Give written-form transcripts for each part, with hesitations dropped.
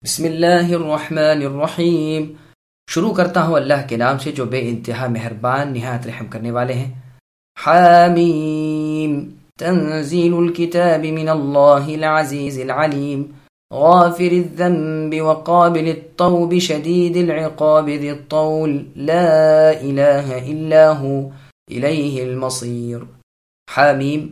بسم اللہ الرحمن الرحیم۔ شروع کرتا ہوں اللہ کے نام سے جو بے انتہا مہربان نہایت رحم کرنے والے ہیں۔ حامیم تنزیل الکتاب من اللہ العزیز العلیم غافر الذنب وقابل التوب شدید العقاب ذی الطول لا الہ الا ہو الیہ المصیر۔ حامیم،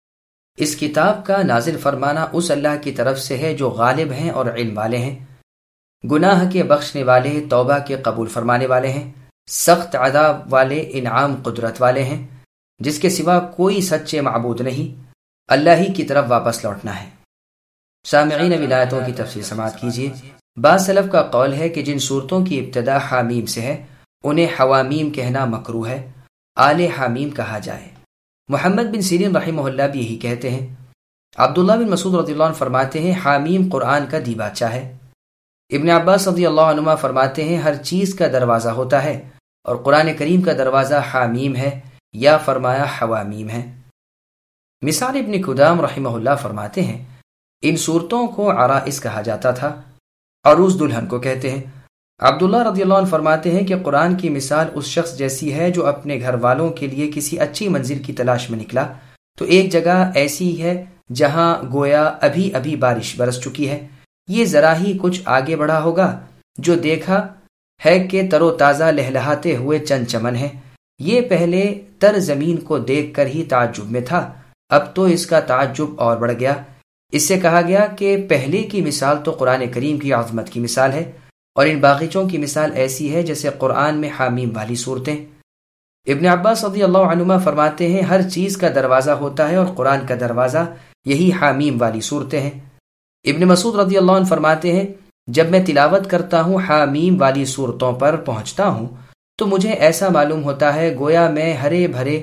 اس کتاب کا نازل فرمانا اس اللہ کی طرف سے ہے جو غالب ہیں اور علم والے ہیں، گناہ کے بخشنے والے، توبہ کے قبول فرمانے والے ہیں، سخت عذاب والے، انعام قدرت والے ہیں، جس کے سوا کوئی سچے معبود نہیں، اللہ ہی کی طرف واپس لوٹنا ہے۔ سامعین، اب آیتوں کی تفسیر سماعت کیجیے۔ بعض سلف کا قول ہے کہ جن صورتوں کی ابتدا حامیم سے ہے انہیں حوامیم کہنا مکروہ ہے، آل حامیم کہا جائے۔ محمد بن سیرین رحمہ اللہ بھی یہی کہتے ہیں۔ عبداللہ بن مسعود رضی اللہ عنہ فرماتے ہیں حامیم قرآن کا دیباچہ ہے۔ ابن عباس رضی اللہ عنہما فرماتے ہیں ہر چیز کا دروازہ ہوتا ہے اور قرآن کریم کا دروازہ حامیم ہے یا فرمایا حوامیم ہے۔ مثال ابن قدام رحمہ اللہ فرماتے ہیں ان صورتوں کو عرائس کہا جاتا تھا، عروس دلہن کو کہتے ہیں۔ عبداللہ رضی اللہ عنہ فرماتے ہیں کہ قرآن کی مثال اس شخص جیسی ہے جو اپنے گھر والوں کے لیے کسی اچھی منزل کی تلاش میں نکلا تو ایک جگہ ایسی ہے جہاں گویا ابھی ابھی بارش برس چکی ہے، یہ ذرا ہی کچھ آگے بڑھا ہوگا جو دیکھا ہے کہ تر و تازہ لہلہاتے ہوئے چند چمن ہے، یہ پہلے تر زمین کو دیکھ کر ہی تعجب میں تھا، اب تو اس کا تعجب اور بڑھ گیا۔ اس سے کہا گیا کہ پہلے کی مثال تو قرآن کریم کی عظمت کی مثال ہے اور ان باغیچوں کی مثال ایسی ہے جیسے قرآن میں حامیم والی صورتیں۔ ابن عباس رضی اللہ عنہما فرماتے ہیں ہر چیز کا دروازہ ہوتا ہے اور قرآن کا دروازہ یہی حامیم والی صورتیں ہیں۔ ابن مسعود رضی اللہ عنہ فرماتے ہیں جب میں تلاوت کرتا ہوں حامیم والی صورتوں پر پہنچتا ہوں تو مجھے ایسا معلوم ہوتا ہے گویا میں ہرے بھرے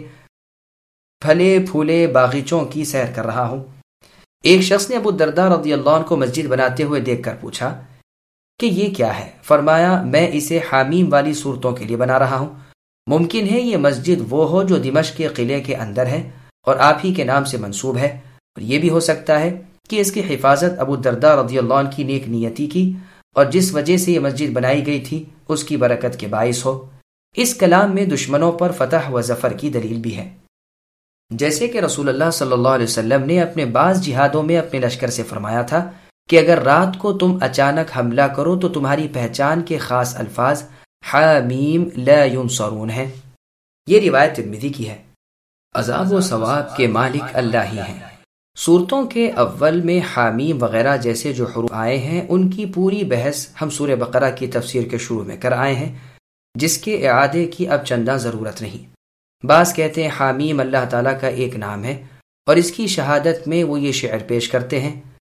پھلے پھولے باغیچوں کی سیر کر رہا ہوں۔ ایک شخص نے ابو الدرداء رضی اللہ عنہ کو مسجد بناتے ہوئے دیکھ کر پوچھا کہ یہ کیا ہے؟ فرمایا میں اسے حامیم والی صورتوں کے لیے بنا رہا ہوں، ممکن ہے یہ مسجد وہ ہو جو دمشق کے قلعے کے اندر ہے اور آپ ہی کے نام سے منسوب ہے، اور یہ بھی ہو سکتا ہے کہ اس کی حفاظت ابو الدرداء رضی اللہ عنہ کی نیک نیتی کی اور جس وجہ سے یہ مسجد بنائی گئی تھی اس کی برکت کے باعث ہو۔ اس کلام میں دشمنوں پر فتح و ظفر کی دلیل بھی ہے، جیسے کہ رسول اللہ صلی اللہ علیہ وسلم نے اپنے بعض جہادوں میں اپنے لشکر سے فرمایا تھا کہ اگر رات کو تم اچانک حملہ کرو تو تمہاری پہچان کے خاص الفاظ حامیم لا ینصرون ہیں۔ یہ روایت ترمذی کی ہے۔ عذاب و ثواب کے مالک اللہ ہی ہیں۔ صورتوں کے اول میں حامیم وغیرہ جیسے جو حروف آئے ہیں ان کی پوری بحث ہم سورہ بقرہ کی تفسیر کے شروع میں کر آئے ہیں، جس کے اعادے کی اب چندہ ضرورت نہیں۔ بعض کہتے ہیں حامیم اللہ تعالیٰ کا ایک نام ہے اور اس کی شہادت میں وہ یہ شعر پیش کرتے ہیں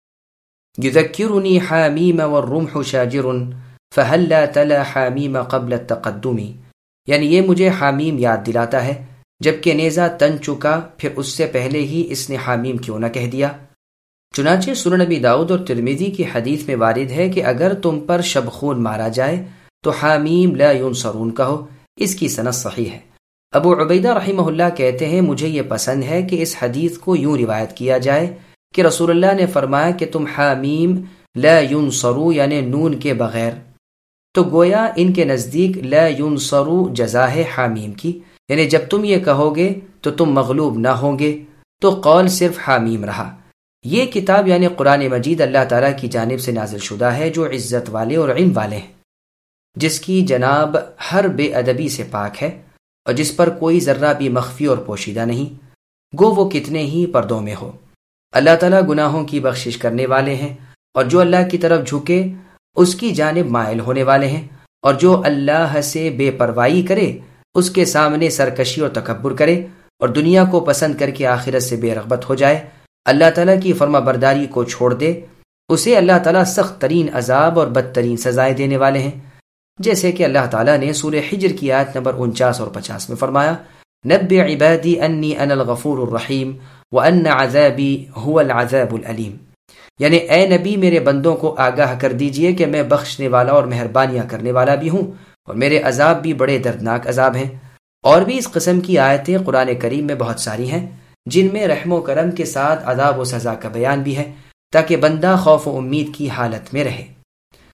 یذکرنی حامیم والرمح شاجر فہلا تلا حامیم قبل التقدم، یعنی یہ مجھے حامیم یاد دلاتا ہے جبکہ نیزہ تن چکا، پھر اس سے پہلے ہی اس نے حامیم کیوں نہ کہہ دیا۔ چنانچہ سنن نبی داؤد اور ترمذی کی حدیث میں وارد ہے کہ اگر تم پر شب خون مارا جائے تو حامیم لا ینصرون کہو، اس کی سند صحیح ہے۔ ابو عبیدہ رحمہ اللہ کہتے ہیں مجھے یہ پسند ہے کہ اس حدیث کو یوں روایت کیا جائے کہ رسول اللہ نے فرمایا کہ تم حامیم لا ینصرو یعنی نون کے بغیر، تو گویا ان کے نزدیک لا ینصرو جزا ہے حامیم کی، یعنی جب تم یہ کہو گے تو تم مغلوب نہ ہوں گے، تو قول صرف حامیم رہا۔ یہ کتاب یعنی قرآن مجید اللہ تعالیٰ کی جانب سے نازل شدہ ہے جو عزت والے اور علم والے ہیں، جس کی جناب ہر بے ادبی سے پاک ہے اور جس پر کوئی ذرہ بھی مخفی اور پوشیدہ نہیں، گو وہ کتنے ہی پردوں میں ہو۔ اللہ تعالیٰ گناہوں کی بخشش کرنے والے ہیں اور جو اللہ کی طرف جھکے اس کی جانب مائل ہونے والے ہیں، اور جو اللہ سے بے پرواہی کرے اس کے سامنے سرکشی اور تکبر کرے اور دنیا کو پسند کر کے آخرت سے بے رغبت ہو جائے، اللہ تعالیٰ کی فرما برداری کو چھوڑ دے، اسے اللہ تعالیٰ سخت ترین عذاب اور بدترین سزائیں دینے والے ہیں، جیسے کہ اللہ تعالیٰ نے سورہ حجر کی آیت نمبر 49 اور 50 میں فرمایا نبئ عبادی انی انا الغفور الرحیم وان عذابی هو العذاب العلیم، یعنی اے نبی میرے بندوں کو آگاہ کر دیجئے کہ میں بخشنے والا اور مہربانیاں کرنے والا بھی ہوں اور میرے عذاب بھی بڑے دردناک عذاب ہیں۔ اور بھی اس قسم کی آیتیں قرآن کریم میں بہت ساری ہیں جن میں رحم و کرم کے ساتھ عذاب و سزا کا بیان بھی ہے تاکہ بندہ خوف و امید کی حالت میں رہے۔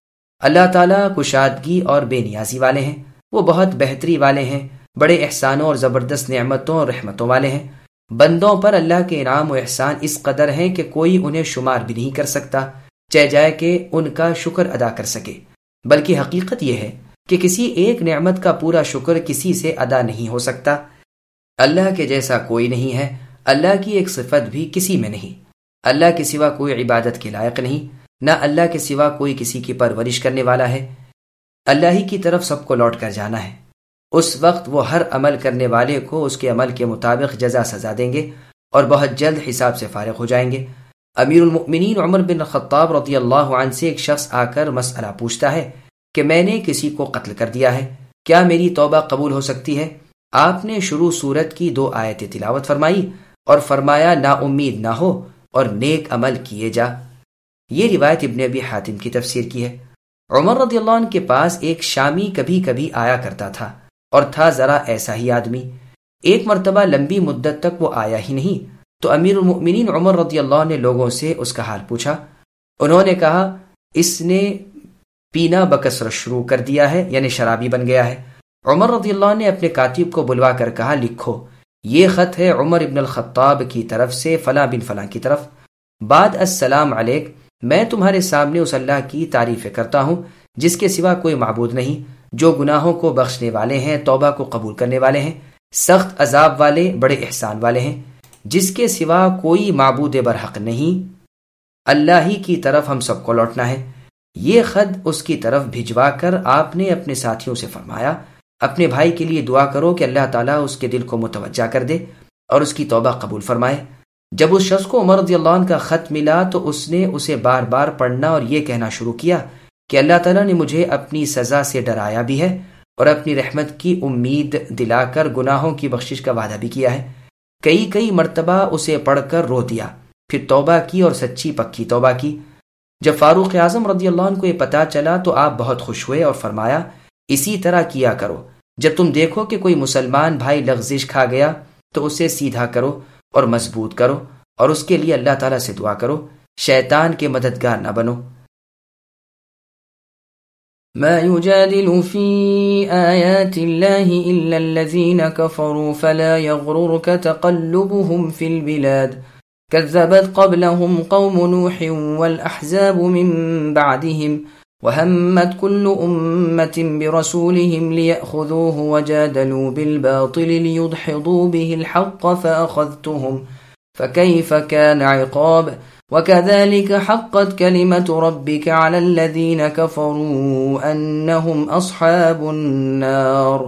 اللہ تعالیٰ کشادگی اور بے نیازی والے ہیں، وہ بہت بہتری والے ہیں، بڑے احسانوں اور زبردست نعمتوں اور رحمتوں والے ہیں۔ بندوں پر اللہ کے انعام و احسان اس قدر ہیں کہ کوئی انہیں شمار بھی نہیں کر سکتا، چاہے جائے کہ ان کا شکر ادا کر سکے۔ بلکہ حقیقت یہ ہے کہ کسی ایک نعمت کا پورا شکر کسی سے ادا نہیں ہو سکتا۔ اللہ کے جیسا کوئی نہیں ہے، اللہ کی ایک صفت بھی کسی میں نہیں۔ اللہ کے سوا کوئی عبادت کے لائق نہیں، نہ اللہ کے سوا کوئی کسی کی پرورش کرنے والا ہے۔ اللہ ہی کی طرف سب کو لوٹ کر جانا ہے۔ اس وقت وہ ہر عمل کرنے والے کو اس کے عمل کے مطابق جزا سزا دیں گے اور بہت جلد حساب سے فارغ ہو جائیں گے۔ امیر المؤمنین عمر بن خطاب رضی اللہ عنہ سے ایک شخص آ کر مسئلہ پوچھتا ہے کہ میں نے کسی کو قتل کر دیا ہے، کیا میری توبہ قبول ہو سکتی ہے؟ آپ نے شروع سورت کی 2 آیتیں تلاوت فرمائی اور فرمایا نا امید نہ ہو اور نیک عمل کیے جا۔ یہ روایت ابن ابی حاتم کی تفسیر کی ہے۔ عمر رضی اللہ عنہ کے پاس ایک شامی کبھی کبھی آیا کرتا تھا اور تھا ذرا ایسا ہی آدمی۔ ایک مرتبہ لمبی مدت تک وہ آیا ہی نہیں تو امیر المؤمنین عمر رضی اللہ عنہ نے لوگوں سے اس کا حال پوچھا۔ انہوں نے کہا اس نے پینا بکثرت شروع کر دیا ہے، یعنی شرابی بن گیا ہے۔ عمر رضی اللہ عنہ نے اپنے کاتب کو بلوا کر کہا لکھو یہ خط ہے عمر ابن الخطاب کی طرف سے فلاں بن فلاں کی طرف۔ بعد السلام علیک، میں تمہارے سامنے اس اللہ کی تعریف کرتا ہوں جس کے سوا کوئی معبود نہیں، جو گناہوں کو بخشنے والے ہیں، توبہ کو قبول کرنے والے ہیں، سخت عذاب والے، بڑے احسان والے ہیں، جس کے سوا کوئی معبود برحق نہیں، اللہ ہی کی طرف ہم سب کو لوٹنا ہے۔ یہ خط اس کی طرف بھجوا کر آپ نے اپنے ساتھیوں سے فرمایا اپنے بھائی کے لیے دعا کرو کہ اللہ تعالیٰ اس کے دل کو متوجہ کر دے اور اس کی توبہ قبول فرمائے۔ جب اس شخص کو عمر رضی اللہ عنہ کا خط ملا تو اس نے اسے بار بار پڑھنا اور یہ کہنا شروع کیا کہ اللہ تعالیٰ نے مجھے اپنی سزا سے ڈرایا بھی ہے اور اپنی رحمت کی امید دلا کر گناہوں کی بخشش کا وعدہ بھی کیا ہے۔ کئی مرتبہ اسے پڑھ کر رو دیا، پھر توبہ کی اور سچی پکی توبہ کی۔ جب فاروق اعظم رضی اللہ عنہ کو یہ پتہ چلا تو آپ بہت خوش ہوئے اور فرمایا اسی طرح کیا کرو، جب تم دیکھو کہ کوئی مسلمان بھائی لغزش کھا گیا تو اسے سیدھا کرو اور مضبوط کرو اور اس کے لیے اللہ تعالیٰ سے دعا کرو، شیطان کے مددگار نہ بنو۔ ما يجادل في آيات الله إلا الذين كفروا فلا يغررك تقلبهم في البلاد كذبت قبلهم قوم نوح والأحزاب من بعدهم وهمت كل أمة برسولهم ليأخذوه وجادلوا بالباطل ليدحضوا به الحق فأخذتهم فكيف كان عقاب وكذلك حقت كلمة ربك على الذين كفروا أنهم أصحاب النار۔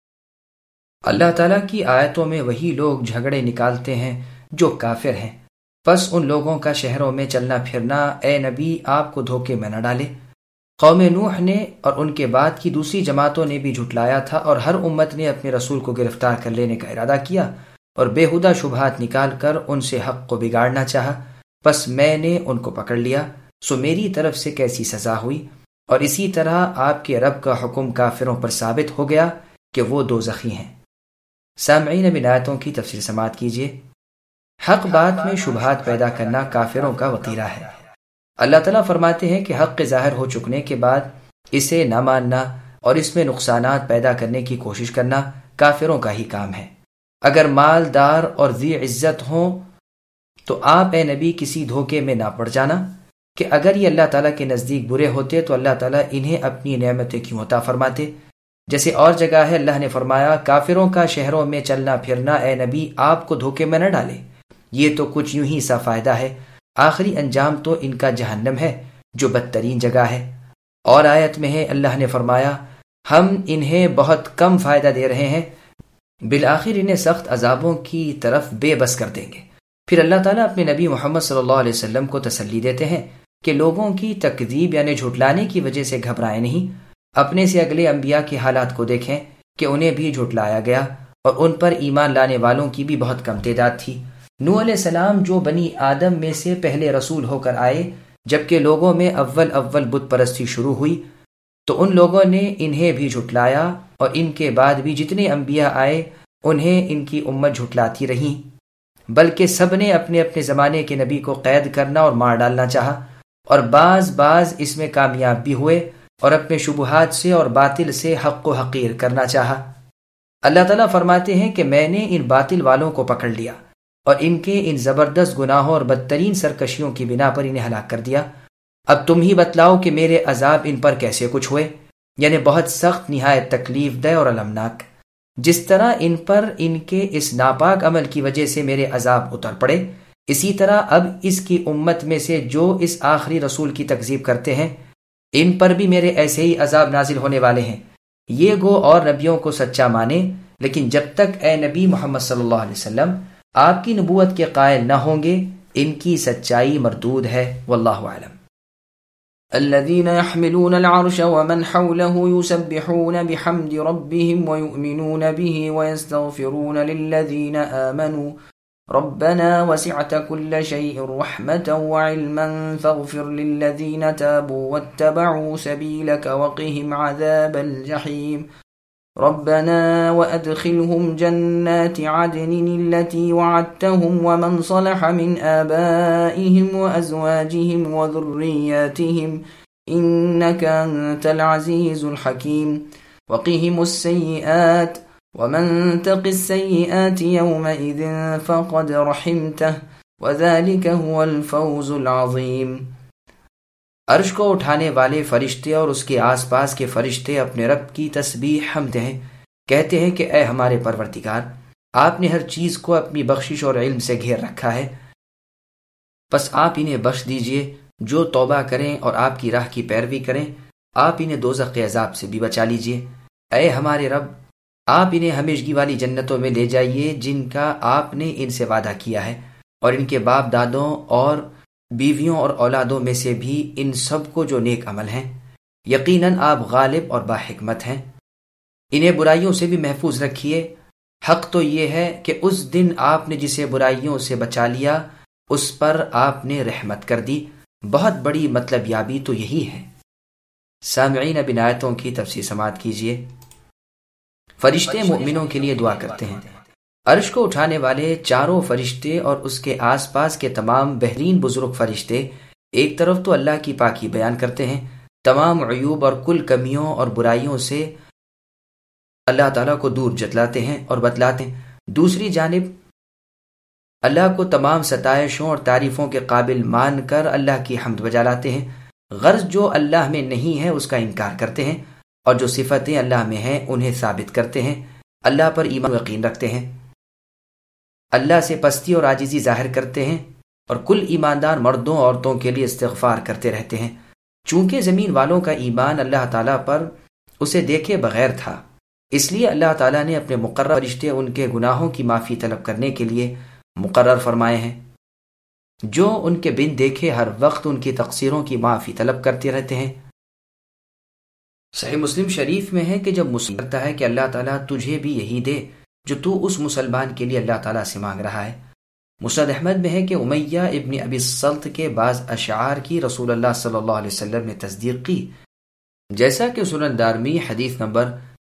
اللہ تعالیٰ کی آیتوں میں وہی لوگ جھگڑے نکالتے ہیں جو کافر ہیں، پس ان لوگوں کا شہروں میں چلنا پھرنا اے نبی آپ کو دھوکے میں نہ ڈالے۔ قوم نوح نے اور ان کے بعد کی دوسری جماعتوں نے بھی جھٹلایا تھا اور ہر امت نے اپنے رسول کو گرفتار کر لینے کا ارادہ کیا اور بےہودہ شبہات نکال کر ان سے حق کو بگاڑنا چاہا، پس میں نے ان کو پکڑ لیا، سو میری طرف سے کیسی سزا ہوئی۔ اور اسی طرح آپ کے رب کا حکم کافروں پر ثابت ہو گیا کہ وہ دوزخی ہیں۔ سامعین اب ان آیتوں کی تفسیر سماعت کیجیے۔ حق بات میں شبہات پیدا کرنا کافروں کا وتیرہ ہے۔ اللہ تعالیٰ فرماتے ہیں کہ حق کے ظاہر ہو چکنے کے بعد اسے نہ ماننا اور اس میں نقصانات پیدا کرنے کی کوشش کرنا کافروں کا ہی کام ہے۔ اگر مالدار اور ذی عزت ہوں تو آپ اے نبی کسی دھوکے میں نہ پڑ جانا کہ اگر یہ اللہ تعالیٰ کے نزدیک برے ہوتے تو اللہ تعالیٰ انہیں اپنی نعمتیں کیوں عطا فرماتے۔ جیسے اور جگہ ہے اللہ نے فرمایا کافروں کا شہروں میں چلنا پھرنا اے نبی آپ کو دھوکے میں نہ ڈالے، یہ تو کچھ یوں ہی سا فائدہ ہے، آخری انجام تو ان کا جہنم ہے جو بدترین جگہ ہے۔ اور آیت میں ہے اللہ نے فرمایا ہم انہیں بہت کم فائدہ دے رہے ہیں، بالآخر انہیں سخت عذابوں کی طرف بے بس کر دیں گے۔ پھر اللہ تعالیٰ اپنے نبی محمد صلی اللہ علیہ وسلم کو تسلی دیتے ہیں کہ لوگوں کی تکذیب یعنی جھٹلانے کی وجہ سے گھبرائیں نہیں، اپنے سے اگلے انبیاء کے حالات کو دیکھیں کہ انہیں بھی جھٹلایا گیا اور ان پر ایمان لانے والوں کی بھی بہت کم تعداد تھی۔ نوح علیہ السلام جو بنی آدم میں سے پہلے رسول ہو کر آئے، جبکہ لوگوں میں اول بت پرستی شروع ہوئی تو ان لوگوں نے انہیں بھی جھٹلایا اور ان کے بعد بھی جتنے انبیاء آئے انہیں ان کی امت جھٹلاتی رہی، بلکہ سب نے اپنے اپنے زمانے کے نبی کو قید کرنا اور مار ڈالنا چاہا، اور بعض اس میں کامیاب بھی ہوئے اور اپنے شبہات سے اور باطل سے حق کو حقیر کرنا چاہا۔ اللہ تعالیٰ فرماتے ہیں کہ میں نے ان باطل والوں کو پکڑ لیا اور ان کے ان زبردست گناہوں اور بدترین سرکشیوں کی بنا پر انہیں ہلاک کر دیا۔ اب تم ہی بتلاؤ کہ میرے عذاب ان پر کیسے کچھ ہوئے، یعنی بہت سخت، نہایت تکلیف دہ اور المناک۔ جس طرح ان پر ان کے اس ناپاک عمل کی وجہ سے میرے عذاب اتر پڑے، اسی طرح اب اس کی امت میں سے جو اس آخری رسول کی تکذیب کرتے ہیں ان پر بھی میرے ایسے ہی عذاب نازل ہونے والے ہیں۔ یہ گو اور نبیوں کو سچا مانے، لیکن جب تک اے نبی محمد صلی اللہ علیہ وسلم آپ کی نبوت کے قائل نہ ہوں گے ان کی سچائی مردود ہے۔ واللہ اعلم۔ الذين يحملون العرش ومن حوله يسبحون بحمد ربهم ويؤمنون به ويستغفرون للذين آمنوا ربنا وسعت كل شيء رحمة وعلما فاغفر للذين تابوا واتبعوا سبيلك وقهم عذاب الجحيم ربنا وأدخلهم جنات عدن التي وعدتهم ومن صلح من آبائهم وأزواجهم وذرياتهم إنك أنت العزيز الحكيم وقهم السيئات ومن تق السيئات يومئذ فقد رحمته وذلك هو الفوز العظيم۔ عرش کو اٹھانے والے فرشتے اور اس کے آس پاس کے فرشتے اپنے رب کی تسبیح حمد ہیں، کہتے ہیں کہ اے ہمارے پروردگار، آپ نے ہر چیز کو اپنی بخشش اور علم سے گھیر رکھا ہے، پس آپ انہیں بخش دیجئے جو توبہ کریں اور آپ کی راہ کی پیروی کریں، آپ انہیں دوزخ کے عذاب سے بھی بچا لیجئے۔ اے ہمارے رب، آپ انہیں ہمیشگی والی جنتوں میں لے جائیے جن کا آپ نے ان سے وعدہ کیا ہے، اور ان کے باپ دادوں اور بیویوں اور اولادوں میں سے بھی ان سب کو جو نیک عمل ہیں۔ یقیناً آپ غالب اور باحکمت ہیں۔ انہیں برائیوں سے بھی محفوظ رکھیے۔ حق تو یہ ہے کہ اس دن آپ نے جسے برائیوں سے بچا لیا اس پر آپ نے رحمت کر دی۔ بہت بڑی مطلب یابی تو یہی ہے۔ سامعین، اب ان آیتوں کی تفسیر سماعت کیجیے۔ فرشتے مومنوں کے لیے دعا کرتے ہیں۔ عرش کو اٹھانے والے چاروں فرشتے اور اس کے آس پاس کے تمام بہترین بزرگ فرشتے ایک طرف تو اللہ کی پاکی بیان کرتے ہیں، تمام عیوب اور کل کمیوں اور برائیوں سے اللہ تعالیٰ کو دور جتلاتے ہیں اور بتلاتے ہیں، دوسری جانب اللہ کو تمام ستائشوں اور تعریفوں کے قابل مان کر اللہ کی حمد بجا لاتے ہیں۔ غرض جو اللہ میں نہیں ہے اس کا انکار کرتے ہیں، اور جو صفتیں اللہ میں ہیں انہیں ثابت کرتے ہیں، اللہ پر ایمان و یقین رکھتے ہیں، اللہ سے پستی اور عاجزی ظاہر کرتے ہیں، اور کل ایماندار مردوں عورتوں کے لیے استغفار کرتے رہتے ہیں۔ چونکہ زمین والوں کا ایمان اللہ تعالیٰ پر اسے دیکھے بغیر تھا، اس لیے اللہ تعالیٰ نے اپنے مقرر فرشتے ان کے گناہوں کی معافی طلب کرنے کے لیے مقرر فرمائے ہیں، جو ان کے بن دیکھے ہر وقت ان کی تقصیروں کی معافی طلب کرتے رہتے ہیں۔ صحیح مسلم شریف میں ہے کہ جب مسلم کرتا ہے کہ اللہ تعالیٰ تجھے بھی یہی دے جو تو اس مسلمان کے لیے اللہ تعالیٰ سے مانگ رہا ہے۔ مسند احمد میں ہے کہ امیہ ابن ابی السلط کے بعض اشعار کی رسول اللہ صلی اللہ علیہ وسلم نے تصدیق کی، جیسا کہ سنن دارمی حدیث نمبر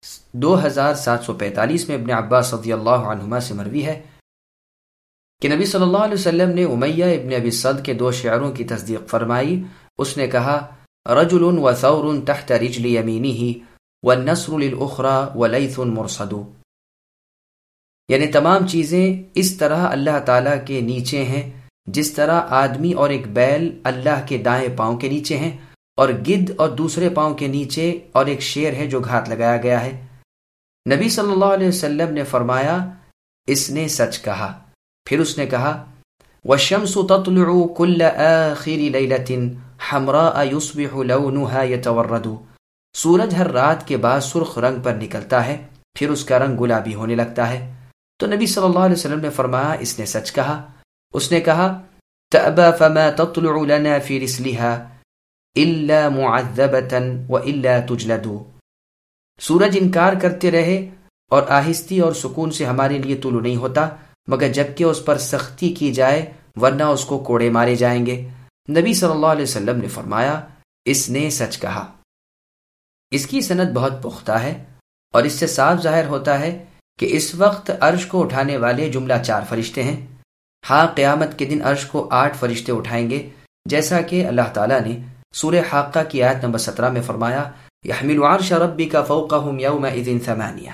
2745 میں ابن عباس رضی اللہ عنہما سے مروی ہے کہ نبی صلی اللہ علیہ وسلم نے امیہ ابن ابی السلط کے 2 شعروں کی تصدیق فرمائی۔ اس نے کہا، رجل وثور تحت رجل یمینہ والنصر للأخرى ولیث مرصد، یعنی تمام چیزیں اس طرح اللہ تعالیٰ کے نیچے ہیں جس طرح آدمی اور ایک بیل اللہ کے دائیں پاؤں کے نیچے ہیں، اور گدھ اور دوسرے پاؤں کے نیچے، اور ایک شیر ہے جو گھات لگایا گیا ہے۔ نبی صلی اللہ علیہ وسلم نے فرمایا، اس نے سچ کہا۔ پھر اس نے کہا، والشمس تطلع كل آخر ليلة حمراء يصبح لونها يتورد، سورج ہر رات کے بعد سرخ رنگ پر نکلتا ہے، پھر اس کا رنگ گلابی ہونے لگتا ہے۔ تو نبی صلی اللہ علیہ وسلم نے فرمایا، اس نے سچ کہا۔ اس نے کہا، تأبى فما تطلع لنا في رسلها إلا معذبة وإلا تجلد، سورج انکار کرتے رہے اور آہستی اور سکون سے ہمارے لیے طلوع نہیں ہوتا مگر جبکہ اس پر سختی کی جائے ورنہ اس کو کوڑے مارے جائیں گے۔ نبی صلی اللہ علیہ وسلم نے فرمایا، اس نے سچ کہا۔ اس کی سند بہت پختہ ہے، اور اس سے صاف ظاہر ہوتا ہے کہ اس وقت عرش کو اٹھانے والے جملہ 4 فرشتے ہیں۔ ہاں، قیامت کے دن عرش کو 8 فرشتے اٹھائیں گے، جیسا کہ اللہ تعالیٰ نے سورہ حاقہ کی آیت نمبر 17 میں فرمایا یحمل عرش ربک فوقہم یومئذ ثمانیہ۔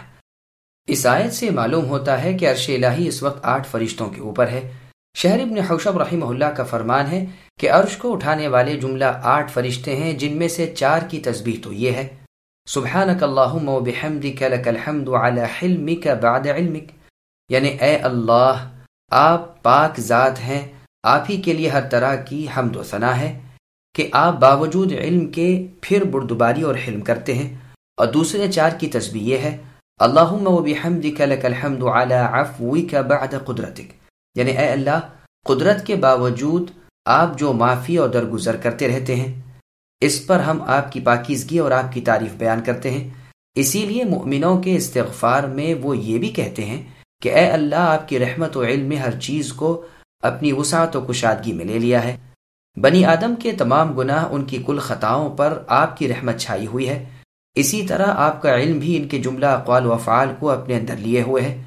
اس آیت سے معلوم ہوتا ہے کہ عرش الہی اس وقت 8 فرشتوں کے اوپر ہے۔ شہر ابن حوشب رحمہ اللہ کا فرمان ہے کہ عرش کو اٹھانے والے جملہ 8 فرشتے ہیں، جن میں سے 4 کی تسبیح تو یہ ہے سبحانک اللہم و بحمدک لک الحمد علی حلمک بعد علمک، یعنی اے اللہ آپ پاک ذات ہیں، آپ ہی کے لیے ہر طرح کی حمد و ثنا ہے کہ آپ باوجود علم کے پھر بردباری اور حلم کرتے ہیں۔ اور دوسرے 4 کی تسبیح یہ ہے اللہم و بحمدک لک الحمد علی عفوک بعد قدرتک، یعنی اے اللہ قدرت کے باوجود آپ جو معافی اور درگزر کرتے رہتے ہیں، اس پر ہم آپ کی پاکیزگی اور آپ کی تعریف بیان کرتے ہیں۔ اسی لیے مؤمنوں کے استغفار میں وہ یہ بھی کہتے ہیں کہ اے اللہ آپ کی رحمت و علم میں ہر چیز کو اپنی وسعت و کشادگی میں لے لیا ہے۔ بنی آدم کے تمام گناہ، ان کی کل خطاؤں پر آپ کی رحمت چھائی ہوئی ہے، اسی طرح آپ کا علم بھی ان کے جملہ اقوال و افعال کو اپنے اندر لیے ہوئے ہے۔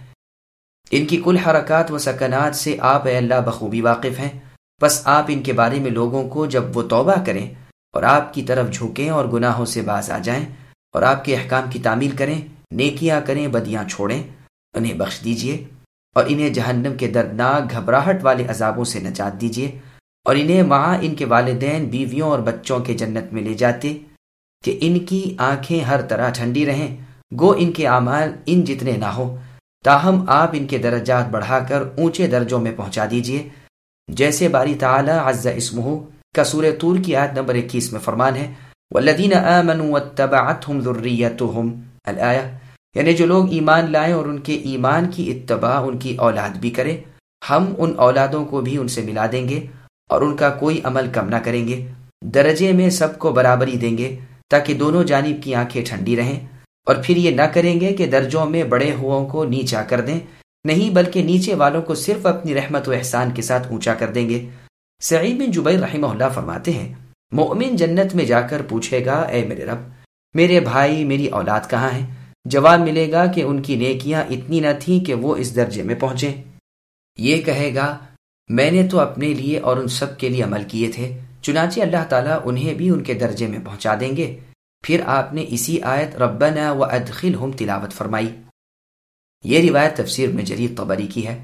ان کی کل حرکات و سکنات سے آپ اے اللہ بخوبی واقف ہیں، بس آپ ان کے بارے میں لوگوں کو جب وہ توبہ کریں اور آپ کی طرف جھکیں اور گناہوں سے باز آ جائیں اور آپ کے احکام کی تعمیل کریں، نیکیاں کریں، بدیاں چھوڑیں، انہیں بخش دیجئے اور انہیں جہنم کے دردناک گھبراہٹ والے عذابوں سے نجات دیجئے، اور انہیں وہاں ان کے والدین، بیویوں اور بچوں کے جنت میں لے جاتے کہ ان کی آنکھیں ہر طرح ٹھنڈی رہیں، گو ان کے اعمال ان جتنے نہ ہو، تاہم آپ ان کے درجات بڑھا کر اونچے درجوں میں پہنچا دیجئے، جیسے باری تعالی عز اسمہ کا سورہ طور کی آیت نمبر 21 میں فرمان ہے والذین آمنوا واتبعتهم ذریتهم الآیہ، یعنی جو لوگ ایمان لائیں اور ان کے ایمان کی اتباع ان کی اولاد بھی کرے، ہم ان اولادوں کو بھی ان سے ملا دیں گے اور ان کا کوئی عمل کم نہ کریں گے، درجے میں سب کو برابری دیں گے تاکہ دونوں جانب کی آنکھیں ٹھنڈی رہیں، اور پھر یہ نہ کریں گے کہ درجوں میں بڑے ہووں کو نیچا کر دیں، نہیں بلکہ نیچے والوں کو صرف اپنی رحمت و احسان کے ساتھ اونچا کر دیں گے۔ سعید بن جبیر رحمہ اللہ فرماتے ہیں مومن جنت میں جا کر پوچھے گا اے میرے رب، میرے بھائی، میری اولاد کہاں ہیں؟ جواب ملے گا کہ ان کی نیکیاں اتنی نہ تھیں کہ وہ اس درجے میں پہنچیں۔ یہ کہے گا میں نے تو اپنے لیے اور ان سب کے لیے عمل کیے تھے، چنانچہ اللہ تعالیٰ انہیں بھی ان کے درجے میں پہنچا دیں گے۔ پھر آپ نے اسی آیت ربنا وادخلہم تلاوت فرمائی۔ یہ روایت تفسیر ابن جریر طبری کی ہے۔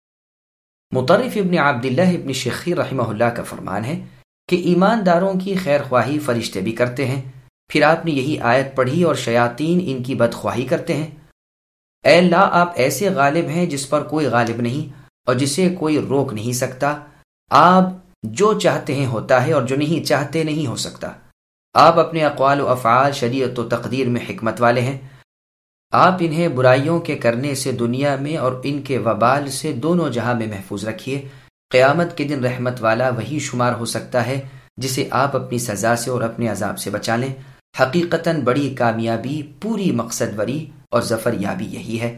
مطرف ابن عبداللہ ابن شخیر رحمہ اللہ کا فرمان ہے کہ ایمانداروں کی خیر خواہی فرشتے بھی کرتے ہیں۔ پھر آپ نے یہی آیت پڑھی اور شیاطین ان کی بدخواہی کرتے ہیں۔ اے اللہ آپ ایسے غالب ہیں جس پر کوئی غالب نہیں اور جسے کوئی روک نہیں سکتا، آپ جو چاہتے ہیں ہوتا ہے اور جو نہیں چاہتے نہیں ہو سکتا، آپ اپنے اقوال و افعال، شریعت و تقدیر میں حکمت والے ہیں، آپ انہیں برائیوں کے کرنے سے دنیا میں اور ان کے وبال سے دونوں جہاں میں محفوظ رکھیے۔ قیامت کے دن رحمت والا وہی شمار ہو سکتا ہے جسے آپ اپنی سزا سے اور اپنے عذاب سے بچا لیں۔ حقیقتاً بڑی کامیابی، پوری مقصد وری اور ظفر یابی یہی ہے۔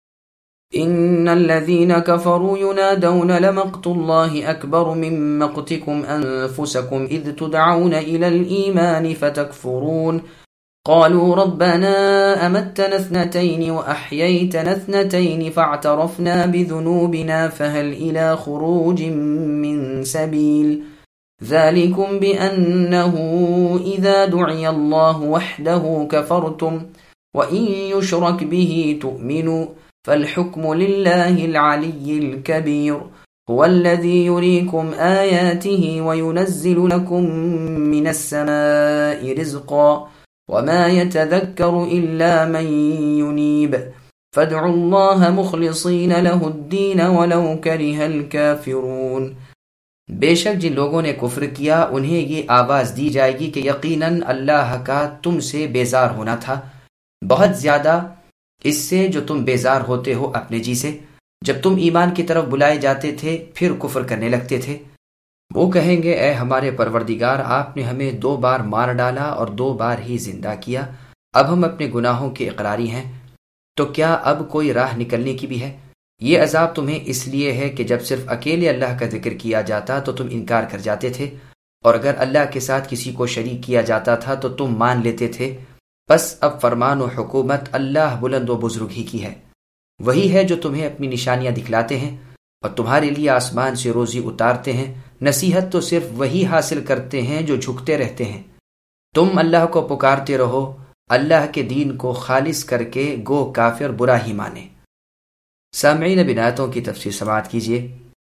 ان الذين كفروا ينادون لمقت الله اكبر من مقتكم انفسكم اذ تدعون الى الايمان فتكفرون قالوا ربنا امتنا اثنتين واحييتنا اثنتين فاعترفنا بذنوبنا فهل الى خروج من سبيل ذلكم بانه اذا دعي الله وحده كفرتم وان يشرك به تؤمنوا فالحكم لله العلي الكبير هو الذي يريكم آياته وينزل لكم من السماء رزقا وما يتذكر إلا من ينيب فادعوا الله مخلصين له الدين ولو كره الكافرون۔ بے شک جن لوگوں نے کفر کیا انہیں یہ آواز دی جائے گی کہ یقیناً اللہ کا تم سے بیزار ہونا تھا، بہت زیادہ اس سے جو تم بیزار ہوتے ہو اپنے جی سے، جب تم ایمان کی طرف بلائے جاتے تھے پھر کفر کرنے لگتے تھے۔ وہ کہیں گے اے ہمارے پروردگار، آپ نے ہمیں 2 بار مار ڈالا اور 2 بار ہی زندہ کیا، اب ہم اپنے گناہوں کے اقراری ہیں، تو کیا اب کوئی راہ نکلنے کی بھی ہے؟ یہ عذاب تمہیں اس لیے ہے کہ جب صرف اکیلے اللہ کا ذکر کیا جاتا تو تم انکار کر جاتے تھے، اور اگر اللہ کے ساتھ کسی کو شریک کیا جاتا تھا تو تم مان لیتے تھے۔ بس اب فرمان و حکومت اللہ بلند و بزرگ ہی کی ہے، وہی ہے جو تمہیں اپنی نشانیاں دکھلاتے ہیں اور تمہارے لیے آسمان سے روزی اتارتے ہیں نصیحت تو صرف وہی حاصل کرتے ہیں جو جھکتے رہتے ہیں۔ تم اللہ کو پکارتے رہو، اللہ کے دین کو خالص کر کے، گو کافر برا ہی مانے۔ سامعین، اب آیتوں کی تفسیر سماعت کیجیے۔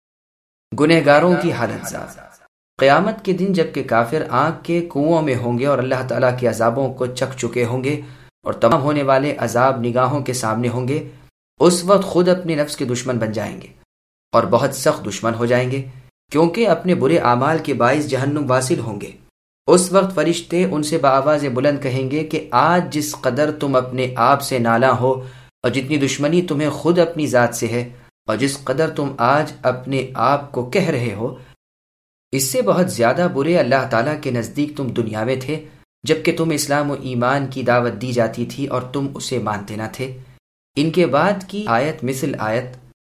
گنہگاروں کی حالت ذات۔ قیامت کے دن جب کہ کافر آگ کے کنوؤں میں ہوں گے اور اللہ تعالیٰ کے عذابوں کو چکھ چکے ہوں گے اور تمام ہونے والے عذاب نگاہوں کے سامنے ہوں گے، اس وقت خود اپنے نفس کے دشمن بن جائیں گے اور بہت سخت دشمن ہو جائیں گے، کیونکہ اپنے برے اعمال کے باعث جہنم واصل ہوں گے۔ اس وقت فرشتے ان سے بآواز بلند کہیں گے کہ آج جس قدر تم اپنے آپ سے نالاں ہو اور جتنی دشمنی تمہیں خود اپنی ذات سے ہے اور جس قدر تم آج اپنے آپ کو کہہ رہے ہو، اس سے بہت زیادہ برے اللہ تعالیٰ کے نزدیک تم دنیا میں تھے جبکہ تم اسلام و ایمان کی دعوت دی جاتی تھی اور تم اسے مانتے نہ تھے۔ ان کے بعد کی آیت مثل آیت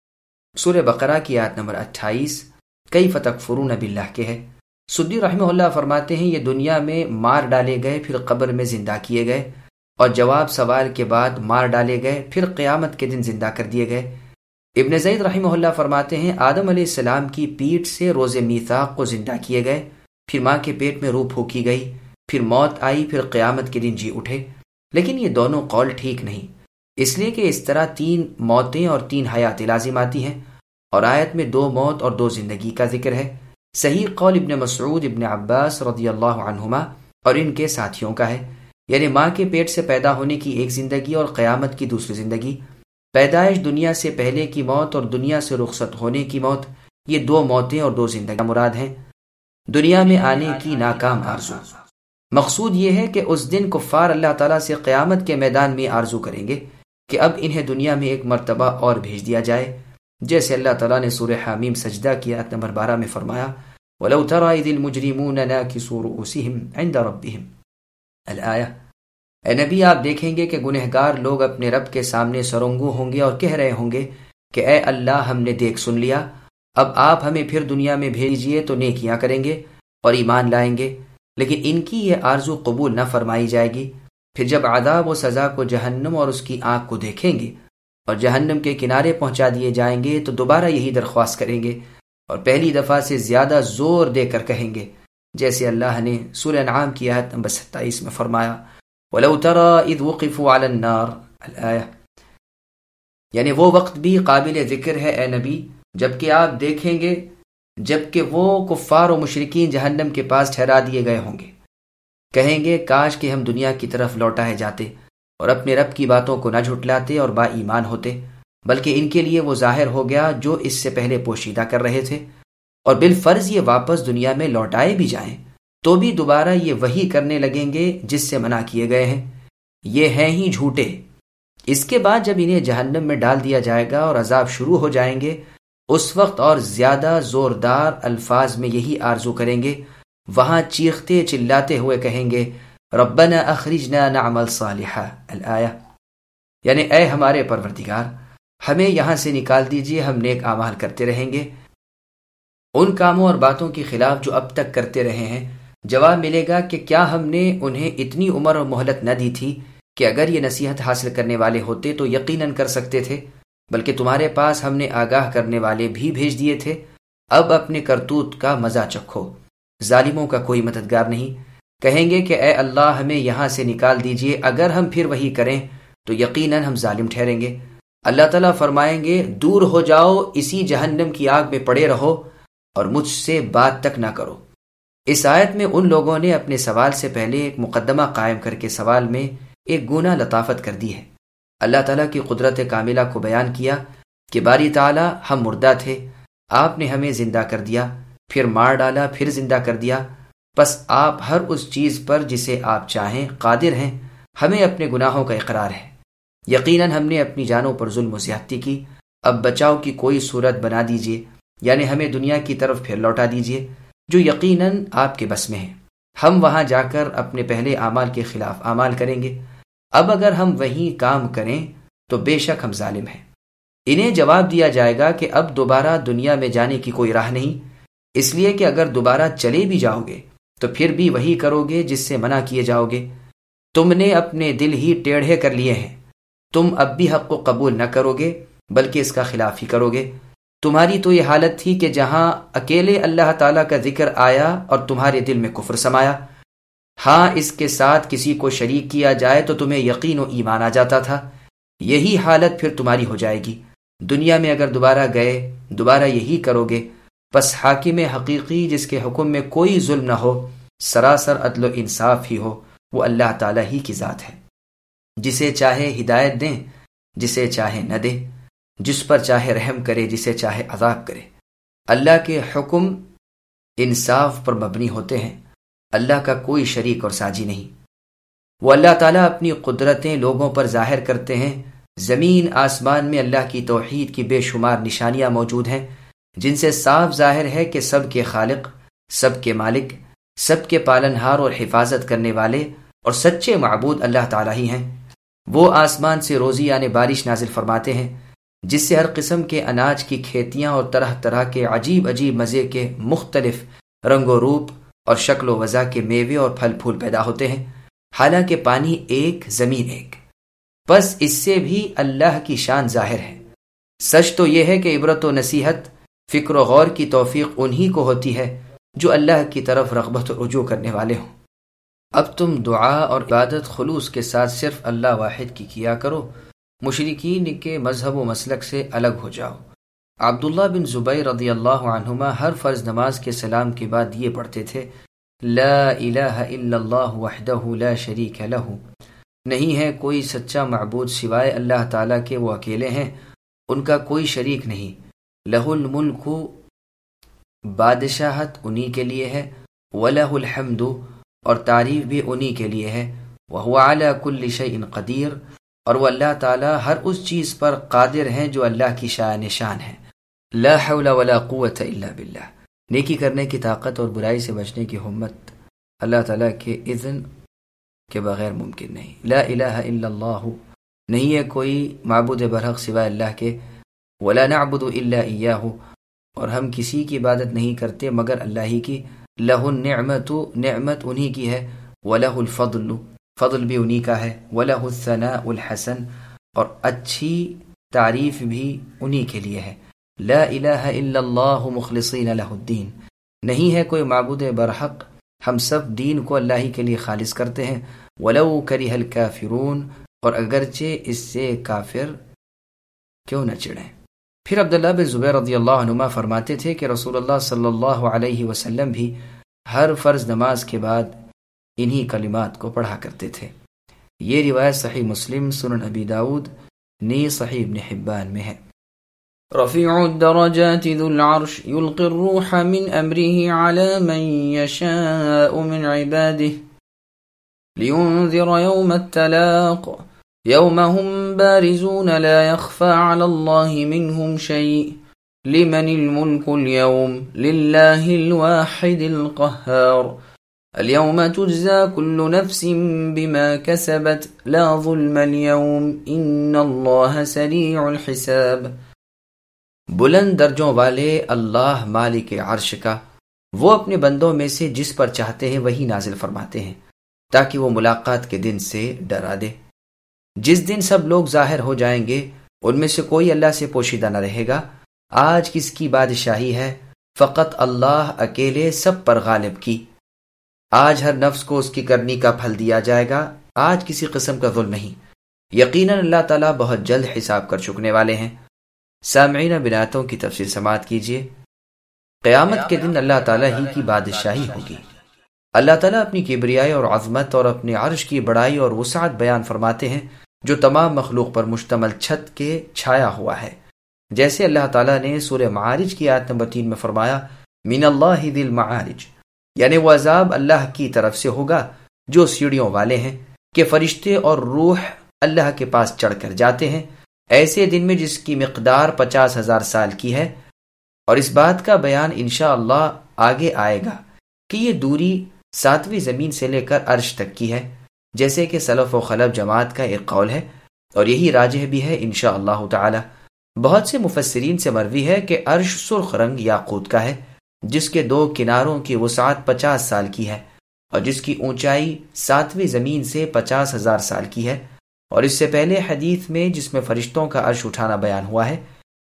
سورہ بقرہ کی آیت نمبر 28 کیف تکفرون باللہ کے ہے۔ سدی رحمہ اللہ فرماتے ہیں یہ دنیا میں مار ڈالے گئے، پھر قبر میں زندہ کیے گئے اور جواب سوال کے بعد مار ڈالے گئے، پھر قیامت کے دن زندہ کر دیے گئے۔ ابن زید رحمہ اللہ فرماتے ہیں آدم علیہ السلام کی پیٹھ سے روز میثاق کو زندہ کیے گئے، پھر ماں کے پیٹ میں روح پھونکی گئی، پھر موت آئی، پھر قیامت کے دن جی اٹھے۔ لیکن یہ دونوں قول ٹھیک نہیں، اس لیے کہ اس طرح 3 موتیں اور 3 حیات لازم آتی ہیں اور آیت میں 2 موت اور 2 زندگی کا ذکر ہے۔ صحیح قول ابن مسعود، ابن عباس رضی اللہ عنہما اور ان کے ساتھیوں کا ہے، یعنی ماں کے پیٹ سے پیدا ہونے کی ایک زندگی اور قیامت کی دوسری زندگی، پیدائش دنیا سے پہلے کی موت اور دنیا سے رخصت ہونے کی موت، یہ 2 موتیں اور 2 زندگیاں مراد ہیں۔ دنیا میں آنے کی ناکام آرزو، مقصود یہ ہے کہ اس دن کفار اللہ تعالیٰ سے قیامت کے میدان میں آرزو کریں گے کہ اب انہیں دنیا میں ایک مرتبہ اور بھیج دیا جائے، جیسے اللہ تعالیٰ نے سورہ حامیم سجدہ کی آیت نمبر 12 میں فرمایا وَلَوْ تَرَى إِذِ الْمُجْرِمُونَ نَاكِسُو رُؤُوسِهِمْ عِنْدَ رَبِّهِمْ الآیہ۔ اے نبی، آپ دیکھیں گے کہ گنہگار لوگ اپنے رب کے سامنے سرنگوں ہوں گے اور کہہ رہے ہوں گے کہ اے اللہ، ہم نے دیکھ سن لیا، اب آپ ہمیں پھر دنیا میں بھیجیے تو نیکیاں کریں گے اور ایمان لائیں گے۔ لیکن ان کی یہ آرزو قبول نہ فرمائی جائے گی۔ پھر جب عذاب و سزا کو جہنم اور اس کی آگ کو دیکھیں گے اور جہنم کے کنارے پہنچا دیے جائیں گے تو دوبارہ یہی درخواست کریں گے اور پہلی دفعہ سے زیادہ زور دے کر کہیں گے، جیسے اللہ نے سورہ انعام کی آیت نمبر 27 میں فرمایا وَلَوْ تَرَى إِذْ وُقِفُوا عَلَى النَّارِ الآیہ، یعنی وہ وقت بھی قابل ذکر ہے اے نبی جبکہ آپ دیکھیں گے جبکہ وہ کفار و مشرکین جہنم کے پاس ٹھہرا دیے گئے ہوں گے، کہیں گے کاش کہ ہم دنیا کی طرف لوٹائے جاتے اور اپنے رب کی باتوں کو نہ جھٹلاتے اور با ایمان ہوتے، بلکہ ان کے لیے وہ ظاہر ہو گیا جو اس سے پہلے پوشیدہ کر رہے تھے، اور بالفرض یہ واپس دنیا میں لوٹائے بھی جائیں تو بھی دوبارہ یہ وہی کرنے لگیں گے جس سے منع کیے گئے ہیں، یہ ہیں ہی جھوٹے۔ اس کے بعد جب انہیں جہنم میں ڈال دیا جائے گا اور عذاب شروع ہو جائیں گے، اس وقت اور زیادہ زوردار الفاظ میں یہی آرزو کریں گے، وہاں چیختے چلاتے ہوئے کہیں گے ربنا اخرجنا نعمل صالحا الآیہ، یعنی اے ہمارے پروردگار، ہمیں یہاں سے نکال دیجئے، ہم نیک اعمال کرتے رہیں گے ان کاموں اور باتوں کے خلاف جو اب تک کرتے رہے ہیں۔ جواب ملے گا کہ کیا ہم نے انہیں اتنی عمر اور مہلت نہ دی تھی کہ اگر یہ نصیحت حاصل کرنے والے ہوتے تو یقیناً کر سکتے تھے، بلکہ تمہارے پاس ہم نے آگاہ کرنے والے بھی بھیج دیے تھے، اب اپنے کرتوت کا مزہ چکھو، ظالموں کا کوئی مددگار نہیں۔ کہیں گے کہ اے اللہ، ہمیں یہاں سے نکال دیجئے، اگر ہم پھر وہی کریں تو یقیناً ہم ظالم ٹھہریں گے۔ اللہ تعالیٰ فرمائیں گے دور ہو جاؤ، اسی جہنم کی آگ میں پڑے رہو اور مجھ سے بات تک نہ کرو۔ اس آیت میں ان لوگوں نے اپنے سوال سے پہلے ایک مقدمہ قائم کر کے سوال میں ایک گنا لطافت کر دی ہے۔ اللہ تعالیٰ کی قدرت کاملہ کو بیان کیا کہ باری تعالیٰ، ہم مردہ تھے، آپ نے ہمیں زندہ کر دیا، پھر مار ڈالا، پھر زندہ کر دیا، بس آپ ہر اس چیز پر جسے آپ چاہیں قادر ہیں، ہمیں اپنے گناہوں کا اقرار ہے، یقیناً ہم نے اپنی جانوں پر ظلم و زیادتی کی، اب بچاؤ کی کوئی صورت بنا دیجئے، یعنی ہمیں دنیا کی طرف پھر لوٹا دیجئے جو یقیناً آپ کے بس میں ہے، ہم وہاں جا کر اپنے پہلے اعمال کے خلاف اعمال کریں گے، اب اگر ہم وہی کام کریں تو بے شک ہم ظالم ہیں۔ انہیں جواب دیا جائے گا کہ اب دوبارہ دنیا میں جانے کی کوئی راہ نہیں، اس لیے کہ اگر دوبارہ چلے بھی جاؤ گے تو پھر بھی وہی کرو گے جس سے منع کیے جاؤ گے، تم نے اپنے دل ہی ٹیڑھے کر لیے ہیں، تم اب بھی حق کو قبول نہ کرو گے بلکہ اس کا خلاف ہی کرو گے، تمہاری تو یہ حالت تھی کہ جہاں اکیلے اللہ تعالیٰ کا ذکر آیا اور تمہارے دل میں کفر سمایا، ہاں اس کے ساتھ کسی کو شریک کیا جائے تو تمہیں یقین و ایمان آ جاتا تھا۔ یہی حالت پھر تمہاری ہو جائے گی۔ دنیا میں اگر دوبارہ گئے، دوبارہ یہی کرو گے، پس حاکم حقیقی جس کے حکم میں کوئی ظلم نہ ہو، سراسر عدل و انصاف ہی ہو، وہ اللہ تعالیٰ ہی کی ذات ہے، جسے چاہے ہدایت دیں، جسے چاہے نہ دے، جس پر چاہے رحم کرے، جسے چاہے عذاب کرے۔ اللہ کے حکم انصاف پر مبنی ہوتے ہیں، اللہ کا کوئی شریک اور ساجی نہیں۔ وہ اللہ تعالیٰ اپنی قدرتیں لوگوں پر ظاہر کرتے ہیں۔ زمین آسمان میں اللہ کی توحید کی بے شمار نشانیاں موجود ہیں، جن سے صاف ظاہر ہے کہ سب کے خالق، سب کے مالک، سب کے پالنہار اور حفاظت کرنے والے اور سچے معبود اللہ تعالیٰ ہی ہیں۔ وہ آسمان سے روزی یعنی بارش نازل فرماتے ہیں، جس سے ہر قسم کے اناج کی کھیتیاں اور طرح طرح کے عجیب عجیب مزے کے مختلف رنگ و روپ اور شکل و وضع کے میوے اور پھل پھول پیدا ہوتے ہیں، حالانکہ پانی ایک، زمین ایک۔ بس اس سے بھی اللہ کی شان ظاہر ہے۔ سچ تو یہ ہے کہ عبرت و نصیحت، فکر و غور کی توفیق انہی کو ہوتی ہے جو اللہ کی طرف رغبت و رجوع کرنے والے ہوں۔ اب تم دعا اور عبادت خلوص کے ساتھ صرف اللہ واحد کی کیا کرو، مشرکین کے مذہب و مسلک سے الگ ہو جاؤ۔ عبداللہ بن زبیر رضی اللہ عنہما ہر فرض نماز کے سلام کے بعد یہ پڑھتے تھے، لا الہ الا اللہ وحدہ لا شریک لہ، نہیں ہے کوئی سچا معبود سوائے اللہ تعالیٰ کے، وہ اکیلے ہیں، ان کا کوئی شریک نہیں، لہ الملک، بادشاہت انہی کے لیے ہے، وَلَهُ الْحَمْدُ، اور تعریف بھی انہی کے لیے ہے، وَهُوَ عَلَى كُلِّ شَيْءٍ قَدِيرٌ، اور وہ اللہ تعالیٰ ہر اس چیز پر قادر ہیں جو اللہ کی شان شان ہے۔ لا حول ولا قوة الا باللہ، نیکی کرنے کی طاقت اور برائی سے بچنے کی ہمت اللہ تعالیٰ کے اذن کے بغیر ممکن نہیں۔ لا الہ الا اللہ، نہیں ہے کوئی معبود برحق سوائے اللہ کے، ولا نعبد الا ایاہ، اور ہم کسی کی عبادت نہیں کرتے مگر اللہ ہی کی، لہ النعمت، نعمت انہی کی ہے، ولہ الفضل، فضل بھی انہی کا ہے، وَلَهُ الثَّنَاءُ الْحَسَنُ، اور اچھی تعریف بھی انہی کے لیے ہے۔ لا الہ الا اللہ مخلصین لہ الدین، نہیں ہے کوئی معبود برحق، ہم سب دین کو اللہ ہی کے لیے خالص کرتے ہیں، وَلَوْ كَرِهَ الْكَافِرُونَ، اور اگرچہ اس سے کافر کیوں نہ چڑھیں۔ پھر عبداللہ بن زبیر رضی اللہ عنہما فرماتے تھے کہ رسول اللہ صلی اللہ علیہ وسلم بھی ہر فرض نماز کے بعد انہی کلمات کو پڑھا کرتے تھے۔ یہ روایت صحیح مسلم، سنن ابی داود، نیز صحیح ابن حبان میں ہے۔ رفيع الدرجات ذو العرش يلقي الروح من أمره على من يشاء من عباده لينذر يوم التلاق يوم هم بارزون لا يخفى على الله منهم شيء لمن الملك اليوم لله الواحد القهار اليوم تجزى كل نفس بما كسبت لا ظلم اليوم إن الله سريع الحساب۔ بلند درجوں والے اللہ مالک عرش کا، وہ اپنے بندوں میں سے جس پر چاہتے ہیں وہی نازل فرماتے ہیں تاکہ وہ ملاقات کے دن سے ڈرا دے۔ جس دن سب لوگ ظاہر ہو جائیں گے، ان میں سے کوئی اللہ سے پوشیدہ نہ رہے گا۔ آج کس کی بادشاہی ہے؟ فقط اللہ اکیلے سب پر غالب کی۔ آج ہر نفس کو اس کی کرنی کا پھل دیا جائے گا، آج کسی قسم کا ظلم نہیں۔ یقیناً اللہ تعالیٰ بہت جلد حساب کر چکنے والے ہیں۔ سامعین، بناتوں کی تفصیل سماعت کیجیے۔ قیامت کے دن اللہ تعالیٰ ہی کی بادشاہی ہوگی۔ اللہ تعالیٰ اپنی کبریائی اور عظمت اور اپنے عرش کی بڑائی اور وسعت بیان فرماتے ہیں جو تمام مخلوق پر مشتمل چھت کے چھایا ہوا ہے، جیسے اللہ تعالیٰ نے سورہ معارج کی آیت نمبر 3 میں فرمایا، من اللہ ذی المعارج، یعنی وہ عذاب اللہ کی طرف سے ہوگا جو سیڑھیوں والے ہیں کہ فرشتے اور روح اللہ کے پاس چڑھ کر جاتے ہیں ایسے دن میں جس کی مقدار 50,000 سال کی ہے۔ اور اس بات کا بیان انشاءاللہ آگے آئے گا کہ یہ دوری 7ویں زمین سے لے کر عرش تک کی ہے، جیسے کہ سلف و خلف جماعت کا ایک قول ہے، اور یہی راجح بھی ہے انشاءاللہ تعالی۔ بہت سے مفسرین سے مروی ہے کہ عرش سرخ رنگ یاقوت کا ہے، جس کے 2 کناروں کی وسعت 50 سال کی ہے، اور جس کی اونچائی 7ویں زمین سے 50,000 سال کی ہے۔ اور اس سے پہلے حدیث میں جس میں فرشتوں کا عرش اٹھانا بیان ہوا ہے،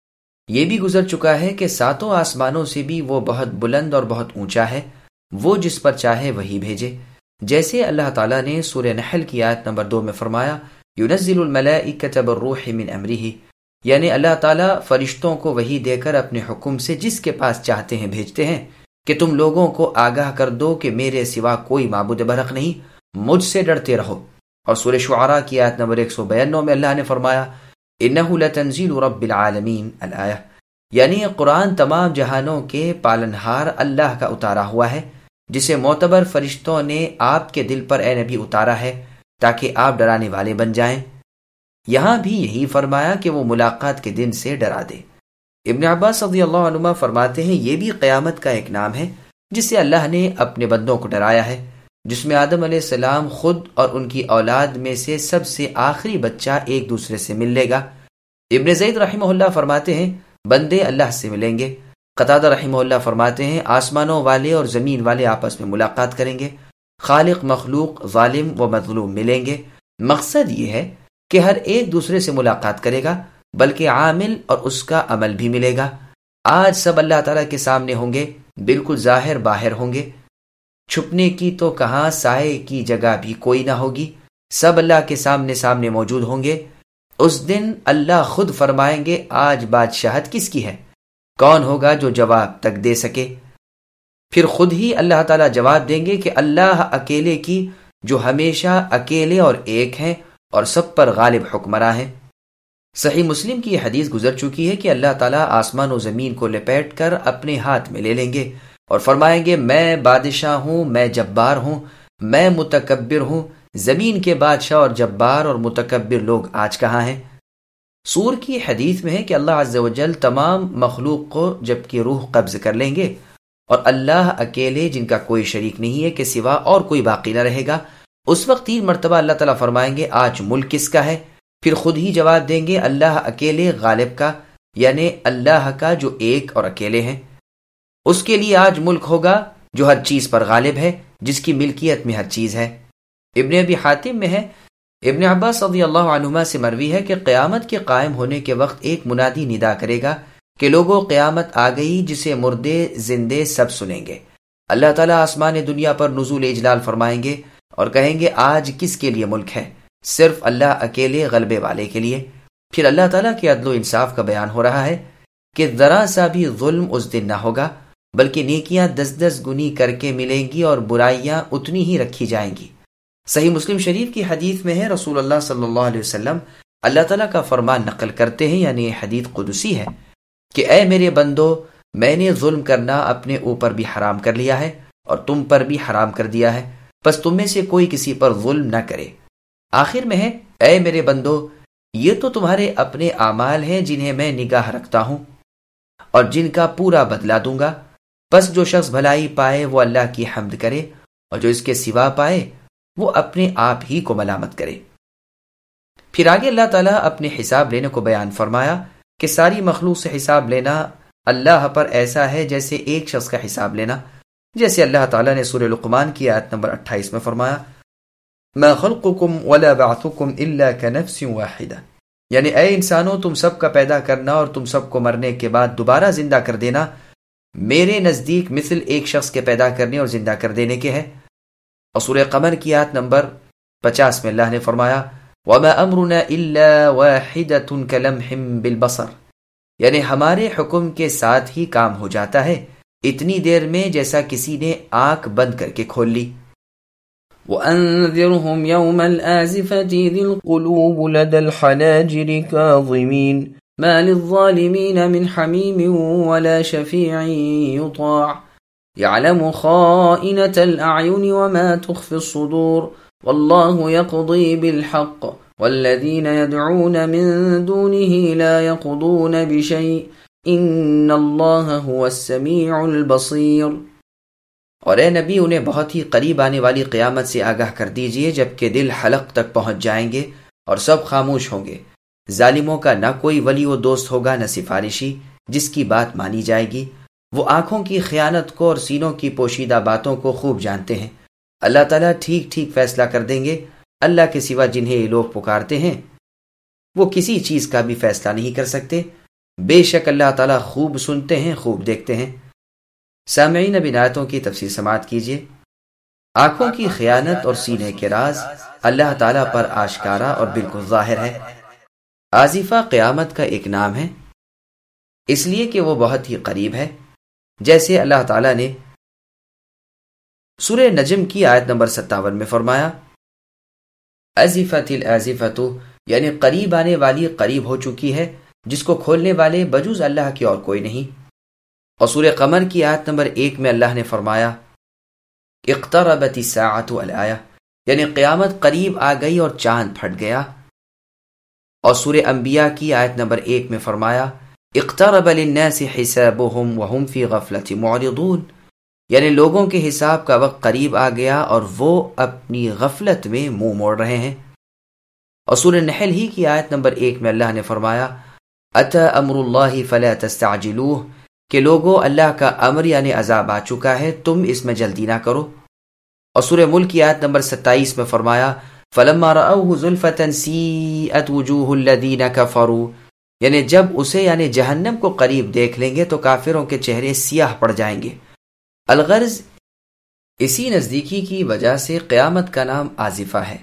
یہ بھی گزر چکا ہے کہ 7 آسمانوں سے بھی وہ بہت بلند اور بہت اونچا ہے، وہ جس پر چاہے وہی بھیجے، جیسے اللہ تعالیٰ نے سورہ نحل کی آیت نمبر 2 میں فرمایا ينزل الملائکۃ بالروح من امرہ، یعنی اللہ تعالیٰ فرشتوں کو وحی دے کر اپنے حکم سے جس کے پاس چاہتے ہیں بھیجتے ہیں کہ تم لوگوں کو آگاہ کر دو کہ میرے سوا کوئی معبود برحق نہیں، مجھ سے ڈرتے رہو۔ اور سورہ شعراء کی آیت نمبر 192 میں اللہ نے فرمایا انہ لتنزیل رب العالمین الآیہ، یعنی یہ قرآن تمام جہانوں کے پالنہار اللہ کا اتارا ہوا ہے، جسے معتبر فرشتوں نے آپ کے دل پر اے نبی اتارا ہے تاکہ آپ ڈرانے والے بن جائیں۔ یہاں بھی یہی فرمایا کہ وہ ملاقات کے دن سے ڈرا دے۔ ابن عباس رضی اللہ عنہما فرماتے ہیں یہ بھی قیامت کا ایک نام ہے جس سے اللہ نے اپنے بندوں کو ڈرایا ہے، جس میں آدم علیہ السلام خود اور ان کی اولاد میں سے سب سے آخری بچہ ایک دوسرے سے مل لے گا۔ ابن زید رحمہ اللہ فرماتے ہیں بندے اللہ سے ملیں گے۔ قتادہ رحمہ اللہ فرماتے ہیں آسمانوں والے اور زمین والے آپس میں ملاقات کریں گے، خالق مخلوق ظالم و مظلوم ملیں گے۔ مقصد یہ ہے کہ ہر ایک دوسرے سے ملاقات کرے گا، بلکہ عامل اور اس کا عمل بھی ملے گا۔ آج سب اللہ تعالیٰ کے سامنے ہوں گے، بالکل ظاہر باہر ہوں گے، چھپنے کی تو کہاں سائے کی جگہ بھی کوئی نہ ہوگی، سب اللہ کے سامنے موجود ہوں گے۔ اس دن اللہ خود فرمائیں گے آج بادشاہت کس کی ہے، کون ہوگا جو جواب تک دے سکے؟ پھر خود ہی اللہ تعالیٰ جواب دیں گے کہ اللہ اکیلے کی، جو ہمیشہ اکیلے اور ایک ہیں اور سب پر غالب حکمراں ہیں۔ صحیح مسلم کی یہ حدیث گزر چکی ہے کہ اللہ تعالیٰ آسمان و زمین کو لپیٹ کر اپنے ہاتھ میں لے لیں گے اور فرمائیں گے میں بادشاہ ہوں، میں جبار ہوں، میں متکبر ہوں۔ زمین کے بادشاہ اور جبار اور متکبر لوگ آج کہاں ہیں؟ سور کی حدیث میں ہے کہ اللہ عز و جل تمام مخلوق کو جب کہ روح قبض کر لیں گے اور اللہ اکیلے جن کا کوئی شریک نہیں ہے کے سوا اور کوئی باقی نہ رہے گا۔ اس وقت 3 مرتبہ اللہ تعالیٰ فرمائیں گے آج ملک کس کا ہے؟ پھر خود ہی جواب دیں گے اللہ اکیلے غالب کا، یعنی اللہ کا جو ایک اور اکیلے ہیں، اس کے لیے آج ملک ہوگا جو ہر چیز پر غالب ہے، جس کی ملکیت میں ہر چیز ہے۔ ابن ابی حاتم میں ہے ابن عباس رضی اللہ عنہما سے مروی ہے کہ قیامت کے قائم ہونے کے وقت ایک منادی ندا کرے گا کہ لوگوں قیامت آ گئی، جسے مردے زندے سب سنیں گے۔ اللہ تعالیٰ آسمان دنیا پر نزول اجلال فرمائیں گے اور کہیں گے آج کس کے لیے ملک ہے؟ صرف اللہ اکیلے غلبے والے کے لیے۔ پھر اللہ تعالیٰ کے عدل و انصاف کا بیان ہو رہا ہے کہ ذرا سا بھی ظلم اس دن نہ ہوگا، بلکہ نیکیاں 10 گنی کر کے ملیں گی اور برائیاں اتنی ہی رکھی جائیں گی۔ صحیح مسلم شریف کی حدیث میں ہے رسول اللہ صلی اللہ علیہ وسلم اللہ تعالیٰ کا فرمان نقل کرتے ہیں، یعنی یہ حدیث قدسی ہے کہ اے میرے بندو، میں نے ظلم کرنا اپنے اوپر بھی حرام کر لیا ہے اور تم پر بھی حرام کر دیا ہے، بس تم میں سے کوئی کسی پر ظلم نہ کرے۔ آخر میں ہے اے میرے بندو، یہ تو تمہارے اپنے اعمال ہیں جنہیں میں نگاہ رکھتا ہوں اور جن کا پورا بدلہ دوں گا، بس جو شخص بھلائی پائے وہ اللہ کی حمد کرے اور جو اس کے سوا پائے وہ اپنے آپ ہی کو ملامت کرے۔ پھر آگے اللہ تعالیٰ اپنے حساب لینے کو بیان فرمایا کہ ساری مخلوق سے حساب لینا اللہ پر ایسا ہے جیسے ایک شخص کا حساب لینا، جیسے اللہ تعالیٰ نے سورہ لقمان کی آیت نمبر 28 میں فرمایا ما خلقکم ولا بعثکم الا کنفس واحدہ، یعنی اے انسانوں تم سب کا پیدا کرنا اور تم سب کو مرنے کے بعد دوبارہ زندہ کر دینا میرے نزدیک مثل ایک شخص کے پیدا کرنے اور زندہ کر دینے کے ہے۔ اور سورہ قمر کی آیت نمبر 50 میں اللہ نے فرمایا وما امرنا الا واحدۃ کلمح بالبصر، یعنی ہمارے حکم کے ساتھ ہی کام ہو جاتا ہے اتنی دیر میں جیسا کسی نے آنکھ بند کر کے کھول لی۔ وَأَنذِرْهُمْ يَوْمَ الْآزِفَةِ ذِي الْقُلُوبِ لَدَى الْحَنَاجِرِ كَاظِمِينَ مَا لِلظَّالِمِينَ مِنْ حَمِيمٍ وَلَا شَفِيعٍ يُطَاعُ يَعْلَمُ خَائِنَةَ الْأَعْيُنِ وَمَا تُخْفِي الصُّدُورُ وَاللَّهُ يَقْضِي بِالْحَقِّ وَالَّذِينَ يَدْعُونَ مِن دُونِهِ لَا يَقْضُونَ بِشَيْءٍ إِنَّ اللَّهَ هُوَ السَّمِيعُ الْبَصِيرُ۔ اور اے نبی انہیں بہت ہی قریب آنے والی قیامت سے آگاہ کر دیجئے جبکہ دل حلق تک پہنچ جائیں گے اور سب خاموش ہوں گے۔ ظالموں کا نہ کوئی ولی و دوست ہوگا نہ سفارشی جس کی بات مانی جائے گی۔ وہ آنکھوں کی خیانت کو اور سینوں کی پوشیدہ باتوں کو خوب جانتے ہیں۔ اللہ تعالیٰ ٹھیک ٹھیک فیصلہ کر دیں گے۔ اللہ کے سوا جنہیں یہ لوگ پکارتے ہیں وہ کسی چیز کا بھی فیصلہ نہیں کر سکتے بے شک اللہ تعالیٰ خوب سنتے ہیں، خوب دیکھتے ہیں۔ سامعین، اب ان آیتوں کی تفسیر سماعت کیجیے۔ آنکھوں کی خیانت اور سینے کے راز اللہ تعالیٰ پر آشکارا اور بالکل ظاہر ہے۔ آزفہ قیامت کا ایک نام ہے، اس لیے کہ وہ بہت ہی قریب ہے، جیسے اللہ تعالیٰ نے سورہ نجم کی آیت نمبر 57 میں فرمایا، ازفت الازفۃ، یعنی قریب آنے والی قریب ہو چکی ہے، جس کو کھولنے والے بجز اللہ کی اور کوئی نہیں۔ اور سورہ قمر کی آیت نمبر 1 میں اللہ نے فرمایا، اقتربت الساعۃ الآیہ، یعنی قیامت قریب آ گئی اور چاند پھٹ گیا۔ اور سورہ انبیاء کی آیت نمبر 1 میں فرمایا، اقترب للناس حسابهم وهم فی غفلۃ معرضون، یعنی لوگوں کے حساب کا وقت قریب آ گیا اور وہ اپنی غفلت میں منہ موڑ رہے ہیں۔ اور سورہ نحل ہی کی آیت نمبر 1 میں اللہ نے فرمایا، اتی امر اللہ فلا تستعجلوہ، کہ لوگوں اللہ کا امر یعنی عذاب آ چکا ہے، تم اس میں جلدی نہ کرو۔ اور سورہ ملک کی آیت نمبر 27 میں فرمایا، فلما رأوہ زلفۃ سیئت وجوہ الذین کفروا، یعنی جب اسے یعنی جہنم کو قریب دیکھ لیں گے تو کافروں کے چہرے سیاہ پڑ جائیں گے۔ الغرض اسی نزدیکی کی وجہ سے قیامت کا نام آزفہ ہے۔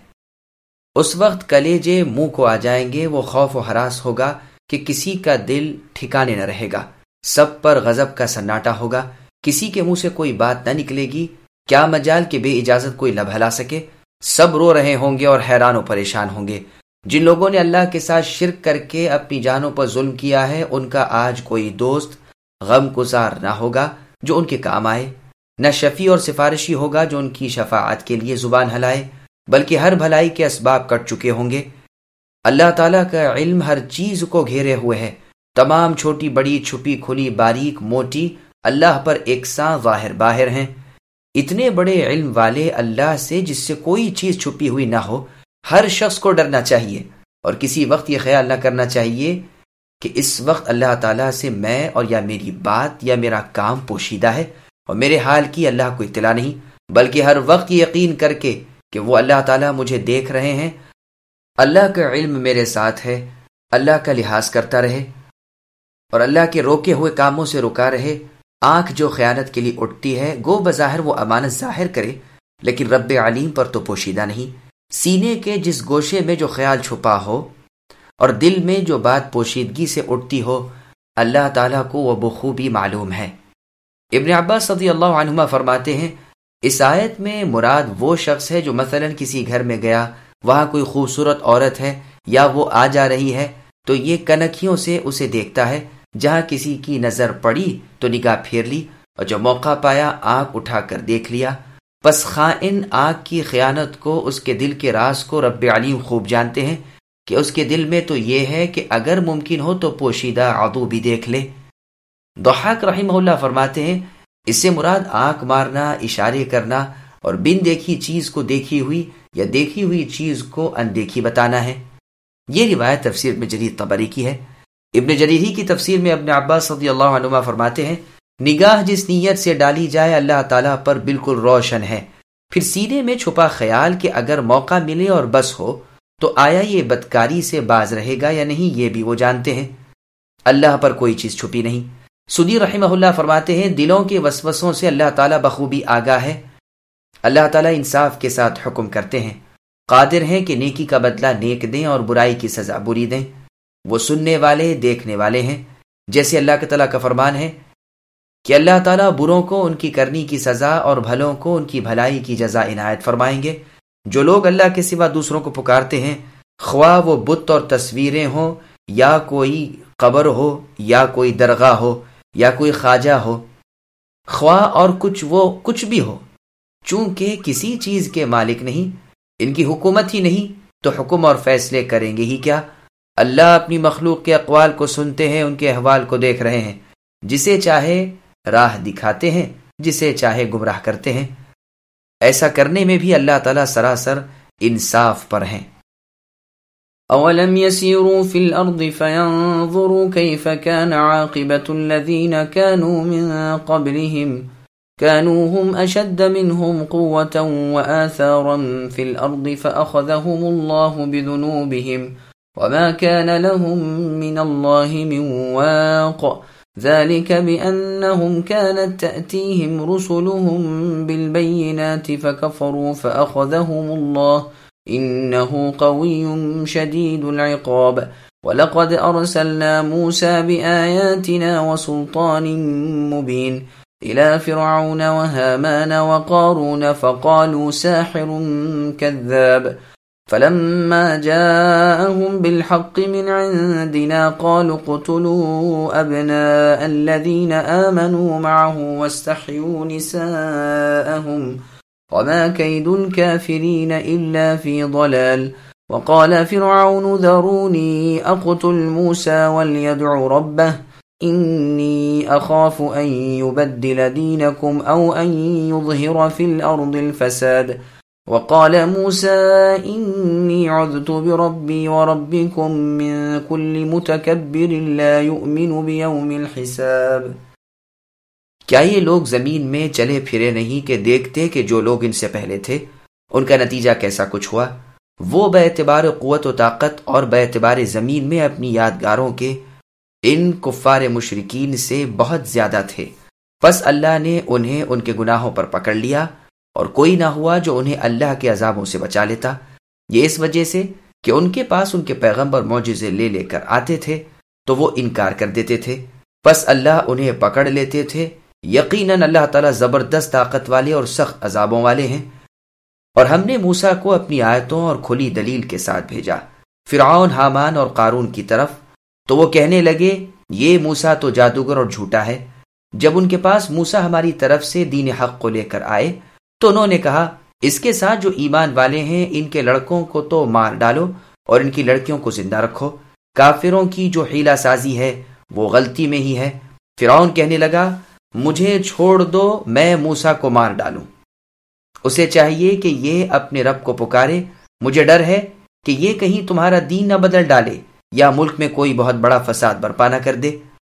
اس وقت کلیجے منہ کو آ جائیں گے، وہ خوف و ہراس ہوگا کہ کسی کا دل ٹھکانے نہ رہے گا، سب پر غضب کا سناٹا ہوگا، کسی کے منہ سے کوئی بات نہ نکلے گی، کیا مجال کہ بے اجازت کوئی لب ہلا سکے، سب رو رہے ہوں گے اور حیران و پریشان ہوں گے۔ جن لوگوں نے اللہ کے ساتھ شرک کر کے اپنی جانوں پر ظلم کیا ہے، ان کا آج کوئی دوست غم گسار نہ ہوگا جو ان کے کام آئے، نہ شفیع اور سفارشی ہوگا جو ان کی شفاعت کے لیے زبان ہلائے، بلکہ ہر بھلائی کے اسباب کٹ چکے ہوں گے۔ اللہ تعالیٰ کا علم ہر چیز کو گھیرے ہوئے ہے، تمام چھوٹی بڑی چھپی کھلی باریک موٹی اللہ پر یکساں ظاہر باہر ہیں۔ اتنے بڑے علم والے اللہ سے جس سے کوئی چیز چھپی ہوئی نہ ہو، ہر شخص کو ڈرنا چاہیے اور کسی وقت یہ خیال نہ کرنا چاہیے کہ اس وقت اللہ تعالیٰ سے میں اور یا میری بات یا میرا کام پوشیدہ ہے اور میرے حال کی اللہ کو اطلاع نہیں، بلکہ ہر وقت یہ یقین کر کے کہ وہ اللہ تعالیٰ مجھے دیکھ رہے ہیں، اللہ کا علم میرے ساتھ ہے، اللہ کا لحاظ کرتا رہے اور اللہ کے روکے ہوئے کاموں سے رکا رہے۔ آنکھ جو خیانت کے لیے اٹھتی ہے، گو بظاہر وہ امانت ظاہر کرے، لیکن رب علیم پر تو پوشیدہ نہیں۔ سینے کے جس گوشے میں جو خیال چھپا ہو اور دل میں جو بات پوشیدگی سے اٹھتی ہو، اللہ تعالیٰ کو وہ بخوبی معلوم ہے۔ ابن عباس رضی اللہ عنہما فرماتے ہیں، اس آیت میں مراد وہ شخص ہے جو مثلا کسی گھر میں گیا، وہاں کوئی خوبصورت عورت ہے یا وہ آ جا رہی ہے تو یہ کنکھیوں سے اسے دیکھتا ہے، جہاں کسی کی نظر پڑی تو نگاہ پھیر لی اور جو موقع پایا آنکھ اٹھا کر دیکھ لیا۔ پس خائن آنکھ کی خیانت کو، اس کے دل کے راز کو رب علیم خوب جانتے ہیں کہ اس کے دل میں تو یہ ہے کہ اگر ممکن ہو تو پوشیدہ عدو بھی دیکھ لے۔ ضحاک رحمہ اللہ فرماتے ہیں، اس سے مراد آنکھ مارنا، اشارے کرنا اور بن دیکھی چیز کو دیکھی ہوئی یا دیکھی ہوئی چیز کو اندیکھی بتانا ہے۔ یہ روایت تفسیر ابن جریر طبری کی ہے۔ ابن جریری کی تفسیر میں ابن عباس رضی اللہ عنہما فرماتے ہیں، نگاہ جس نیت سے ڈالی جائے اللہ تعالیٰ پر بالکل روشن ہے۔ پھر سینے میں چھپا خیال کہ اگر موقع ملے اور بس ہو تو آیا یہ بدکاری سے باز رہے گا یا نہیں، یہ بھی وہ جانتے ہیں۔ اللہ پر کوئی چیز چھپی نہیں۔ سدی رحمہ اللہ فرماتے ہیں، دلوں کے وسوسوں سے اللہ تعالیٰ بخوبی آگاہ ہے۔ اللہ تعالیٰ انصاف کے ساتھ حکم کرتے ہیں، قادر ہیں کہ نیکی کا بدلہ نیک دیں اور برائی کی سزا بری دیں۔ وہ سننے والے دیکھنے والے ہیں، جیسے اللہ تعالیٰ کا فرمان ہے کہ اللہ تعالیٰ بروں کو ان کی کرنی کی سزا اور بھلوں کو ان کی بھلائی کی جزا عنایت فرمائیں گے۔ جو لوگ اللہ کے سوا دوسروں کو پکارتے ہیں، خواہ وہ بت اور تصویریں ہوں یا کوئی قبر ہو یا کوئی درگاہ ہو یا کوئی خواجہ ہو، خواہ اور کچھ بھی ہو، چونکہ کسی چیز کے مالک نہیں، ان کی حکومت ہی نہیں، تو حکم اور فیصلے کریں گے ہی کیا؟ اللہ اپنی مخلوق کے اقوال کو سنتے ہیں، ان کے احوال کو دیکھ رہے ہیں، جسے چاہے راہ دکھاتے ہیں، جسے چاہے گمراہ کرتے ہیں۔ ایسا کرنے میں بھی اللہ تعالیٰ سراسر انصاف پر ہیں۔ أولم يسيروا في الأرض فينظروا كيف كان عاقبة الذين كانوا من قبلهم كانوا هم أشد منهم قوة وآثارا في الأرض فأخذهم الله بذنوبهم وما كان لهم من الله من واق ذلك بأنهم كانت تأتيهم رسلهم بالبينات فكفروا فأخذهم الله إنه قوي شديد العقاب وَلَقَدْ أَرْسَلْنَا مُوسَى بِآيَاتِنَا وَسُلْطَانٍ مُبِينٍ إِلَى فِرْعَوْنَ وَهَامَانَ وَقَارُونَ فَقَالُوا سَاحِرٌ كَذَّابٌ فَلَمَّا جَاءَهُم بِالْحَقِّ مِنْ عِندِنَا قَالُوا اقْتُلُوا أَبْنَاءَ الَّذِينَ آمَنُوا مَعَهُ وَاسْتَحْيُوا نِسَاءَهُمْ وَمَا كَيْدُ الْكَافِرِينَ إِلَّا فِي ضَلَالٍ وقال فرعون ذروني أقتل موسى وليدع ربه إني أخاف أن يبدل دينكم أو أن يظهر في الأرض الفساد وقال موسى إني عذت بربي وربكم من كل متكبر لا يؤمن بيوم الحساب. کیا یہ لوگ زمین میں چلے پھرے نہیں کہ دیکھتے کہ جو لوگ ان سے پہلے تھے ان کا نتیجہ کیسا کچھ ہوا؟ وہ بے اعتبار قوت و طاقت اور بے اعتبار زمین میں اپنی یادگاروں کے ان کفار مشرکین سے بہت زیادہ تھے. پس اللہ نے انہیں ان کے گناہوں پر پکڑ لیا اور کوئی نہ ہوا جو انہیں اللہ کے عذابوں سے بچا لیتا. یہ اس وجہ سے کہ ان کے پاس ان کے پیغمبر معجزے لے کر آتے تھے تو وہ انکار کر دیتے تھے. پس اللہ انہیں پکڑ لیتے تھے. یقیناً اللہ تعالیٰ زبردست طاقت والے اور سخت عذابوں والے ہیں. اور ہم نے موسیٰ کو اپنی آیتوں اور کھلی دلیل کے ساتھ بھیجا فرعون، حامان اور قارون کی طرف، تو وہ کہنے لگے یہ موسیٰ تو جادوگر اور جھوٹا ہے. جب ان کے پاس موسیٰ ہماری طرف سے دین حق کو لے کر آئے تو انہوں نے کہا اس کے ساتھ جو ایمان والے ہیں ان کے لڑکوں کو تو مار ڈالو اور ان کی لڑکیوں کو زندہ رکھو. کافروں کی جو حیلہ سازی ہے وہ غلطی میں ہی ہے. فرعون کہنے لگا مجھے چھوڑ دو، میں موسیٰ کو مار ڈالوں. اسے چاہیے کہ یہ اپنے رب کو پکارے. مجھے ڈر ہے کہ یہ کہیں تمہارا دین نہ بدل ڈالے یا ملک میں کوئی بہت بڑا فساد برپا نہ کر دے.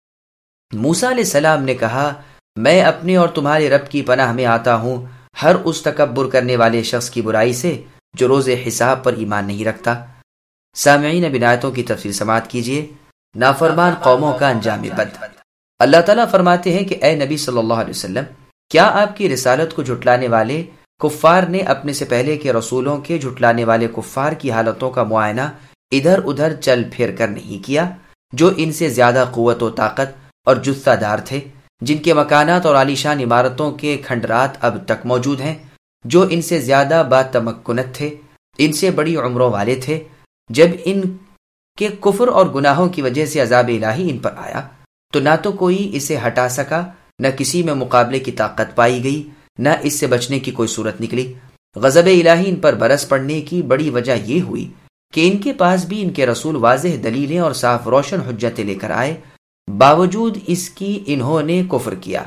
موسیٰ علیہ السلام نے کہا میں اپنے اور تمہارے رب کی پناہ میں آتا ہوں ہر اس تکبر کرنے والے شخص کی برائی سے جو روز حساب پر ایمان نہیں رکھتا. سامعین اب آیتوں کی تفسیر سماعت کیجیے. نافرمان قوموں کا انجام بد. اللہ تعالیٰ فرماتے ہیں کہ اے نبی صلی اللہ علیہ وسلم، کیا آپ کی رسالت کو جھٹلانے والے کفار نے اپنے سے پہلے کے رسولوں کے جھٹلانے والے کفار کی حالتوں کا معائنہ ادھر ادھر چل پھر کر نہیں کیا، جو ان سے زیادہ قوت و طاقت اور جثہ دار تھے، جن کے مکانات اور عالیشان عمارتوں کے کھنڈرات اب تک موجود ہیں، جو ان سے زیادہ باتمکنت تھے، ان سے بڑی عمروں والے تھے. جب ان کے کفر اور گناہوں کی وجہ سے عذاب الہی ان پر آیا تو نہ تو کوئی اسے ہٹا سکا، نہ کسی میں مقابلے کی طاقت پائی گئی، نہ اس سے بچنے کی کوئی صورت نکلی. غضب الہی ان پر برس پڑنے کی بڑی وجہ یہ ہوئی کہ ان کے پاس بھی ان کے رسول واضح دلیلیں اور صاف روشن حجتیں لے کر آئے، باوجود اس کی انہوں نے کفر کیا،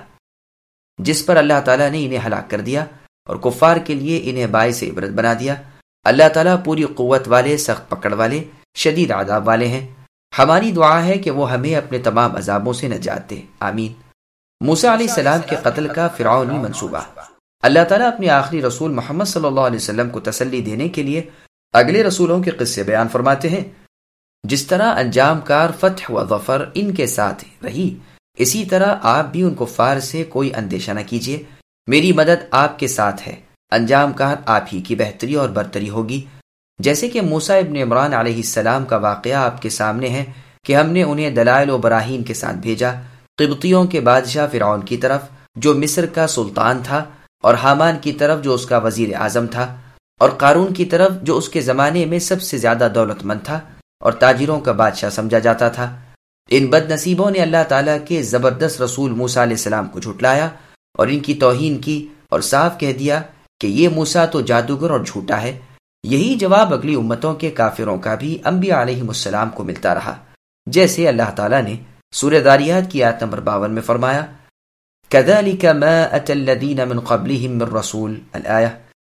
جس پر اللہ تعالیٰ نے انہیں ہلاک کر دیا اور کفار کے لیے انہیں باعث عبرت بنا دیا. اللہ تعالیٰ پوری قوت والے، سخت پکڑ والے، شدید عذاب والے ہیں. ہماری دعا ہے کہ وہ ہمیں اپنے تمام عذابوں سے نجات دے. آمین. موسیٰ علیہ السلام کے قتل کا فرعونی منصوبہ. اللہ تعالیٰ اپنے آخری رسول محمد صلی اللہ علیہ وسلم کو تسلی دینے کے لیے اگلے رسولوں کے قصے بیان فرماتے ہیں. جس طرح انجام کار فتح و ظفر ان کے ساتھ رہی، اسی طرح آپ بھی ان کفار سے کوئی اندیشہ نہ کیجیے. میری مدد آپ کے ساتھ ہے. انجام کار آپ ہی کی بہتری اور برتری ہوگی. جیسے کہ موسیٰ ابن عمران علیہ السلام کا واقعہ آپ کے سامنے ہے کہ ہم نے انہیں دلائل و براہین کے ساتھ بھیجا قبطیوں کے بادشاہ فرعون کی طرف جو مصر کا سلطان تھا، اور حامان کی طرف جو اس کا وزیر اعظم تھا، اور قارون کی طرف جو اس کے زمانے میں سب سے زیادہ دولت مند تھا اور تاجروں کا بادشاہ سمجھا جاتا تھا. ان بد نصیبوں نے اللہ تعالیٰ کے زبردست رسول موسیٰ علیہ السلام کو جھٹلایا اور ان کی توہین کی اور صاف کہہ دیا کہ یہ موسیٰ تو جادوگر اور جھوٹا ہے. یہی جواب اگلی امتوں کے کافروں کا بھی انبیاء علیہم السلام کو ملتا رہا. جیسے اللہ تعالیٰ نے سورہ داریات کی آیت نمبر 52 میں فرمایا كَذَلِكَ مَا أَتَى الَّذِينَ مِن قَبْلِهِم مِّن رَّسُولٍ الآیہ،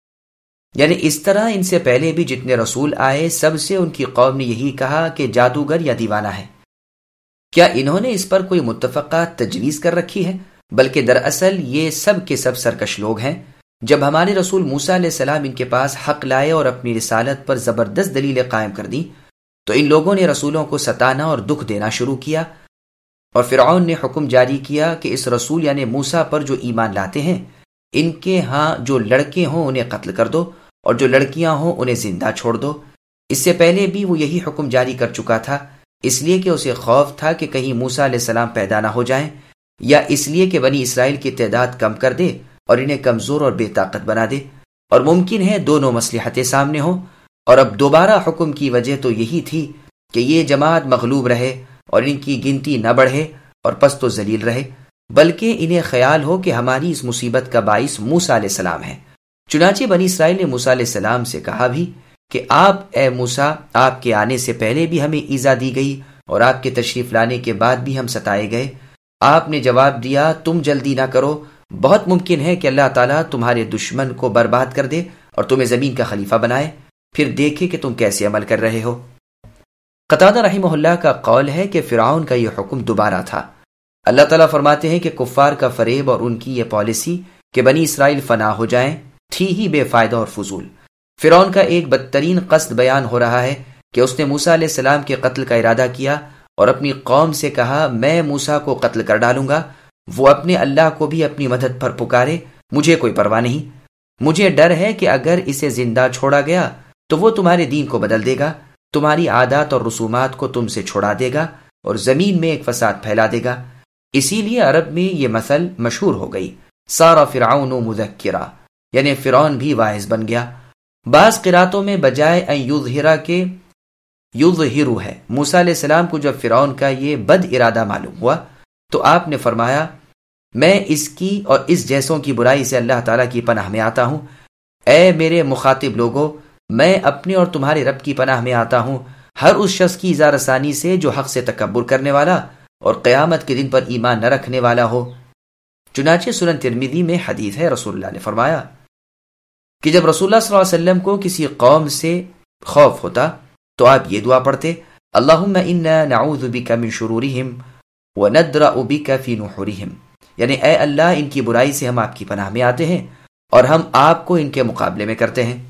یعنی اس طرح ان سے پہلے بھی جتنے رسول آئے سب سے ان کی قوم نے یہی کہا کہ جادوگر یا دیوانہ ہے. کیا انہوں نے اس پر کوئی متفقہ تجویز کر رکھی ہے؟ بلکہ دراصل یہ سب کے سب سرکش لوگ ہیں. جب ہمارے رسول موسیٰ علیہ السلام ان کے پاس حق لائے اور اپنی رسالت پر زبردست دلیلیں قائم کر دیں تو ان لوگوں نے رسولوں کو ستانا اور دکھ دینا شروع کیا، اور فرعون نے حکم جاری کیا کہ اس رسول یعنی موسیٰ پر جو ایمان لاتے ہیں، ان کے ہاں جو لڑکے ہوں انہیں قتل کر دو، اور جو لڑکیاں ہوں انہیں زندہ چھوڑ دو۔ اس سے پہلے بھی وہ یہی حکم جاری کر چکا تھا، اس لیے کہ اسے خوف تھا کہ کہیں موسیٰ علیہ السلام پیدا نہ ہو جائیں، یا اس لیے کہ بنی اسرائیل کی تعداد کم کر دے اور انہیں کمزور اور بے طاقت بنا دے، اور ممکن ہے دونوں مصلحتیں سامنے ہوں۔ اور اب دوبارہ حکم کی وجہ تو یہی تھی کہ یہ جماعت مغلوب رہے اور ان کی گنتی نہ بڑھے اور پست و ذلیل رہے، بلکہ انہیں خیال ہو کہ ہماری اس مصیبت کا باعث موسیٰ علیہ السلام ہے۔ چنانچہ بنی اسرائیل نے موسیٰ علیہ السلام سے کہا بھی کہ آپ اے موسیٰ، آپ کے آنے سے پہلے بھی ہمیں ایذا دی گئی اور آپ کے تشریف لانے کے بعد بھی ہم ستائے گئے۔ آپ نے جواب دیا، تم جلدی نہ کرو، بہت ممکن ہے کہ اللہ تعالیٰ تمہارے دشمن کو برباد کر دے اور تمہیں زمین کا خلیفہ بنائے، پھر دیکھے کہ تم کیسے عمل کر رہے ہو۔ قتادہ رحمہ اللہ کا قول ہے کہ فرعون کا یہ حکم دوبارہ تھا۔ اللہ تعالیٰ فرماتے ہیں کہ کفار کا فریب اور ان کی یہ پالیسی کہ بنی اسرائیل فنا ہو جائیں تھی ہی بے فائدہ اور فضول۔ فرعون کا ایک بدترین قصد بیان ہو رہا ہے کہ اس نے موسیٰ علیہ السلام کے قتل کا ارادہ کیا اور اپنی قوم سے کہا میں موسیٰ کو قتل کر ڈالوں گا، وہ اپنے اللہ کو بھی اپنی مدد پر پکارے، مجھے کوئی پرواہ نہیں۔ مجھے ڈر ہے کہ اگر اسے زندہ چھوڑا گیا تو وہ تمہارے دین کو بدل دے گا، تمہاری عادات اور رسومات کو تم سے چھڑا دے گا اور زمین میں ایک فساد پھیلا دے گا۔ اسی لیے عرب میں یہ مثل مشہور ہو گئی، سارا فرعون مذکرا، یعنی فرعون بھی واعظ بن گیا۔ بعض قراتوں میں بجائے ان یظہرا کے یظہرو ہے۔ موسیٰ علیہ السلام کو جب فرعون کا یہ بد ارادہ معلوم ہوا تو آپ نے فرمایا میں اس کی اور اس جیسوں کی برائی سے اللہ تعالیٰ کی پناہ میں آتا ہوں۔ اے میرے مخاطب لوگوں، میں اپنے اور تمہارے رب کی پناہ میں آتا ہوں ہر اس شخص کی اظہار ثانی سے جو حق سے تکبر کرنے والا اور قیامت کے دن پر ایمان نہ رکھنے والا ہو۔ چنانچہ سنن ترمذی میں حدیث ہے، رسول اللہ نے فرمایا کہ جب رسول اللہ صلی اللہ علیہ وسلم کو کسی قوم سے خوف ہوتا تو آپ یہ دعا پڑھتے، اللہم انا نعوذ بک من شرورہم وندرأ بک فی نحورہم، یعنی اے اللہ ان کی برائی سے ہم آپ کی پناہ میں آتے ہیں اور ہم آپ کو ان کے مقابلے میں کرتے ہیں۔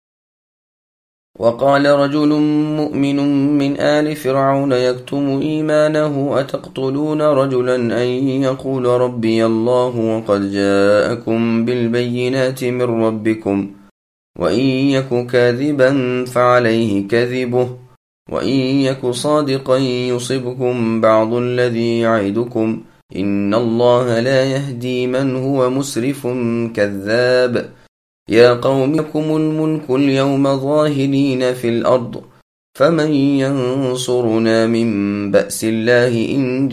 وقال رجل مؤمن من آل فرعون يكتم إيمانه أتقتلون رجلا أن يقول ربي الله وقد جاءكم بالبينات من ربكم وإن يك كاذبا فعليه كذبه وإن يك صادقا يصبكم بعض الذي يعدكم إن الله لا يهدي من هو مسرف كذاب يا قوم لكم الملك اليوم ظاهرين في الأرض فمن ينصرنا من بأس الله إن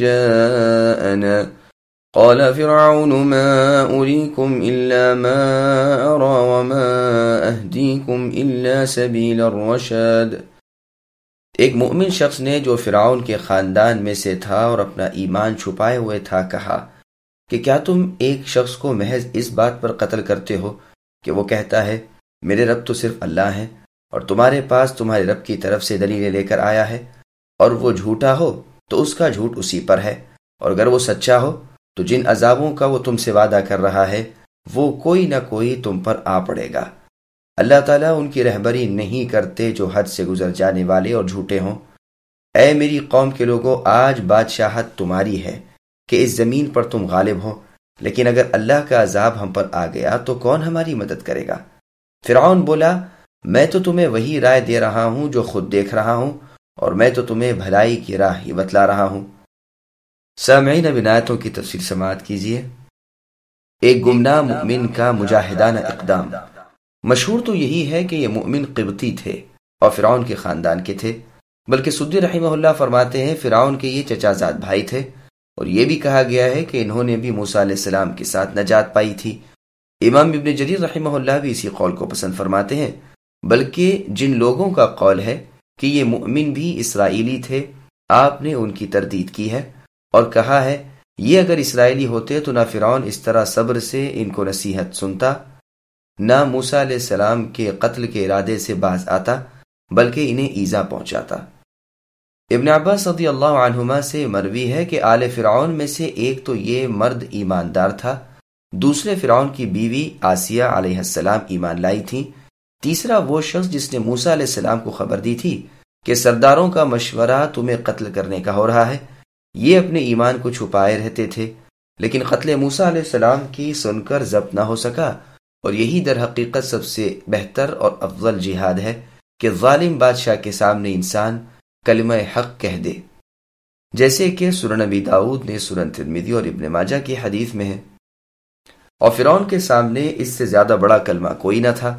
جاءنا قال فرعون ما أريكم إلا ما أرى وما أهديكم إلا سبيل الرشاد۔ ایک مؤمن شخص نے جو فرعون کے خاندان میں سے تھا اور اپنا ایمان چھپائے ہوئے تھا کہا کہ کیا تم ایک شخص کو محض اس بات پر قتل کرتے ہو کہ وہ کہتا ہے میرے رب تو صرف اللہ ہے اور تمہارے پاس تمہارے رب کی طرف سے دلیلیں لے کر آیا ہے، اور وہ جھوٹا ہو تو اس کا جھوٹ اسی پر ہے، اور اگر وہ سچا ہو تو جن عذابوں کا وہ تم سے وعدہ کر رہا ہے وہ کوئی نہ کوئی تم پر آ پڑے گا۔ اللہ تعالیٰ ان کی رہبری نہیں کرتے جو حد سے گزر جانے والے اور جھوٹے ہوں۔ اے میری قوم کے لوگوں، آج بادشاہت تمہاری ہے کہ اس زمین پر تم غالب ہو، لیکن اگر اللہ کا عذاب ہم پر آ گیا تو کون ہماری مدد کرے گا؟ فرعون بولا میں تو تمہیں وہی رائے دے رہا ہوں جو خود دیکھ رہا ہوں، اور میں تو تمہیں بھلائی کی راہ ہی بتلا رہا ہوں۔ سامعین، اب ان آیتوں کی تفسیر سماعت کیجیے۔ ایک گمنام مؤمن کا مجاہدانہ اقدام۔ مشہور تو یہی ہے کہ یہ مؤمن قبطی تھے اور فرعون کے خاندان کے تھے، بلکہ سدی رحمہ اللہ فرماتے ہیں فرعون کے یہ چچا زاد بھائی تھے، اور یہ بھی کہا گیا ہے کہ انہوں نے بھی موسیٰ علیہ السلام کے ساتھ نجات پائی تھی۔ امام ابن جریر رحمہ اللہ بھی اسی قول کو پسند فرماتے ہیں، بلکہ جن لوگوں کا قول ہے کہ یہ مؤمن بھی اسرائیلی تھے، آپ نے ان کی تردید کی ہے اور کہا ہے یہ اگر اسرائیلی ہوتے تو نہ فرعون اس طرح صبر سے ان کو نصیحت سنتا، نہ موسیٰ علیہ السلام کے قتل کے ارادے سے باز آتا، بلکہ انہیں ایذا پہنچاتا۔ ابن عباس رضی اللہ عنہما سے مروی ہے کہ آل فرعون میں سے ایک تو یہ مرد ایماندار تھا، دوسرے فرعون کی بیوی آسیہ علیہ السلام ایمان لائی تھی، تیسرا وہ شخص جس نے موسیٰ علیہ السلام کو خبر دی تھی کہ سرداروں کا مشورہ تمہیں قتل کرنے کا ہو رہا ہے۔ یہ اپنے ایمان کو چھپائے رہتے تھے، لیکن قتل موسیٰ علیہ السلام کی سن کر ضبط نہ ہو سکا، اور یہی در حقیقت سب سے بہتر اور افضل جہاد ہے کہ ظالم بادشاہ کے سامنے انسان کلمہ حق کہہ دے، جیسے کہ سنن نبی داؤد نے سنن ترمذی اور ابن ماجہ کی حدیث میں ہے۔ اور فرعون کے سامنے اس سے زیادہ بڑا کلمہ کوئی نہ تھا۔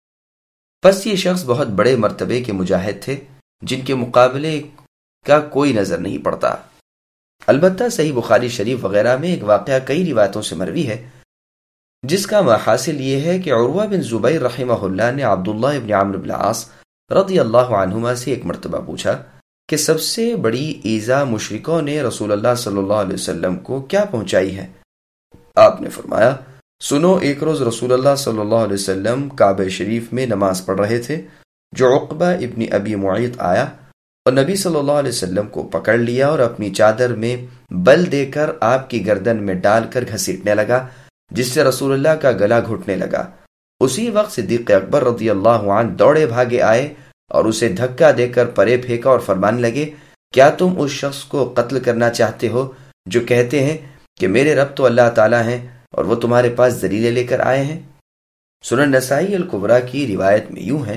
پس یہ شخص بہت بڑے مرتبے کے مجاہد تھے جن کے مقابلے کا کوئی نظر نہیں پڑتا۔ البتہ صحیح بخاری شریف وغیرہ میں ایک واقعہ کئی روایتوں سے مروی ہے، جس کا محاصل یہ ہے کہ عروہ بن زبیر رحمہ اللہ نے عبداللہ ابن عمرو بن العاص رضی اللہ عنہما سے ایک مرتبہ پوچھا کہ سب سے بڑی ایذا مشرکوں نے رسول اللہ صلی اللہ علیہ وسلم کو کیا پہنچائی ہے؟ آپ نے فرمایا، سنو، ایک روز رسول اللہ صلی اللہ علیہ وسلم کعبہ شریف میں نماز پڑھ رہے تھے، جو عقبہ ابن ابی معیط آیا اور نبی صلی اللہ علیہ وسلم کو پکڑ لیا اور اپنی چادر میں بل دے کر آپ کی گردن میں ڈال کر گھسیٹنے لگا، جس سے رسول اللہ کا گلا گھٹنے لگا۔ اسی وقت صدیق اکبر رضی اللہ عنہ دوڑے بھاگے آئے اور اسے دھکا دے کر پرے پھینکا اور فرمانے لگے، کیا تم اس شخص کو قتل کرنا چاہتے ہو جو کہتے ہیں کہ میرے رب تو اللہ تعالیٰ ہیں اور وہ تمہارے پاس دلیلیں لے کر آئے ہیں؟ سنن نسائی الکبریٰ کی روایت میں یوں ہے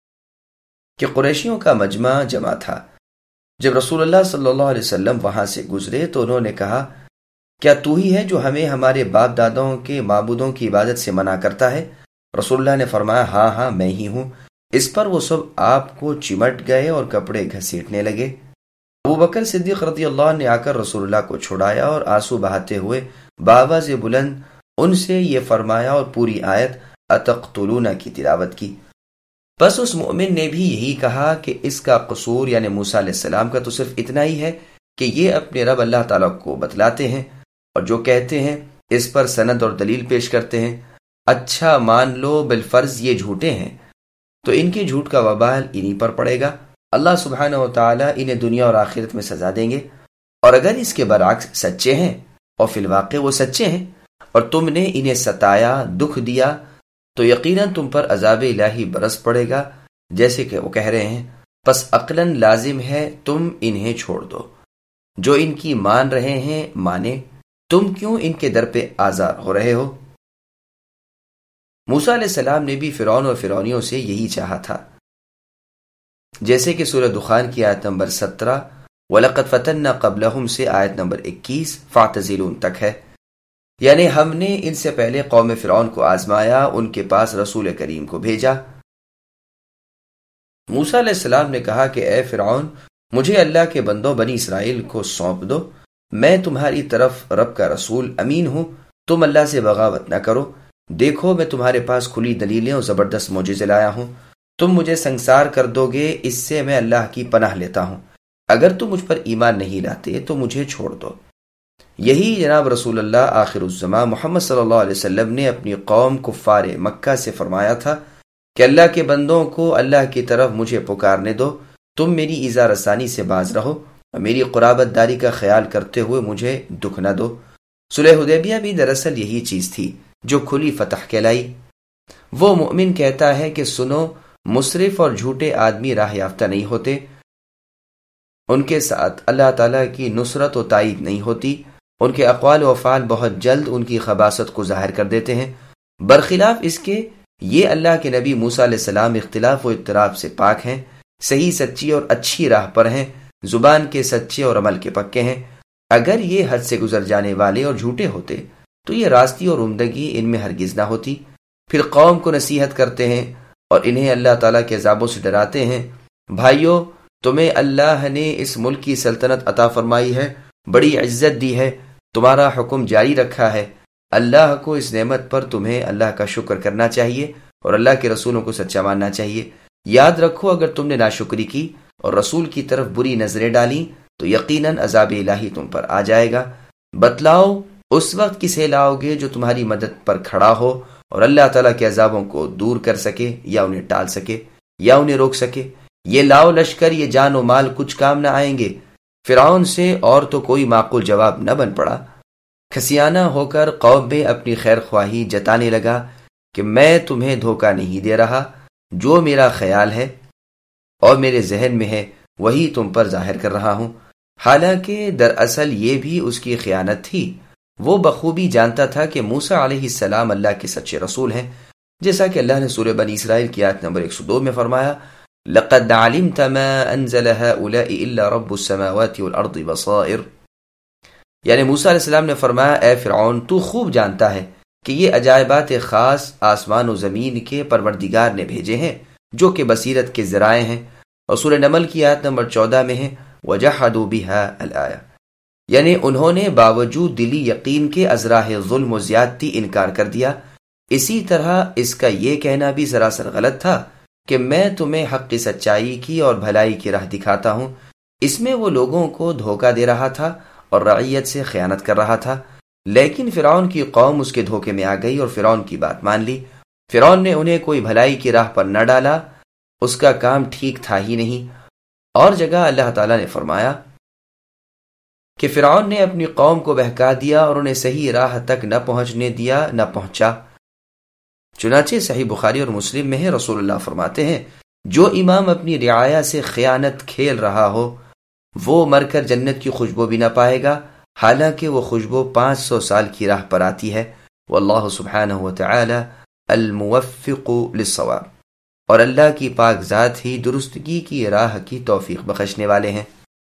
کہ قریشیوں کا مجمع جمع تھا۔ جب رسول اللہ صلی اللہ علیہ وسلم وہاں سے گزرے تو انہوں نے کہا، کیا تو ہی ہے جو ہمیں ہمارے باپ دادوں کے معبودوں کی عبادت سے منع کرتا ہے؟ رسول اللہ نے فرمایا، ہاں ہاں میں ہی ہوں۔ اس پر وہ سب آپ کو چمٹ گئے اور کپڑے گھسیٹنے لگے۔ ابو بکر صدیق رضی اللہ عنہ نے آ کر رسول اللہ کو چھڑایا اور آنسو بہاتے ہوئے بآواز بلند ان سے یہ فرمایا اور پوری آیت اتقتلون کی تلاوت کی۔ بس اس مومن نے بھی یہی کہا کہ اس کا قصور یعنی موسیٰ علیہ السلام کا تو صرف اتنا ہی ہے کہ یہ اپنے رب اللہ تعالیٰ کو بتلاتے ہیں، اور جو کہتے ہیں اس پر سند اور دلیل پیش کرتے ہیں، اچھا مان لو بالفرض یہ جھوٹے ہیں، تو ان کے جھوٹ کا وبال انہی پر پڑے گا۔ اللہ سبحانہ و تعالیٰ انہیں دنیا اور آخرت میں سزا دیں گے۔ اور اگر اس کے برعکس سچے ہیں، اور فی الواقع وہ سچے ہیں، اور تم نے انہیں ستایا، دکھ دیا، تو یقیناً تم پر عذاب الہی برس پڑے گا، جیسے کہ وہ کہہ رہے ہیں، پس عقلاً لازم ہے تم انہیں چھوڑ دو۔ جو ان کی مان رہے ہیں مانے، تم کیوں ان کے در پہ آزار ہو رہے ہو؟ موسیٰ علیہ السلام نے بھی فرعون اور فرعونیوں سے یہی چاہا تھا، جیسے کہ سورہ دخان کی آیت نمبر 17 وَلَقَدْ فَتَنَّا قَبْلَهُمْ سے آیت نمبر 21 فَاعْتَزِلُونَ تک ہے، یعنی ہم نے ان سے پہلے قوم فرعون کو آزمایا، ان کے پاس رسول کریم کو بھیجا۔ موسیٰ علیہ السلام نے کہا کہ اے فرعون، مجھے اللہ کے بندوں بنی اسرائیل کو سونپ دو، میں تمہاری طرف رب کا رسول امین ہوں، تم اللہ سے بغاوت نہ کرو۔ دیکھو میں تمہارے پاس کھلی دلیلیں اور زبردست معجزے لایا ہوں، تم مجھے سنگسار کر دو گے، اس سے میں اللہ کی پناہ لیتا ہوں۔ اگر تم مجھ پر ایمان نہیں لاتے تو مجھے چھوڑ دو۔ یہی جناب رسول اللہ آخر الزمان محمد صلی اللہ علیہ وسلم نے اپنی قوم کفار مکہ سے فرمایا تھا کہ اللہ کے بندوں کو اللہ کی طرف مجھے پکارنے دو، تم میری ایذا رسانی سے باز رہو اور میری قرابت داری کا خیال کرتے ہوئے مجھے دکھ نہ دو۔ صلح حدیبیہ بھی دراصل یہی چیز تھی جو کھلی فتح کہلائی۔ وہ مومن کہتا ہے کہ سنو، مصرف اور جھوٹے آدمی راہ یافتہ نہیں ہوتے، ان کے ساتھ اللہ تعالیٰ کی نصرت و تائید نہیں ہوتی، ان کے اقوال و افعال بہت جلد ان کی خباثت کو ظاہر کر دیتے ہیں۔ برخلاف اس کے یہ اللہ کے نبی موسیٰ علیہ السلام اختلاف و اضطراب سے پاک ہیں، صحیح سچی اور اچھی راہ پر ہیں، زبان کے سچے اور عمل کے پکے ہیں۔ اگر یہ حد سے گزر جانے والے اور جھوٹے ہوتے تو یہ راستی اور عمدگی ان میں ہرگز نہ ہوتی۔ پھر قوم کو نصیحت کرتے ہیں اور انہیں اللہ تعالیٰ کے عذابوں سے ڈراتے ہیں، بھائیو تمہیں اللہ نے اس ملک کی سلطنت عطا فرمائی ہے، بڑی عزت دی ہے، تمہارا حکم جاری رکھا ہے، اللہ کو اس نعمت پر تمہیں اللہ کا شکر کرنا چاہیے اور اللہ کے رسولوں کو سچا ماننا چاہیے۔ یاد رکھو اگر تم نے ناشکری کی اور رسول کی طرف بری نظریں ڈالیں تو یقیناً عذاب الہی تم پر آ جائے گا۔ بتلاؤ اس وقت کسے لاؤ گے جو تمہاری مدد پر کھڑا ہو اور اللہ تعالیٰ کے عذابوں کو دور کر سکے یا انہیں ٹال سکے یا انہیں روک سکے؟ یہ لاؤ لشکر، یہ جان و مال کچھ کام نہ آئیں گے۔ فرعون سے اور تو کوئی معقول جواب نہ بن پڑا۔ کھسیانہ ہو کر قوم میں اپنی خیر خواہی جتانے لگا کہ میں تمہیں دھوکہ نہیں دے رہا، جو میرا خیال ہے اور میرے ذہن میں ہے وہی تم پر ظاہر کر رہا ہوں۔ حالانکہ دراصل یہ بھی اس کی خیانت تھی۔ وہ بخوبی جانتا تھا کہ موسیٰ علیہ السلام اللہ کے سچے رسول ہیں، جیسا کہ اللہ نے سورہ بنی اسرائیل کی آیت نمبر 102 میں فرمایا، لَقَدْ عَلِمْتَ مَا أَنزَلَ هَؤُلَاءِ إِلَّا رَبُّ السَّمَاوَاتِ وَالْأَرْضِ بَصَائِرَ، یعنی موسیٰ علیہ السلام نے فرمایا، اے فرعون تو خوب جانتا ہے کہ یہ عجائبات خاص آسمان و زمین کے پروردگار نے بھیجے ہیں جو کہ بصیرت کے ذرائع ہیں، اور سورہ نمل کی آیت نمبر 14 میں ہے وَجَحَدُوا بِهَا الْآيَةِ، یعنی انہوں نے باوجود دلی یقین کے ازراہ ظلم و زیادتی انکار کر دیا۔ اسی طرح اس کا یہ کہنا بھی سراسر غلط تھا کہ میں تمہیں حق کی سچائی کی اور بھلائی کی راہ دکھاتا ہوں، اس میں وہ لوگوں کو دھوکہ دے رہا تھا اور رعیت سے خیانت کر رہا تھا۔ لیکن فرعون کی قوم اس کے دھوکے میں آ گئی اور فرعون کی بات مان لی۔ فرعون نے انہیں کوئی بھلائی کی راہ پر نہ ڈالا، اس کا کام ٹھیک تھا ہی نہیں۔ اور جگہ اللہ تعالیٰ نے فرمایا کہ فرعون نے اپنی قوم کو بہکا دیا اور انہیں صحیح راہ تک نہ پہنچنے دیا، نہ پہنچا۔ چنانچہ صحیح بخاری اور مسلم میں ہے، رسول اللہ فرماتے ہیں، جو امام اپنی رعایا سے خیانت کھیل رہا ہو وہ مر کر جنت کی خوشبو بھی نہ پائے گا، حالانکہ وہ خوشبو 500 سال کی راہ پر آتی ہے۔ واللہ سبحانہ وتعالی الموفق للصواب، اور اللہ کی پاک ذات ہی درستگی کی راہ کی توفیق بخشنے والے ہیں۔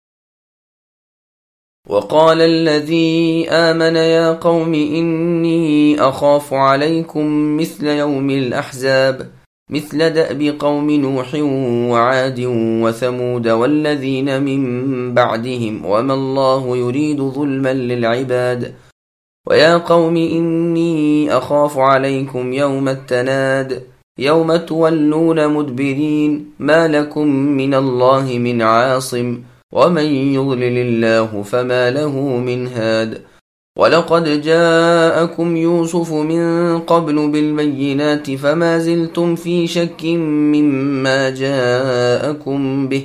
وقال الذي آمن يا قوم إني أخاف عليكم مثل يوم الأحزاب مثل دأب قوم نوح وعاد وثمود والذين من بعدهم وما الله يريد ظلما للعباد ويا قوم إني أخاف عليكم يوم التناد يوم تولون مدبرين ما لكم من الله من عاصم ومن يضلل الله فما له من هاد وَلَقَدْ جَاءَكُمْ يُوسُفُ مِنْ قَبْلُ بِالْبَيِّنَاتِ فَمَا زِلْتُمْ فِي شَكٍّ مِّمَّا جَاءَكُمْ بِهِ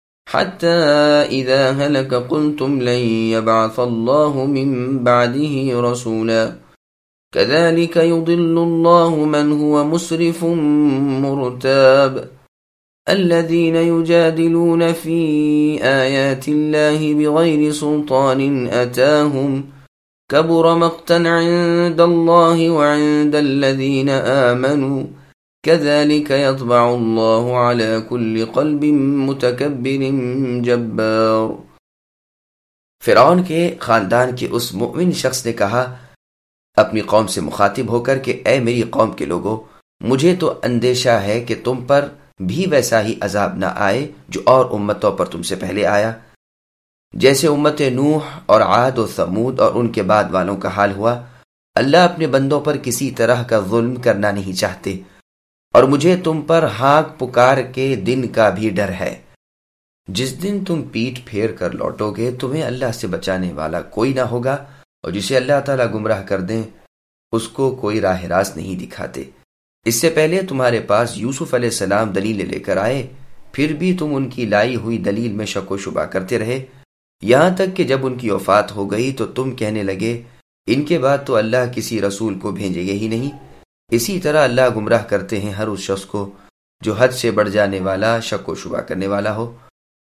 حَتَّى إِذَا هَلَكَ قُلْتُمْ لَنْ يَبْعَثَ اللَّهُ مِنْ بَعْدِهِ رَسُولًا كَذَلِكَ يُضِلُّ اللَّهُ مَنْ هُوَ مُسْرِفٌ مُرْتَابٌ الذين يجادلون في آيات الله بغير سلطان أتاهم كبر مقتا عند الله وعند الذين آمنوا كذلك يطبع الله على كل قلب متكبر جبار۔ فرعون کے خاندان کے اس مؤمن شخص نے کہا اپنی قوم سے مخاطب ہو کر کہ اے میری قوم کے لوگو، مجھے تو اندیشہ ہے کہ تم پر بھی ویسا ہی عذاب نہ آئے جو اور امتوں پر تم سے پہلے آیا، جیسے امت نوح اور عاد و ثمود اور ان کے بعد والوں کا حال ہوا۔ اللہ اپنے بندوں پر کسی طرح کا ظلم کرنا نہیں چاہتے، اور مجھے تم پر ہانک پکار کے دن کا بھی ڈر ہے۔ جس دن تم پیٹھ پھیر کر لوٹو گے تمہیں اللہ سے بچانے والا کوئی نہ ہوگا، اور جسے اللہ تعالیٰ گمراہ کر دیں اس کو کوئی راہ راست نہیں دکھاتے۔ اس سے پہلے تمہارے پاس یوسف علیہ السلام دلیل لے کر آئے، پھر بھی تم ان کی لائی ہوئی دلیل میں شک و شبہ کرتے رہے، یہاں تک کہ جب ان کی وفات ہو گئی تو تم کہنے لگے ان کے بعد تو اللہ کسی رسول کو بھیجے گا ہی نہیں۔ اسی طرح اللہ گمراہ کرتے ہیں ہر اس شخص کو جو حد سے بڑھ جانے والا، شک و شبہ کرنے والا ہو،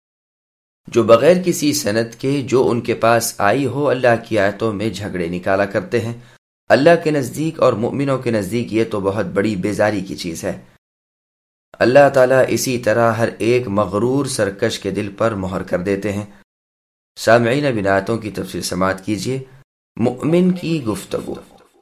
جو بغیر کسی سند کے جو ان کے پاس آئی ہو اللہ کی آیتوں میں جھگڑے نکالا کرتے ہیں۔ اللہ کے نزدیک اور مؤمنوں کے نزدیک یہ تو بہت بڑی بیزاری کی چیز ہے۔ اللہ تعالیٰ اسی طرح ہر ایک مغرور سرکش کے دل پر مہر کر دیتے ہیں۔ سامعین اب آیتوں کی تفصیل سماعت کیجیے۔ مؤمن کی گفتگو۔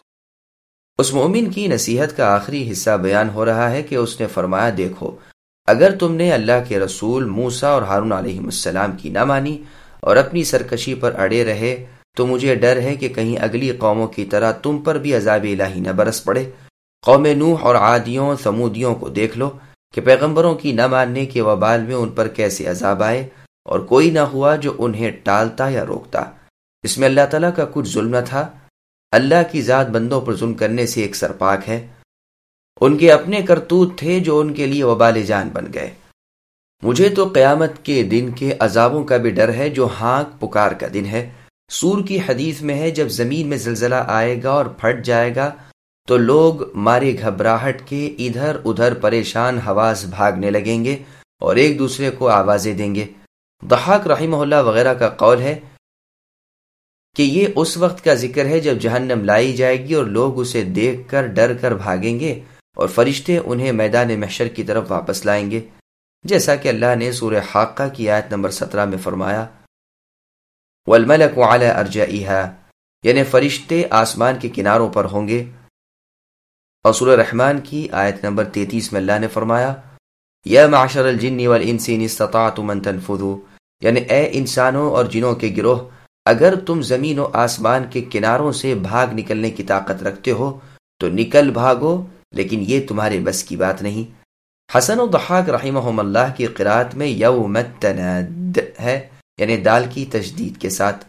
اس مؤمن کی نصیحت کا آخری حصہ بیان ہو رہا ہے کہ اس نے فرمایا، دیکھو اگر تم نے اللہ کے رسول موسیٰ اور ہارون علیہ السلام کی نہ مانی اور اپنی سرکشی پر اڑے رہے تو مجھے ڈر ہے کہ کہیں اگلی قوموں کی طرح تم پر بھی عذاب الہی نہ برس پڑے۔ قوم نوح اور عادیوں ثمودیوں کو دیکھ لو کہ پیغمبروں کی نہ ماننے کے وبال میں ان پر کیسے عذاب آئے، اور کوئی نہ ہوا جو انہیں ٹالتا یا روکتا۔ اس میں اللہ تعالیٰ کا کچھ ظلم نہ تھا۔ اللہ کی ذات بندوں پر ظلم کرنے سے ایک سرپاک ہے۔ ان کے اپنے کرتوت تھے جو ان کے لیے وبال جان بن گئے۔ مجھے تو قیامت کے دن کے عذابوں کا بھی ڈر ہے جو ہانک پکار کا دن ہے۔ سور کی حدیث میں ہے، جب زمین میں زلزلہ آئے گا اور پھٹ جائے گا تو لوگ مارے گھبراہٹ کے ادھر ادھر پریشان حواس بھاگنے لگیں گے اور ایک دوسرے کو آوازیں دیں گے۔ ضحاک رحمہ اللہ وغیرہ کا قول ہے کہ یہ اس وقت کا ذکر ہے جب جہنم لائی جائے گی اور لوگ اسے دیکھ کر ڈر کر بھاگیں گے اور فرشتے انہیں میدان محشر کی طرف واپس لائیں گے، جیسا کہ اللہ نے سورہ حاقہ کی آیت نمبر 17 میں فرمایا وَالْمَلَكُ عَلَى أَرْجَائِهَا، یعنی فرشتے آسمان کے کناروں پر ہوں گے۔ اور سورہ رحمان کی آیت نمبر 33 میں اللہ نے فرمایا یا معشر الجن والانس ان استطعتم ان تنفذوا، یعنی اے انسانوں اور جنوں کے گروہ، اگر تم زمین و آسمان کے کناروں سے بھاگ نکلنے کی طاقت رکھتے ہو تو نکل بھاگو، لیکن یہ تمہارے بس کی بات نہیں۔ حسن و ضحاک رحمہم اللہ کی قرات میں یوم التناد ہے، یعنی دال کی تشدید کے ساتھ،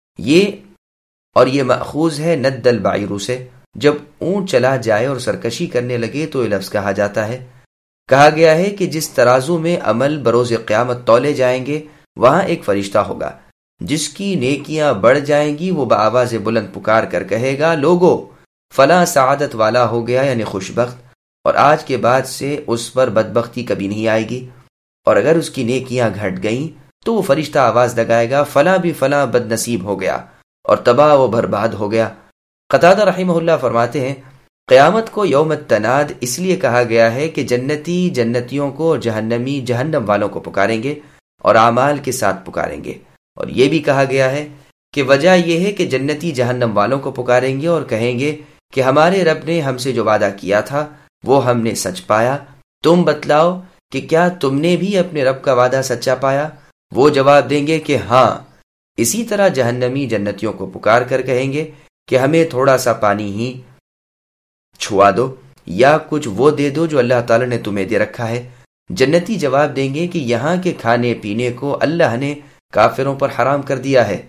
یہ مأخوذ ہے ند البعیر سے، جب اونٹ چلا جائے اور سرکشی کرنے لگے تو یہ لفظ کہا جاتا ہے۔ کہا گیا ہے کہ جس ترازو میں عمل بروز قیامت تولے جائیں گے وہاں ایک فرشتہ ہوگا، جس کی نیکیاں بڑھ جائیں گی وہ بآواز بلند پکار کر کہے گا لوگو فلاں سعادت والا ہو گیا، یعنی خوشبخت، اور آج کے بعد سے اس پر بدبختی کبھی نہیں آئے گی۔ اور اگر اس کی نیکیاں گھٹ گئیں تو وہ فرشتہ آواز لگائے گا فلاں بھی فلاں بد نصیب ہو گیا اور تباہ و برباد ہو گیا۔ قتادہ رحمہ اللہ فرماتے ہیں قیامت کو یوم التناد اس لیے کہا گیا ہے کہ جنتی جنتیوں کو اور جہنمی جہنم والوں کو پکاریں گے اور اعمال کے ساتھ پکاریں گے، اور یہ بھی کہا گیا ہے کہ وجہ یہ ہے کہ جنتی جہنم والوں کو پکاریں گے اور کہیں گے کہ ہمارے رب نے ہم سے جو وعدہ کیا تھا وہ ہم نے سچ پایا، تم بتلاؤ کہ کیا تم نے بھی اپنے رب کا وعدہ سچا پایا؟ وہ جواب دیں گے کہ ہاں۔ اسی طرح جہنمی جنتیوں کو پکار کر کہیں گے کہ ہمیں تھوڑا سا پانی ہی چھوا دو یا کچھ وہ دے دو جو اللہ تعالی نے تمہیں دے رکھا ہے۔ جنتی جواب دیں گے کہ یہاں کے کھانے پینے کو اللہ نے کافروں پر حرام کر دیا ہے۔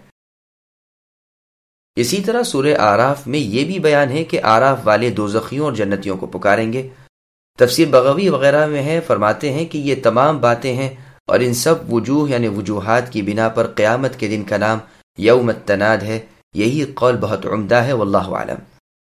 اسی طرح سورہ اعراف میں یہ بھی بیان ہے کہ اعراف والے دوزخیوں اور جنتیوں کو پکاریں گے۔ تفسیر بغوی وغیرہ میں ہے، فرماتے ہیں کہ یہ تمام باتیں ہیں اور ان سب وجوہ یعنی وجوہات کی بنا پر قیامت کے دن کا نام یوم التناد ہے۔ یہی قول بہت عمدہ ہے، واللہ اعلم۔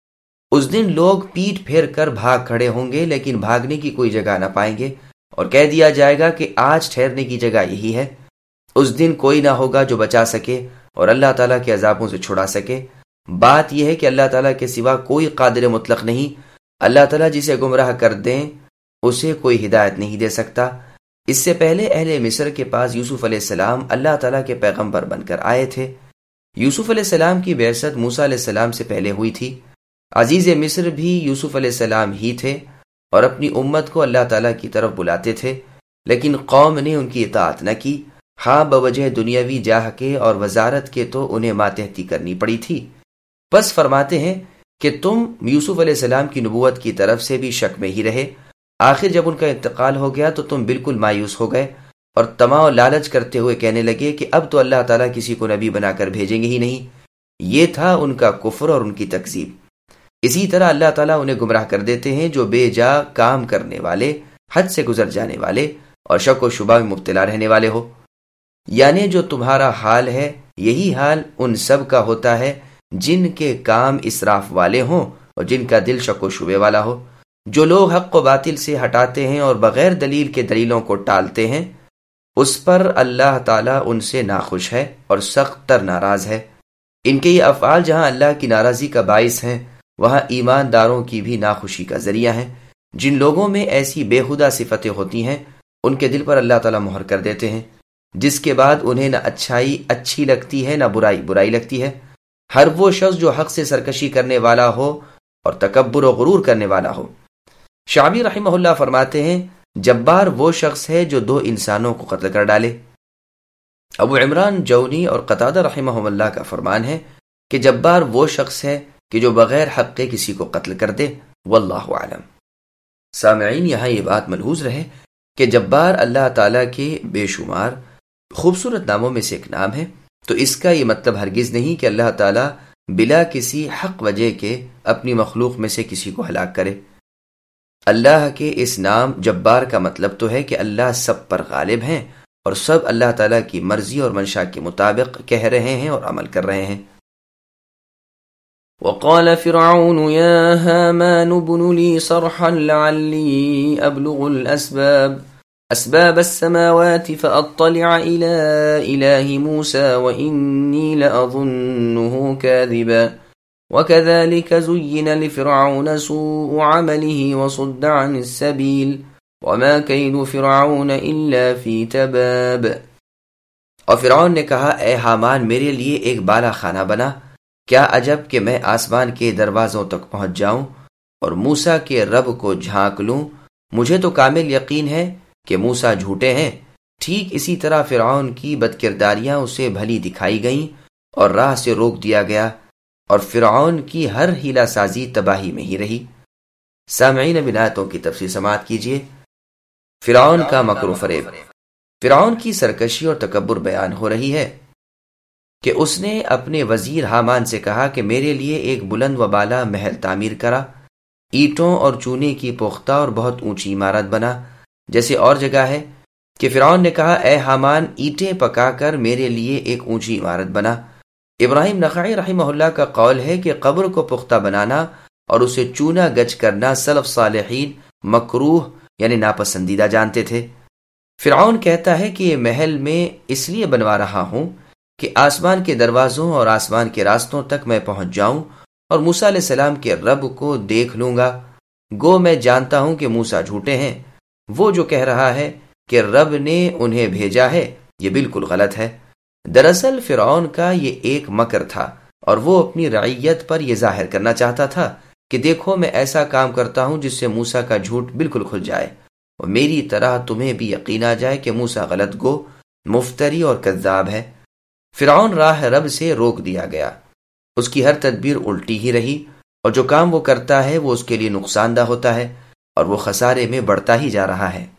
اس دن لوگ پیٹ پھیر کر بھاگ کھڑے ہوں گے لیکن بھاگنے کی کوئی جگہ نہ پائیں گے، اور کہہ دیا جائے گا کہ آج ٹھہرنے کی جگہ یہی ہے۔ اس دن کوئی نہ ہوگا جو بچا سکے اور اللہ تعالیٰ کے عذابوں سے چھڑا سکے۔ بات یہ ہے کہ اللہ تعالیٰ کے سوا کوئی قادر مطلق نہیں، اللہ تعالیٰ جسے گمراہ کر دیں اسے کوئی ہدایت نہیں دے سکتا۔ اس سے پہلے اہل مصر کے پاس یوسف علیہ السلام اللہ تعالیٰ کے پیغمبر بن کر آئے تھے۔ یوسف علیہ السلام کی بعثت موسیٰ علیہ السلام سے پہلے ہوئی تھی۔ عزیز مصر بھی یوسف علیہ السلام ہی تھے اور اپنی امت کو اللہ تعالیٰ کی طرف بلاتے تھے، لیکن قوم نے ان کی اطاعت نہ کی۔ ہاں، بوجہ دنیاوی جاہ کے اور وزارت کے تو انہیں ماتحتی کرنی پڑی تھی۔ بس فرماتے ہیں کہ تم یوسف علیہ السلام کی نبوت کی طرف سے بھی شک میں ہی رہے۔ آخر جب ان کا انتقال ہو گیا تو تم بالکل مایوس ہو گئے اور طمع و لالچ کرتے ہوئے کہنے لگے کہ اب تو اللہ تعالیٰ کسی کو نبی بنا کر بھیجیں گے ہی نہیں۔ یہ تھا ان کا کفر اور ان کی تکذیب۔ اسی طرح اللہ تعالیٰ انہیں گمراہ کر دیتے ہیں جو بے جا کام کرنے والے، حد سے گزر جانے والے اور شک و شبہ میں مبتلا رہنے والے ہو۔ یعنی جو تمہارا حال ہے یہی حال ان سب کا ہوتا ہے جن کے کام اسراف والے ہوں اور جن کا دل شک و شبے والا ہو۔ جو لوگ حق و باطل سے ہٹاتے ہیں اور بغیر دلیل کے دلیلوں کو ٹالتے ہیں، اس پر اللہ تعالیٰ ان سے ناخوش ہے اور سخت تر ناراض ہے۔ ان کے یہ افعال جہاں اللہ کی ناراضی کا باعث ہیں، وہاں ایمانداروں کی بھی ناخوشی کا ذریعہ ہیں۔ جن لوگوں میں ایسی بےہودہ صفتیں ہوتی ہیں ان کے دل پر اللہ تعالیٰ مہر کر دیتے ہیں، جس کے بعد انہیں نہ اچھائی اچھی لگتی ہے نہ برائی برائی لگتی ہے۔ ہر وہ شخص جو حق سے سرکشی کرنے والا ہو اور تکبر و غرور کرنے والا ہو۔ شعبی رحمہ اللہ فرماتے ہیں جبار وہ شخص ہے جو دو انسانوں کو قتل کر ڈالے۔ ابو عمران جونی اور قتادہ رحمہ اللہ کا فرمان ہے کہ جبار وہ شخص ہے کہ جو بغیر حق کے کسی کو قتل کر دے، واللہ اعلم۔ سامعین، یہاں یہ بات ملحوظ رہے کہ جبار اللہ تعالیٰ کے بے شمار خوبصورت ناموں میں سے ایک نام ہے، تو اس کا یہ مطلب ہرگز نہیں کہ اللہ تعالیٰ بلا کسی حق وجہ کے اپنی مخلوق میں سے کسی کو ہلاک کرے۔ اللہ کے اس نام جبار کا مطلب تو ہے کہ اللہ سب پر غالب ہیں اور سب اللہ تعالیٰ کی مرضی اور منشا کے مطابق کہہ رہے ہیں اور عمل کر رہے ہیں۔ وقال فرعون يا هامان ابن لي صرحا لعلي أبلغ الأسباب أسباب السماوات فأطلع إلى إله موسى وإني لأظنه كاذبا وكذلك زين لفرعون سوء عمله وصد عن السبيل وما كيد فرعون إلا في تباب. اور فرعون نے کہا اے حامان میرے لیے ایک بالا خانہ بنا، کیا عجب کہ میں آسمان کے دروازوں تک پہنچ جاؤں اور موسیٰ کے رب کو جھانک لوں، مجھے تو کامل یقین ہے کہ موسیٰ جھوٹے ہیں۔ ٹھیک اسی طرح فرعون کی بدکرداریاں اسے بھلی دکھائی گئیں اور راہ سے روک دیا گیا، اور فرعون کی ہر ہیلہ سازی تباہی میں ہی رہی۔ سامعین اب آیتوں کی تفصیل سماعت کیجیے۔ فرعون کا مکر و فریب۔ فرعون کی سرکشی اور تکبر بیان ہو رہی ہے کہ اس نے اپنے وزیر حامان سے کہا کہ میرے لیے ایک بلند و بالا محل تعمیر کرا، اینٹوں اور چونے کی پختہ اور بہت اونچی عمارت بنا۔ جیسے اور جگہ ہے کہ فرعون نے کہا اے حامان اینٹیں پکا کر میرے لیے ایک اونچی عمارت بنا۔ ابراہیم نخعی رحمہ اللہ کا قول ہے کہ قبر کو پختہ بنانا اور اسے چونا گچ کرنا سلف صالحین مکروہ یعنی ناپسندیدہ جانتے تھے۔ فرعون کہتا ہے کہ یہ محل میں اس لیے بنوا رہا ہوں کہ آسمان کے دروازوں اور آسمان کے راستوں تک میں پہنچ جاؤں اور موسیٰ علیہ السلام کے رب کو دیکھ لوں گا۔ گو میں جانتا ہوں کہ موسیٰ جھوٹے ہیں۔ وہ جو کہہ رہا ہے کہ رب نے انہیں بھیجا ہے یہ بالکل غلط ہے۔ دراصل فرعون کا یہ ایک مکر تھا اور وہ اپنی رعیت پر یہ ظاہر کرنا چاہتا تھا کہ دیکھو میں ایسا کام کرتا ہوں جس سے موسیٰ کا جھوٹ بالکل کھل جائے اور میری طرح تمہیں بھی یقین آ جائے کہ موسیٰ غلط گو، مفتری اور کذاب ہے۔ فرعون راہ رب سے روک دیا گیا، اس کی ہر تدبیر الٹی ہی رہی اور جو کام وہ کرتا ہے وہ اس کے لیے نقصان دہ ہوتا ہے اور وہ خسارے میں بڑھتا ہی جا رہا ہے۔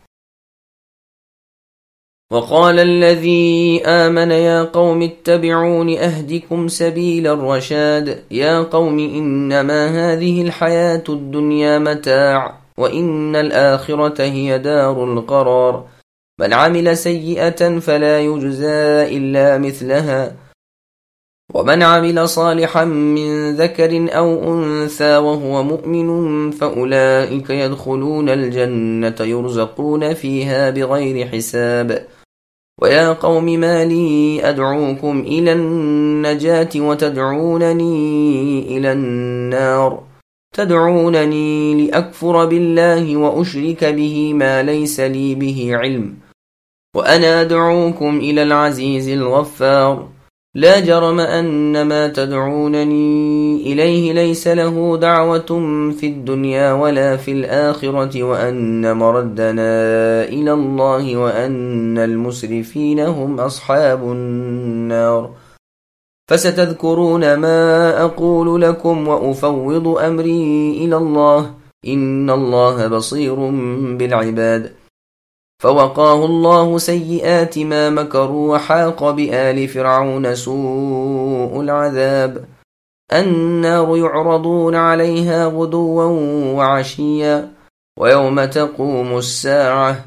وقال الذي آمن يا قوم اتبعون أهدكم سبيل الرشاد يا قوم إنما هذه الحياة الدنيا متاع وإن الآخرة هي دار القرار من عمل سيئة فلا يجزى إلا مثلها ومن عمل صالحا من ذكر أو أنثى وهو مؤمن فأولئك يدخلون الجنة يرزقون فيها بغير حساب ويا قوم ما لي أدعوكم إلى النجاة وتدعونني إلى النار تدعونني لأكفر بالله وأشرك به ما ليس لي به علم وأنا أدعوكم إلى العزيز الغفار لا جرم أن ما تدعونني إليه ليس له دعوة في الدنيا ولا في الآخرة وأن مردنا إلى الله وأن المسرفين هم أصحاب النار فستذكرون ما أقول لكم وأفوض أمري إلى الله إن الله بصير بالعباد فوقاه الله سيئات ما مكروا وحاق بآل فرعون سوء العذاب النار يعرضون عليها غدوا وعشيا ويوم تقوم الساعة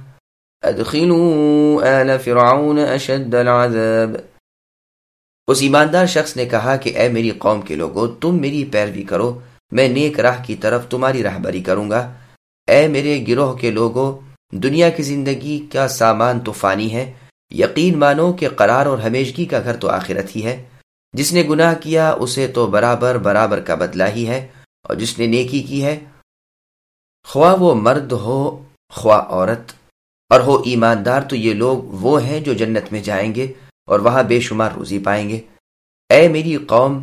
أدخلوا آل فرعون أشد العذاب۔ اس ایماندار شخص نے کہا کہ اے میری قوم کے لوگو تم میری پیروی کرو، میں نیک راہ کی طرف تمہاری رہبری کروں گا۔ اے میرے گروہ کے لوگو دنیا کی زندگی کا سامان تو فانی ہے، یقین مانو کہ قرار اور ہمیشگی کا گھر تو آخرت ہی ہے۔ جس نے گناہ کیا اسے تو برابر برابر کا بدلہ ہی ہے، اور جس نے نیکی کی ہے خواہ وہ مرد ہو خواہ عورت اور ہو ایماندار تو یہ لوگ وہ ہیں جو جنت میں جائیں گے اور وہاں بے شمار روزی پائیں گے۔ اے میری قوم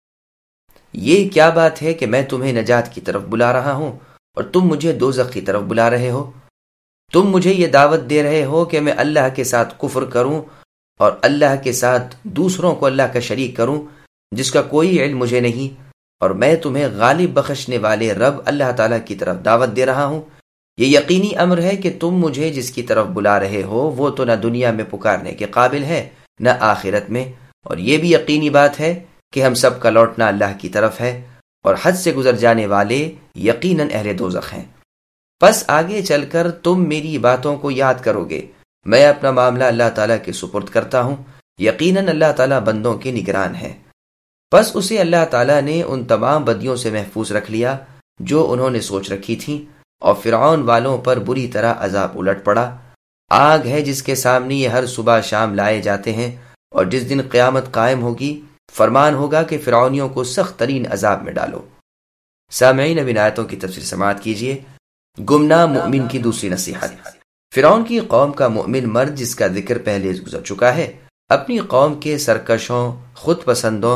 یہ کیا بات ہے کہ میں تمہیں نجات کی طرف بلا رہا ہوں اور تم مجھے دوزخ کی طرف بلا رہے ہو؟ تم مجھے یہ دعوت دے رہے ہو کہ میں اللہ کے ساتھ کفر کروں اور اللہ کے ساتھ دوسروں کو اللہ کا شریک کروں جس کا کوئی علم مجھے نہیں، اور میں تمہیں غالب بخشنے والے رب اللہ تعالیٰ کی طرف دعوت دے رہا ہوں۔ یہ یقینی امر ہے کہ تم مجھے جس کی طرف بلا رہے ہو وہ تو نہ دنیا میں پکارنے کے قابل ہے نہ آخرت میں، اور یہ بھی یقینی بات ہے کہ ہم سب کا لوٹنا اللہ کی طرف ہے اور حد سے گزر جانے والے یقیناً اہل دوزخ ہیں۔ پس آگے چل کر تم میری باتوں کو یاد کرو گے۔ میں اپنا معاملہ اللہ تعالیٰ کے سپرد کرتا ہوں، یقیناً اللہ تعالیٰ بندوں کے نگران ہے۔ پس اسے اللہ تعالیٰ نے ان تمام بدیوں سے محفوظ رکھ لیا جو انہوں نے سوچ رکھی تھیں، اور فرعون والوں پر بری طرح عذاب الٹ پڑا۔ آگ ہے جس کے سامنے یہ ہر صبح شام لائے جاتے ہیں، اور جس دن قیامت قائم ہوگی فرمان ہوگا کہ فرعونیوں کو سخت ترین عذاب میں ڈالو۔ سامعین، اب ان آیتوں کی تفسیر سماعت کیجیے۔ گمنام مومن کی دوسری نصیحت۔ فرعون کی قوم کا مومن مرد، جس کا ذکر پہلے گزر چکا ہے، اپنی قوم کے سرکشوں، خود پسندوں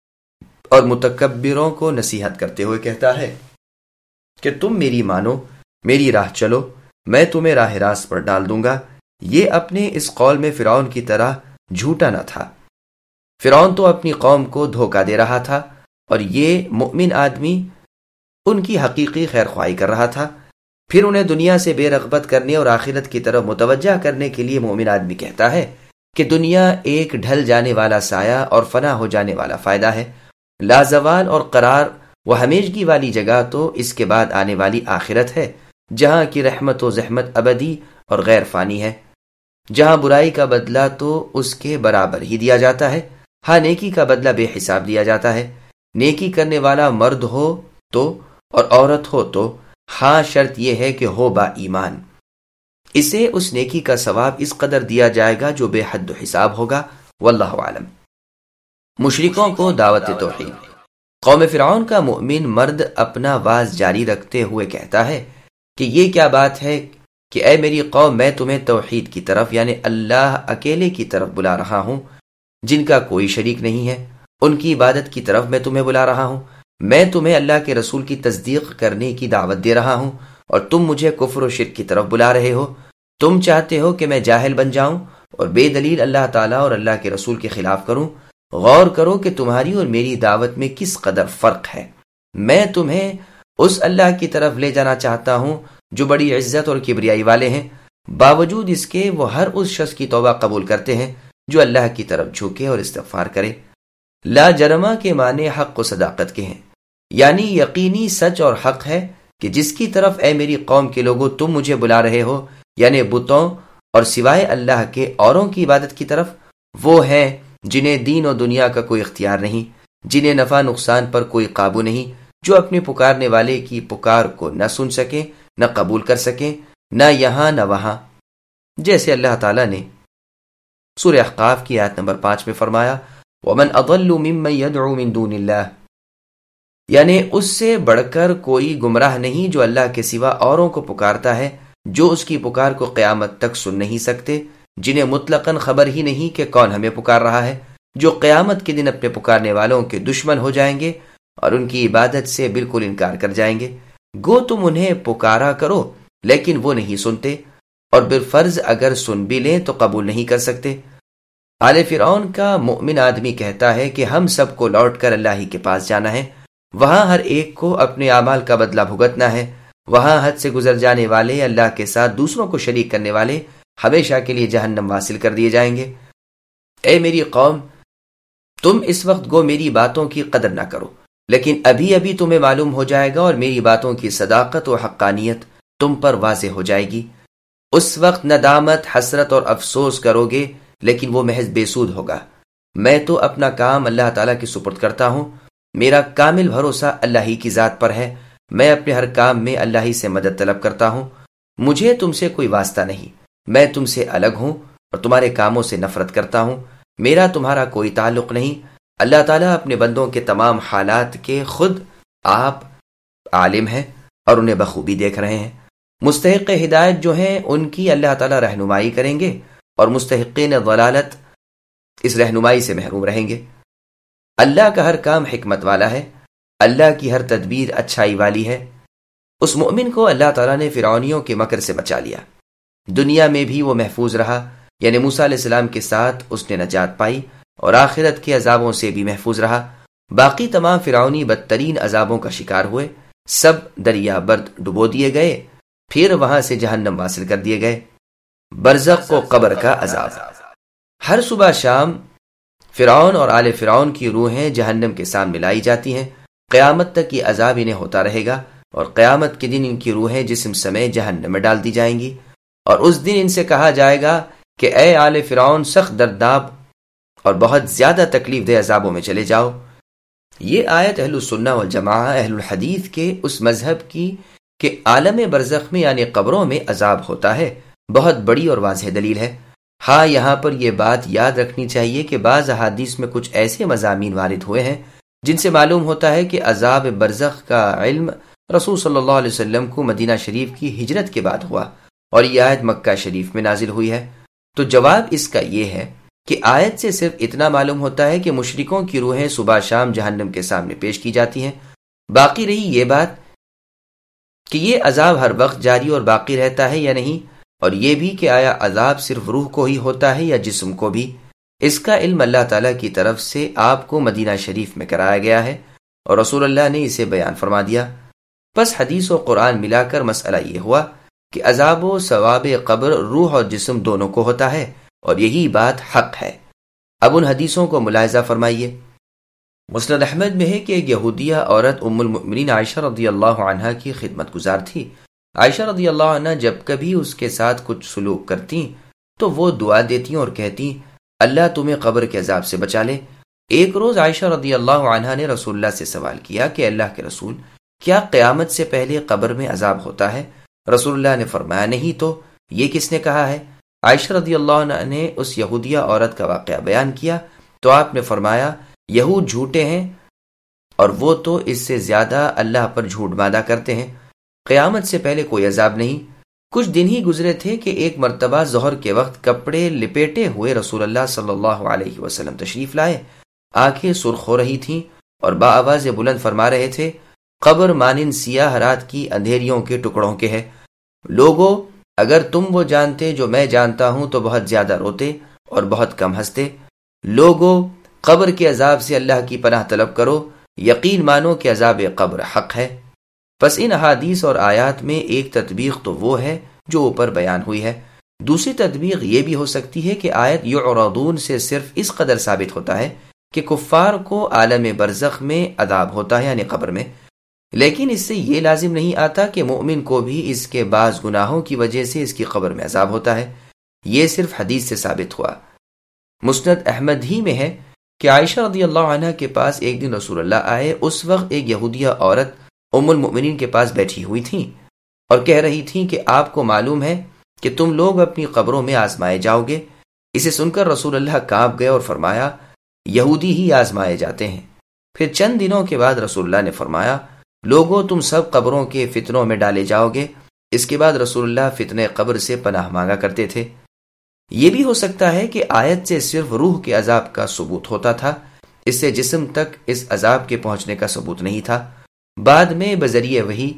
اور متکبروں کو نصیحت کرتے ہوئے کہتا ہے کہ تم میری مانو، میری راہ چلو، میں تمہیں راہ راست پر ڈال دوں گا۔ یہ اپنے اس قول میں فرعون کی طرح جھوٹا نہ تھا۔ فرعون تو اپنی قوم کو دھوکہ دے رہا تھا، اور یہ مومن آدمی ان کی حقیقی خیر خواہی کر رہا تھا۔ پھر انہیں دنیا سے بے رغبت کرنے اور آخرت کی طرف متوجہ کرنے کے لیے مومن آدمی کہتا ہے کہ دنیا ایک ڈھل جانے والا سایہ اور فنا ہو جانے والا فائدہ ہے۔ لازوال اور قرار و ہمیشگی والی جگہ تو اس کے بعد آنے والی آخرت ہے، جہاں کی رحمت و زحمت ابدی اور غیر فانی ہے، جہاں برائی کا بدلہ تو اس کے برابر ہی دیا جاتا ہے، ہاں نیکی کا بدلہ بے حساب دیا جاتا ہے۔ نیکی کرنے والا مرد ہو تو اور عورت ہو تو، ہاں شرط یہ ہے کہ ہو با ایمان۔ اسے اس نیکی کا ثواب اس قدر دیا جائے گا جو بے حد و حساب ہوگا۔ واللہ عالم۔ مشرکوں کو دعوت توحید۔ قوم فرعون کا مؤمن مرد اپنا واز جاری رکھتے ہوئے کہتا ہے کہ یہ کیا بات ہے کہ اے میری قوم، میں تمہیں توحید کی طرف، یعنی اللہ اکیلے کی طرف بلا رہا ہوں، جن کا کوئی شریک نہیں ہے، ان کی عبادت کی طرف میں تمہیں بلا رہا ہوں۔ میں تمہیں اللہ کے رسول کی تصدیق کرنے کی دعوت دے رہا ہوں، اور تم مجھے کفر و شرک کی طرف بلا رہے ہو۔ تم چاہتے ہو کہ میں جاہل بن جاؤں اور بے دلیل اللہ تعالیٰ اور اللہ کے رسول کے خلاف کروں۔ غور کرو کہ تمہاری اور میری دعوت میں کس قدر فرق ہے۔ میں تمہیں اس اللہ کی طرف لے جانا چاہتا ہوں جو بڑی عزت اور کبریائی والے ہیں، باوجود اس کے وہ ہر اس شخص کی توبہ قبول کرتے ہیں جو اللہ کی طرف جھکے اور استغفار کرے۔ لا جرمہ کے معنی حق و صداقت کے ہیں، یعنی یقینی سچ اور حق ہے کہ جس کی طرف اے میری قوم کے لوگوں تم مجھے بلا رہے ہو، یعنی بتوں اور سوائے اللہ کے اوروں کی عبادت کی طرف، وہ ہیں جنہیں دین و دنیا کا کوئی اختیار نہیں، جنہیں نفع نقصان پر کوئی قابو نہیں، جو اپنے پکارنے والے کی پکار کو نہ سن سکیں، نہ قبول کر سکیں، نہ یہاں نہ وہاں، جیسے اللہ تعالیٰ نے سورہ احقاف کی آیت نمبر 5 میں فرمایا وَمَنْ أَضَلُّ مِمَّنْ يَدْعُو مِن دُونِ اللَّهِ، یعنی اس سے بڑھ کر کوئی گمراہ نہیں جو اللہ کے سوا اوروں کو پکارتا ہے، جو اس کی پکار کو قیامت تک سن نہیں سکتے، جنہیں مطلقاً خبر ہی نہیں کہ کون ہمیں پکار رہا ہے، جو قیامت کے دن اپنے پکارنے والوں کے دشمن ہو جائیں گے اور ان کی عبادت سے بالکل انکار کر جائیں گے۔ گو تم انہیں پکارا کرو لیکن وہ نہیں سنتے، اور بالفرض اگر سن بھی لیں تو قبول نہیں کر سکتے۔ آل فرعون کا مؤمن آدمی کہتا ہے کہ ہم سب کو لوٹ کر اللہ ہی کے پاس جانا ہے، وہاں ہر ایک کو اپنے اعمال کا بدلہ بھگتنا ہے، وہاں حد سے گزر جانے والے، اللہ کے ساتھ دوسروں کو شریک کرنے والے ہمیشہ کے لیے جہنم واصل کر دیے جائیں گے۔ اے میری قوم، تم اس وقت گو میری باتوں کی قدر نہ کرو، لیکن ابھی ابھی تمہیں معلوم ہو جائے گا اور میری باتوں کی صداقت و حقانیت تم پر واضح ہو جائے گی۔ اس وقت ندامت، حسرت اور افسوس کرو گے، لیکن وہ محض بے سود ہوگا۔ میں تو اپنا کام اللہ تعالیٰ کی سپرد کرتا ہوں، میرا کامل بھروسہ اللہ ہی کی ذات پر ہے، میں اپنے ہر کام میں اللہ ہی سے مدد طلب کرتا ہوں، مجھے تم سے کوئی واسطہ نہیں، میں تم سے الگ ہوں اور تمہارے کاموں سے نفرت کرتا ہوں، میرا تمہارا کوئی تعلق نہیں۔ اللہ تعالیٰ اپنے بندوں کے تمام حالات کے خود آپ عالم ہیں اور انہیں بخوبی دیکھ رہے ہیں۔ مستحق ہدایت جو ہیں ان کی اللہ تعالیٰ رہنمائی کریں گے، اور مستحقین ضلالت اس رہنمائی سے محروم رہیں گے۔ اللہ کا ہر کام حکمت والا ہے، اللہ کی ہر تدبیر اچھائی والی ہے۔ اس مؤمن کو اللہ تعالیٰ نے فرعونیوں کے مکر سے بچا لیا، دنیا میں بھی وہ محفوظ رہا، یعنی موسیٰ علیہ السلام کے ساتھ اس نے نجات پائی، اور آخرت کے عذابوں سے بھی محفوظ رہا۔ باقی تمام فرعونی بدترین عذابوں کا شکار ہوئے، سب دریا برد ڈبو دیے گئے، پھر وہاں سے جہنم واصل کر دیے گئے۔ برزخ و قبر کا عذاب۔ ہر صبح شام فرعون اور آل فرعون کی روحیں جہنم کے سامنے لائی جاتی ہیں، قیامت تک یہ عذاب انہیں ہوتا رہے گا، اور قیامت کے دن ان کی روحیں جسم سمیت جہنم میں ڈال دی جائیں گی، اور اس دن ان سے کہا جائے گا کہ اے آل فرعون، سخت دردناک اور بہت زیادہ تکلیف دہ عذابوں میں چلے جاؤ۔ یہ آیت اہل السنہ والجماعہ، اہل الحدیث کے اس مذہب کی کہ عالم برزخ میں یعنی قبروں میں عذاب ہوتا ہے، بہت بڑی اور واضح دلیل ہے۔ ہاں، یہاں پر یہ بات یاد رکھنی چاہیے کہ بعض احادیث میں کچھ ایسے مضامین وارد ہوئے ہیں جن سے معلوم ہوتا ہے کہ عذاب برزخ کا علم رسول صلی اللہ علیہ وسلم کو مدینہ شریف کی ہجرت کے بعد ہوا اور یہ آیت مکہ شریف میں نازل ہوئی ہے۔ تو جواب اس کا یہ ہے کہ آیت سے صرف اتنا معلوم ہوتا ہے کہ مشرکوں کی روحیں صبح شام جہنم کے سامنے پیش کی جاتی ہیں۔ باقی رہی یہ بات کہ یہ عذاب ہر وقت جاری اور باقی رہتا ہے یا نہیں، اور یہ بھی کہ آیا عذاب صرف روح کو ہی ہوتا ہے یا جسم کو بھی، اس کا علم اللہ تعالیٰ کی طرف سے آپ کو مدینہ شریف میں کرایا گیا ہے اور رسول اللہ نے اسے بیان فرما دیا۔ پس حدیث و قرآن ملا کر مسئلہ یہ ہوا کہ عذاب و ثواب قبر روح اور جسم دونوں کو ہوتا ہے، اور یہی بات حق ہے۔ اب ان حدیثوں کو ملاحظہ فرمائیے۔ مسند احمد میں ہے کہ ایک یہودیہ عورت ام المؤمنین عائشہ رضی اللہ عنہا کی خدمت گزار تھی۔ عائشہ رضی اللہ عنہ جب کبھی اس کے ساتھ کچھ سلوک کرتی تو وہ دعا دیتی اور کہتی اللہ تمہیں قبر کے عذاب سے بچا لے۔ ایک روز عائشہ رضی اللہ عنہا نے رسول اللہ سے سوال کیا کہ اللہ کے رسول، کیا قیامت سے پہلے قبر میں عذاب ہوتا ہے؟ رسول اللہ نے فرمایا نہیں تو یہ کس نے کہا ہے؟ عائشہ رضی اللہ عنہ نے اس یہودیہ عورت کا واقعہ بیان کیا تو آپ نے فرمایا یہود جھوٹے ہیں اور وہ تو اس سے زیادہ اللہ پر جھوٹ باندھا کرتے ہیں، قیامت سے پہلے کوئی عذاب نہیں۔ کچھ دن ہی گزرے تھے کہ ایک مرتبہ ظہر کے وقت کپڑے لپیٹے ہوئے رسول اللہ صلی اللہ علیہ وسلم تشریف لائے، آنکھیں سرخ ہو رہی تھیں اور باآواز بلند فرما رہے تھے قبر مانند سیاہ رات کی اندھیریوں کے ٹکڑوں کے ہے، لوگو اگر تم وہ جانتے جو میں جانتا ہوں تو بہت زیادہ روتے اور بہت کم ہنستے۔ لوگو قبر کے عذاب سے اللہ کی پناہ طلب کرو، یقین مانو کہ عذاب قبر حق ہے۔ پس ان احادیث اور آیات میں ایک تطبیق تو وہ ہے جو اوپر بیان ہوئی ہے، دوسری تطبیق یہ بھی ہو سکتی ہے کہ آیت یعرضون سے صرف اس قدر ثابت ہوتا ہے کہ کفار کو عالم برزخ میں عذاب ہوتا ہے یعنی قبر میں، لیکن اس سے یہ لازم نہیں آتا کہ مومن کو بھی اس کے بعض گناہوں کی وجہ سے اس کی قبر میں عذاب ہوتا ہے، یہ صرف حدیث سے ثابت ہوا۔ مسند احمد ہی میں ہے کہ عائشہ رضی اللہ عنہ کے پاس ایک دن رسول اللہ آئے، اس وقت ایک یہودیہ عورت ام المؤمنین کے پاس بیٹھی ہوئی تھیں اور کہہ رہی تھیں کہ آپ کو معلوم ہے کہ تم لوگ اپنی قبروں میں آزمائے جاؤ گے۔ اسے سن کر رسول اللہ کانپ گئے اور فرمایا یہودی ہی آزمائے جاتے ہیں۔ پھر چند دنوں کے بعد رسول اللہ نے فرمایا لوگوں تم سب قبروں کے فتنوں میں ڈالے جاؤ گے۔ اس کے بعد رسول اللہ فتنہ قبر سے پناہ مانگا کرتے تھے۔ یہ بھی ہو سکتا ہے کہ آیت سے صرف روح کے عذاب کا ثبوت ہوتا تھا، اس سے جسم تک اس عذاب کے پہنچنے کا ثبوت نہیں تھا۔ بعد میں بذریعہ وحی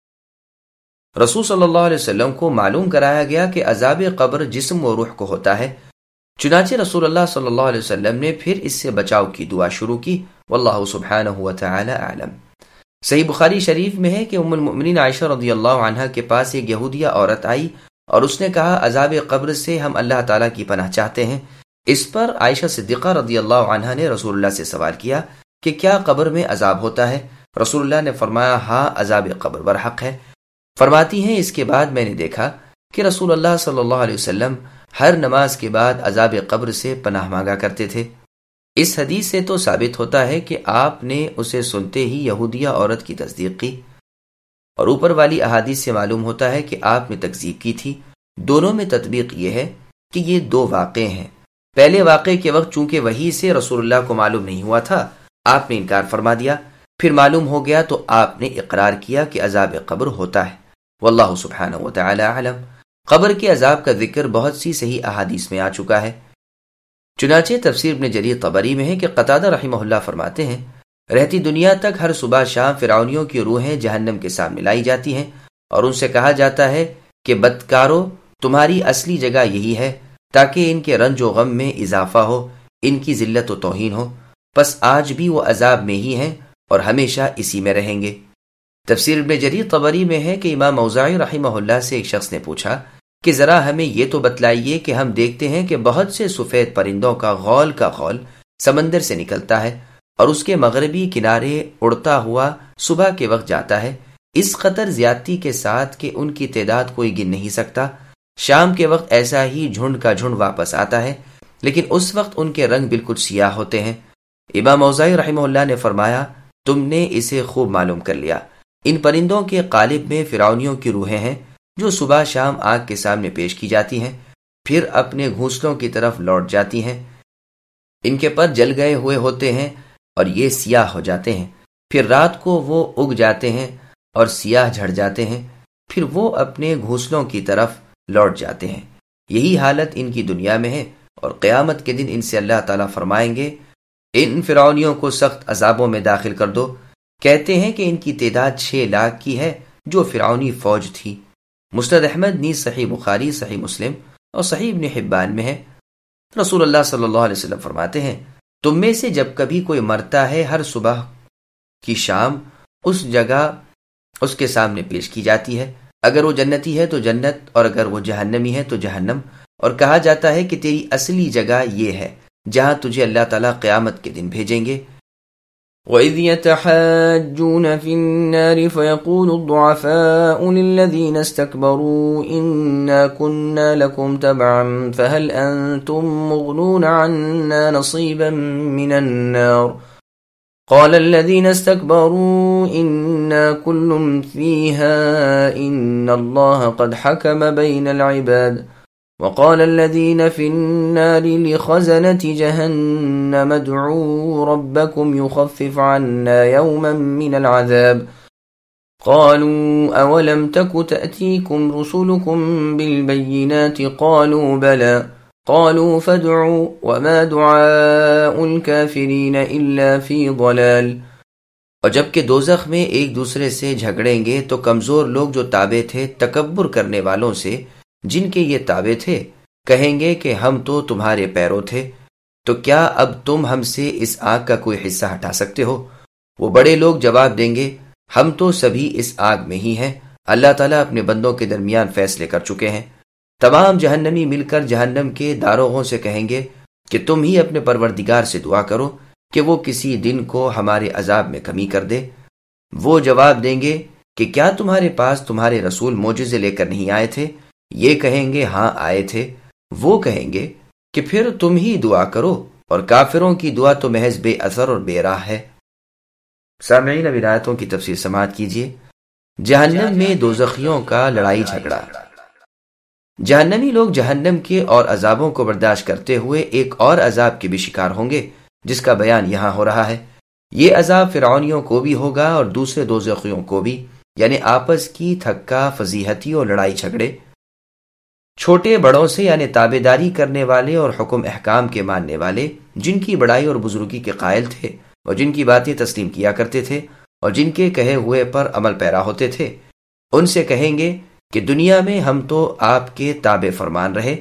رسول صلی اللہ علیہ وسلم کو معلوم کرایا گیا کہ عذاب قبر جسم و روح کو ہوتا ہے، چنانچہ رسول اللہ صلی اللہ علیہ وسلم نے پھر اس سے بچاؤ کی دعا شروع کی، واللہ سبحانہ وتعالی اعلم۔ صحیح بخاری شریف میں ہے کہ ام المؤمنین عائشہ رضی اللہ عنہا کے پاس ایک یہودیہ عورت آئی اور اس نے کہا عذاب قبر سے ہم اللہ تعالیٰ کی پناہ چاہتے ہیں۔ اس پر عائشہ صدیقہ رضی اللہ عنہا نے رسول اللہ سے سوال کیا کہ کیا قبر میں عذاب ہوتا ہے؟ رسول اللہ نے فرمایا ہاں عذاب قبر برحق ہے۔ فرماتی ہیں اس کے بعد میں نے دیکھا کہ رسول اللہ صلی اللہ علیہ وسلم ہر نماز کے بعد عذاب قبر سے پناہ مانگا کرتے تھے۔ اس حدیث سے تو ثابت ہوتا ہے کہ آپ نے اسے سنتے ہی یہودیہ عورت کی تصدیق کی، اور اوپر والی احادیث سے معلوم ہوتا ہے کہ آپ نے تکذیب کی تھی۔ دونوں میں تطبیق یہ ہے کہ یہ دو واقعے ہیں۔ پہلے واقعے کے وقت چونکہ وحی سے رسول اللہ کو معلوم نہیں ہوا تھا، آپ نے انکار فرما دیا، پھر معلوم ہو گیا تو آپ نے اقرار کیا کہ عذاب قبر ہوتا ہے، واللہ سبحانہ وتعالی اعلم۔ قبر کے عذاب کا ذکر بہت سی صحیح احادیث میں آ چکا ہے، چنانچہ تفسیر ابن جریر طبری میں ہے کہ قتادہ رحمہ اللہ فرماتے ہیں رہتی دنیا تک ہر صبح شام فرعونیوں کی روحیں جہنم کے سامنے لائی جاتی ہیں اور ان سے کہا جاتا ہے کہ بدکارو تمہاری اصلی جگہ یہی ہے تاکہ ان کے رنج و غم میں اضافہ ہو، ان کی ذلت و توہین ہو، پس آج بھی وہ عذاب میں ہی ہیں اور ہمیشہ اسی میں رہیں گے۔ تفسیر ابن جریر طبری میں ہے کہ امام اوزاعی رحمہ اللہ سے ایک شخص نے پوچھا کہ ذرا ہمیں یہ تو بتلائیے کہ ہم دیکھتے ہیں کہ بہت سے سفید پرندوں کا غول سمندر سے نکلتا ہے اور اس کے مغربی کنارے اڑتا ہوا صبح کے وقت جاتا ہے، اس قدر زیادتی کے ساتھ کہ ان کی تعداد کوئی گن نہیں سکتا۔ شام کے وقت ایسا ہی جھنڈ کا جھنڈ واپس آتا ہے، لیکن اس وقت ان کے رنگ بالکل سیاہ ہوتے ہیں۔ امام اوزاعی رحمہ اللہ نے فرمایا تم نے اسے خوب معلوم کر لیا، ان پرندوں کے قالب میں فرعونیوں کی روحیں ہیں جو صبح شام آگ کے سامنے پیش کی جاتی ہیں، پھر اپنے گھونسلوں کی طرف لوٹ جاتی ہیں۔ ان کے پر جل گئے ہوئے ہوتے ہیں اور یہ سیاہ ہو جاتے ہیں، پھر رات کو وہ اگ جاتے ہیں اور سیاہ جھڑ جاتے ہیں، پھر وہ اپنے گھونسلوں کی طرف لوٹ جاتے ہیں۔ یہی حالت ان کی دنیا میں ہے، اور قیامت کے دن ان سے اللہ تعالیٰ فرمائیں گے ان فرعونیوں کو سخت عذابوں میں داخل کر دو۔ کہتے ہیں کہ ان کی تعداد 6 لاکھ کی ہے جو فرعونی فوج تھی۔ مسند احمد نیز صحیح بخاری، صحیح مسلم اور صحیح ابن حبان میں ہے۔ رسول اللہ صلی اللہ علیہ وسلم فرماتے ہیں تم میں سے جب کبھی کوئی مرتا ہے، ہر صبح کی شام اس جگہ اس کے سامنے پیش کی جاتی ہے، اگر وہ جنتی ہے تو جنت اور اگر وہ جہنمی ہے تو جہنم، اور کہا جاتا ہے کہ تیری اصلی جگہ یہ ہے جہاں تجھے اللہ تعالیٰ قیامت کے دن بھیجیں گے۔ وَإِذْ يَتَحَاجُّونَ فِي النَّارِ فَيَقُولُ الضُّعَفَاءُ لِلَّذِينَ اسْتَكْبَرُوا إِنَّا كُنَّا لَكُمْ تَبَعًا فَهَلْ أَنْتُمْ مُغْنُونَ عَنَّا نَصِيبًا مِنَ النَّارِ قَالَ الَّذِينَ اسْتَكْبَرُوا إِنَّا كُلٌّ فِيهَا إِنَّ اللَّهَ قَدْ حَكَمَ بَيْنَ الْعِبَادِ وقال الذين في النار لخزنة جهنم ادعوا ربكم يخفف عنا يوما من العذاب قالوا أولم تك تأتيكم رسلكم بالبينات قالوا بلى قالوا فادعوا وما دعاء الكافرين إلا في ضلال۔ اور جب کہ دوزخ میں ایک دوسرے سے جھگڑیں گے تو کمزور لوگ جو تابع تھے تکبر کرنے والوں سے جن کے یہ تابع تھے کہیں گے کہ ہم تو تمہارے پیرو تھے، تو کیا اب تم ہم سے اس آگ کا کوئی حصہ ہٹا سکتے ہو؟ وہ بڑے لوگ جواب دیں گے ہم تو سبھی اس آگ میں ہی ہیں، اللہ تعالیٰ اپنے بندوں کے درمیان فیصلے کر چکے ہیں۔ تمام جہنمی مل کر جہنم کے داروغوں سے کہیں گے کہ تم ہی اپنے پروردگار سے دعا کرو کہ وہ کسی دن کو ہمارے عذاب میں کمی کر دے۔ وہ جواب دیں گے کہ کیا تمہارے پاس تمہارے رسول معجزے لے کر نہیں آئے تھے؟ یہ کہیں گے ہاں آئے تھے۔ وہ کہیں گے کہ پھر تم ہی دعا کرو، اور کافروں کی دعا تو محض بے اثر اور بے راہ ہے۔ سامعین، اب آیتوں کی تفسیر سماعت کیجیے۔ جہنم میں دوزخیوں کا لڑائی جھگڑا۔ جہنمی لوگ جہنم کے اور عذابوں کو برداشت کرتے ہوئے ایک اور عذاب کے بھی شکار ہوں گے جس کا بیان یہاں ہو رہا ہے۔ یہ عذاب فرعونیوں کو بھی ہوگا اور دوسرے دوزخیوں کو بھی، یعنی آپس کی تھکا فضیحتی اور لڑائی جھگڑے۔ چھوٹے بڑوں سے یعنی تابعداری کرنے والے اور حکم احکام کے ماننے والے، جن کی بڑائی اور بزرگی کے قائل تھے اور جن کی باتیں تسلیم کیا کرتے تھے اور جن کے کہے ہوئے پر عمل پیرا ہوتے تھے، ان سے کہیں گے کہ دنیا میں ہم تو آپ کے تابع فرمان رہے،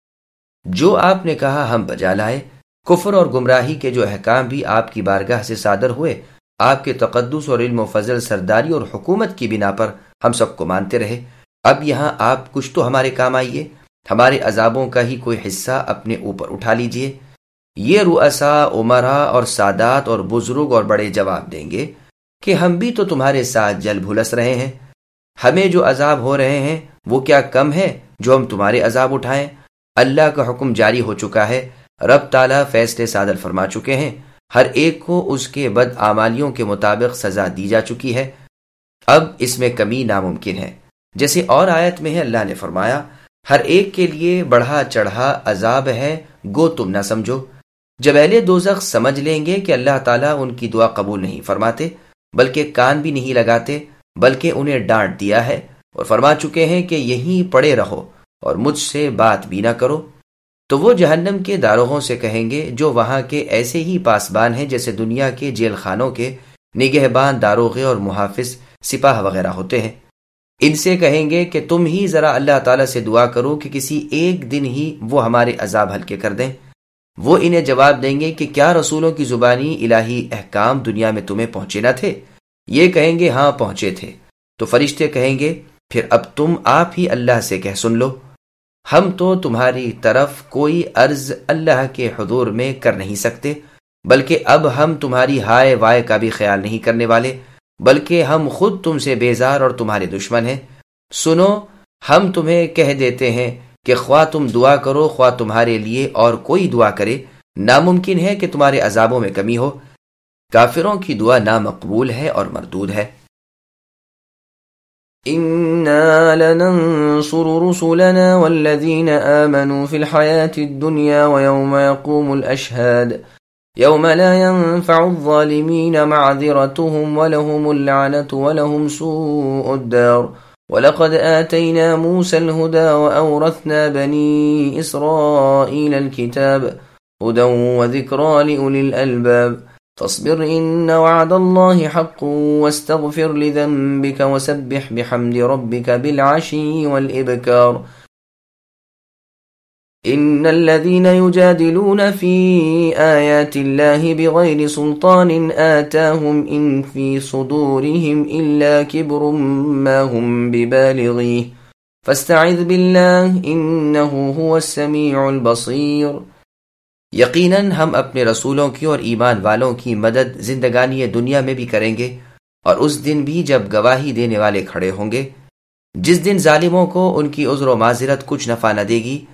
جو آپ نے کہا ہم بجا لائے۔ کفر اور گمراہی کے جو احکام بھی آپ کی بارگاہ سے صادر ہوئے، آپ کے تقدس اور علم و فضل، سرداری اور حکومت کی بنا پر ہم سب کو مانتے رہے۔ اب یہاں آپ کچھ تو ہمارے کام آئیے، ہمارے عذابوں کا ہی کوئی حصہ اپنے اوپر اٹھا لیجئے۔ یہ رؤساء، عمرا اور سادات اور بزرگ اور بڑے جواب دیں گے کہ ہم بھی تو تمہارے ساتھ جل بھلس رہے ہیں، ہمیں جو عذاب ہو رہے ہیں وہ کیا کم ہے جو ہم تمہارے عذاب اٹھائیں؟ اللہ کا حکم جاری ہو چکا ہے، رب تعالیٰ فیصلے صادر فرما چکے ہیں، ہر ایک کو اس کے بد اعمالیوں کے مطابق سزا دی جا چکی ہے، اب اس میں کمی ناممکن ہے۔ جیسے اور آیت میں ہے، اللہ نے فرمایا ہر ایک کے لیے بڑھا چڑھا عذاب ہے، گو تم نہ سمجھو۔ جب اہل دوزخ سمجھ لیں گے کہ اللہ تعالیٰ ان کی دعا قبول نہیں فرماتے، بلکہ کان بھی نہیں لگاتے، بلکہ انہیں ڈانٹ دیا ہے اور فرما چکے ہیں کہ یہیں پڑے رہو اور مجھ سے بات بھی نہ کرو، تو وہ جہنم کے داروغوں سے کہیں گے جو وہاں کے ایسے ہی پاسبان ہیں جیسے دنیا کے جیل خانوں کے نگہبان، داروغے اور محافظ، سپاہ وغیرہ ہوتے ہیں۔ ان سے کہیں گے کہ تم ہی ذرا اللہ تعالیٰ سے دعا کرو کہ کسی ایک دن ہی وہ ہمارے عذاب ہلکے کر دیں۔ وہ انہیں جواب دیں گے کہ کیا رسولوں کی زبانی الہی احکام دنیا میں تمہیں پہنچے نہ تھے؟ یہ کہیں گے ہاں پہنچے تھے۔ تو فرشتے کہیں گے پھر اب تم آپ ہی اللہ سے کہہ سن لو، ہم تو تمہاری طرف کوئی عرض اللہ کے حضور میں کر نہیں سکتے، بلکہ اب ہم تمہاری ہائے وائے کا بھی خیال نہیں کرنے والے، بلکہ ہم خود تم سے بیزار اور تمہارے دشمن ہیں۔ سنو، ہم تمہیں کہہ دیتے ہیں کہ خواہ تم دعا کرو خواہ تمہارے لیے اور کوئی دعا کرے، ناممکن ہے کہ تمہارے عذابوں میں کمی ہو۔ کافروں کی دعا نامقبول ہے اور مردود ہے۔ إنا لننصر رسلنا والذين آمنوا في الحياة الدنيا ويوم يقوم الأشهاد يوم لا ينفع الظالمين معذرتهم ولهم اللعنة ولهم سوء الدار وَلَقَدْ آتَيْنَا مُوسَى الْهُدَى وَأَوْرَثْنَا بَنِي إِسْرَائِيلَ الْكِتَابَ هُدًى وَذِكْرَى لِأُولِي الْأَلْبَابِ فاصبر إن وعد الله حق واستغفر لذنبك وسبح بحمد ربك بالعشي والإبكار إن الذين يجادلون في آيات الله بغير سلطان آتاهم إن في صدورهم إلا كبر ما هم ببالغيه فاستعذ بالله إنه هو السميع البصير. یقیناً ہم اپنے رسولوں کی اور ایمان والوں کی مدد زندگانی دنیا میں بھی کریں گے اور اس دن بھی جب گواہی دینے والے کھڑے ہوں گے، جس دن ظالموں کو ان کی عذر و معذرت کچھ نفع نہ دے گی،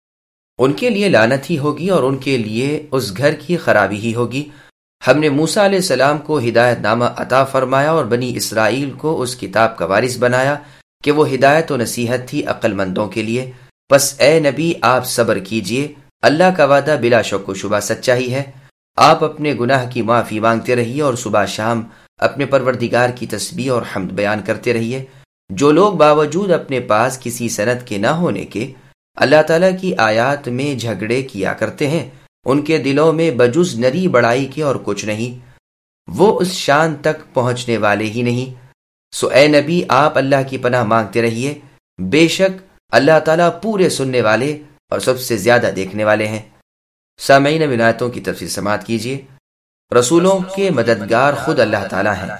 ان کے لیے لعنت ہی ہوگی اور ان کے لیے اس گھر کی خرابی ہی ہوگی. ہم نے موسیٰ علیہ السلام کو ہدایت نامہ عطا فرمایا اور بنی اسرائیل کو اس کتاب کا وارث بنایا کہ وہ ہدایت و نصیحت تھی عقل مندوں کے لیے. پس اے نبی آپ صبر کیجئے، اللہ کا وعدہ بلا شک و شبہ سچا ہی ہے. آپ اپنے گناہ کی معافی مانگتے رہیے اور صبح شام اپنے پروردگار کی تسبیح اور حمد بیان کرتے رہیے. جو لوگ باوجود اپنے پاس کسی سند کے نہ ہونے کے اللہ تعالیٰ کی آیات میں جھگڑے کیا کرتے ہیں، ان کے دلوں میں بجز نری بڑائی کے اور کچھ نہیں، وہ اس شان تک پہنچنے والے ہی نہیں. سو اے نبی آپ اللہ کی پناہ مانگتے رہیے، بے شک اللہ تعالیٰ پورے سننے والے اور سب سے زیادہ دیکھنے والے ہیں. سامعین اب آیتوں کی تفسیر سماعت کیجیے. رسولوں کے مددگار خود اللہ تعالیٰ ہیں.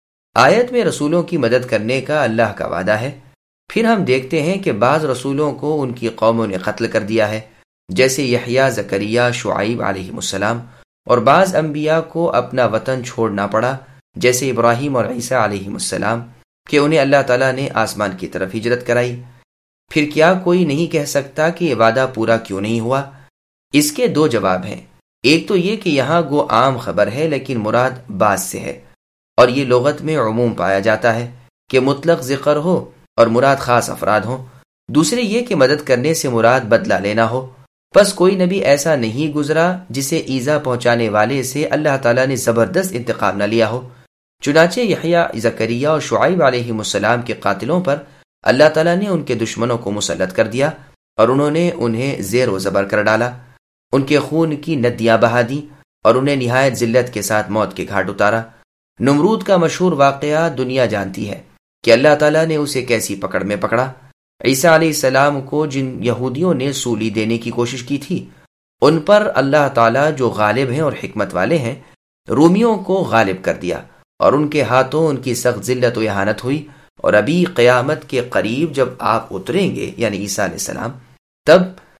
آیت میں رسولوں کی مدد کرنے کا اللہ کا وعدہ ہے. پھر ہم دیکھتے ہیں کہ بعض رسولوں کو ان کی قوموں نے قتل کر دیا ہے، جیسے یحییٰ، زکریا، شعیب علیہ السلام، اور بعض انبیاء کو اپنا وطن چھوڑنا پڑا، جیسے ابراہیم اور عیسیٰ علیہ السلام، کہ انہیں اللہ تعالیٰ نے آسمان کی طرف ہجرت کرائی. پھر کیا کوئی نہیں کہہ سکتا کہ یہ وعدہ پورا کیوں نہیں ہوا؟ اس کے دو جواب ہیں. ایک تو یہ کہ یہاں گو عام خبر ہے لیکن مراد بعض سے ہے، اور یہ لغت میں عموم پایا جاتا ہے کہ مطلق ذکر ہو اور مراد خاص افراد ہوں. دوسرے یہ کہ مدد کرنے سے مراد بدلہ لینا ہو. پس کوئی نبی ایسا نہیں گزرا جسے ایذا پہنچانے والے سے اللہ تعالیٰ نے زبردست انتقام نہ لیا ہو. چنانچہ یحییٰ، زکریا اور شعیب علیہ السلام کے قاتلوں پر اللہ تعالیٰ نے ان کے دشمنوں کو مسلط کر دیا اور انہوں نے انہیں زیر و زبر کر ڈالا، ان کے خون کی ندیاں بہا دیں اور انہیں نہایت ذلت کے ساتھ موت کے گھاٹ اتارا. نمرود کا مشہور واقعہ دنیا جانتی ہے کہ اللہ تعالیٰ نے اسے کیسی پکڑ میں پکڑا. عیسیٰ علیہ السلام کو جن یہودیوں نے سولی دینے کی کوشش کی تھی، ان پر اللہ تعالیٰ جو غالب ہیں اور حکمت والے ہیں، رومیوں کو غالب کر دیا اور ان کے ہاتھوں ان کی سخت ذلت و اہانت ہوئی. اور ابھی قیامت کے قریب جب آپ اتریں گے، یعنی عیسیٰ علیہ السلام، تب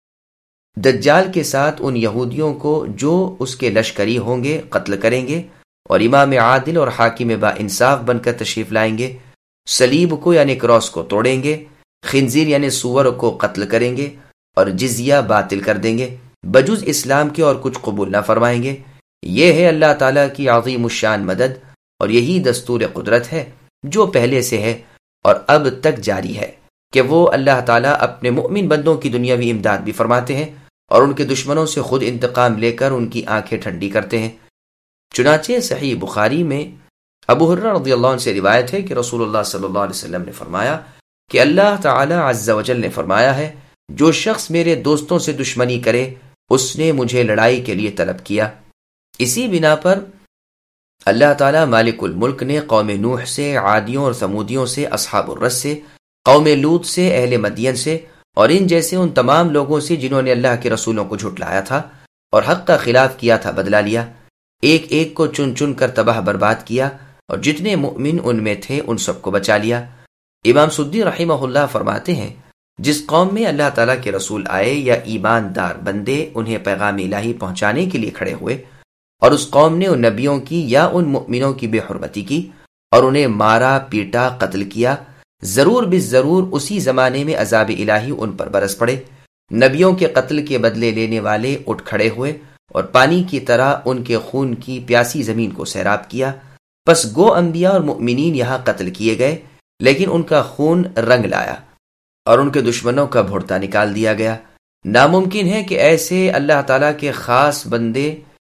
دجال کے ساتھ ان یہودیوں کو جو اس کے لشکری ہوں گے قتل کریں گے اور امام عادل اور حاکم با انصاف بن کر تشریف لائیں گے. صلیب کو یعنی کراس کو توڑیں گے، خنزیر یعنی سور کو قتل کریں گے اور جزیہ باطل کر دیں گے، بجز اسلام کے اور کچھ قبول نہ فرمائیں گے. یہ ہے اللہ تعالیٰ کی عظیم الشان مدد، اور یہی دستور قدرت ہے جو پہلے سے ہے اور اب تک جاری ہے کہ وہ اللہ تعالیٰ اپنے مؤمن بندوں کی دنیاوی امداد بھی فرماتے ہیں اور ان کے دشمنوں سے خود انتقام لے کر ان کی آنکھیں ٹھنڈی کرتے ہیں. چنانچہ صحیح بخاری میں ابو ہریرہ رضی اللہ عنہ سے روایت ہے کہ رسول اللہ صلی اللہ علیہ وسلم نے فرمایا کہ اللہ تعالی عز و جل نے فرمایا ہے، جو شخص میرے دوستوں سے دشمنی کرے اس نے مجھے لڑائی کے لیے طلب کیا. اسی بنا پر اللہ تعالی مالک الملک نے قوم نوح سے، عادیوں اور ثمودیوں سے، اصحاب الرس سے، قوم لوط سے، اہل مدین سے اور ان جیسے ان تمام لوگوں سے جنہوں نے اللہ کے رسولوں کو جھٹلایا تھا اور حق کا خلاف کیا تھا بدلہ لیا. ایک ایک کو چن چن کر تباہ برباد کیا اور جتنے مؤمن ان میں تھے ان سب کو بچا لیا. امام سدی رحمہ اللہ فرماتے ہیں، جس قوم میں اللہ تعالیٰ کے رسول آئے یا ایماندار بندے انہیں پیغام الہی پہنچانے کے لیے کھڑے ہوئے اور اس قوم نے ان نبیوں کی یا ان مؤمنوں کی بے حرمتی کی اور انہیں مارا، پیٹا، قتل کیا، ضرور بالضرور اسی زمانے میں عذاب الہی ان پر برس پڑے. نبیوں کے قتل کے بدلے لینے والے اٹھ کھڑے ہوئے اور پانی کی طرح ان کے خون کی پیاسی زمین کو سیراب کیا. پس گو انبیاء اور مؤمنین یہاں قتل کیے گئے، لیکن ان کا خون رنگ لایا اور ان کے دشمنوں کا بھرتا نکال دیا گیا۔ ناممکن ہے کہ ایسے اللہ تعالیٰ کے خاص بندے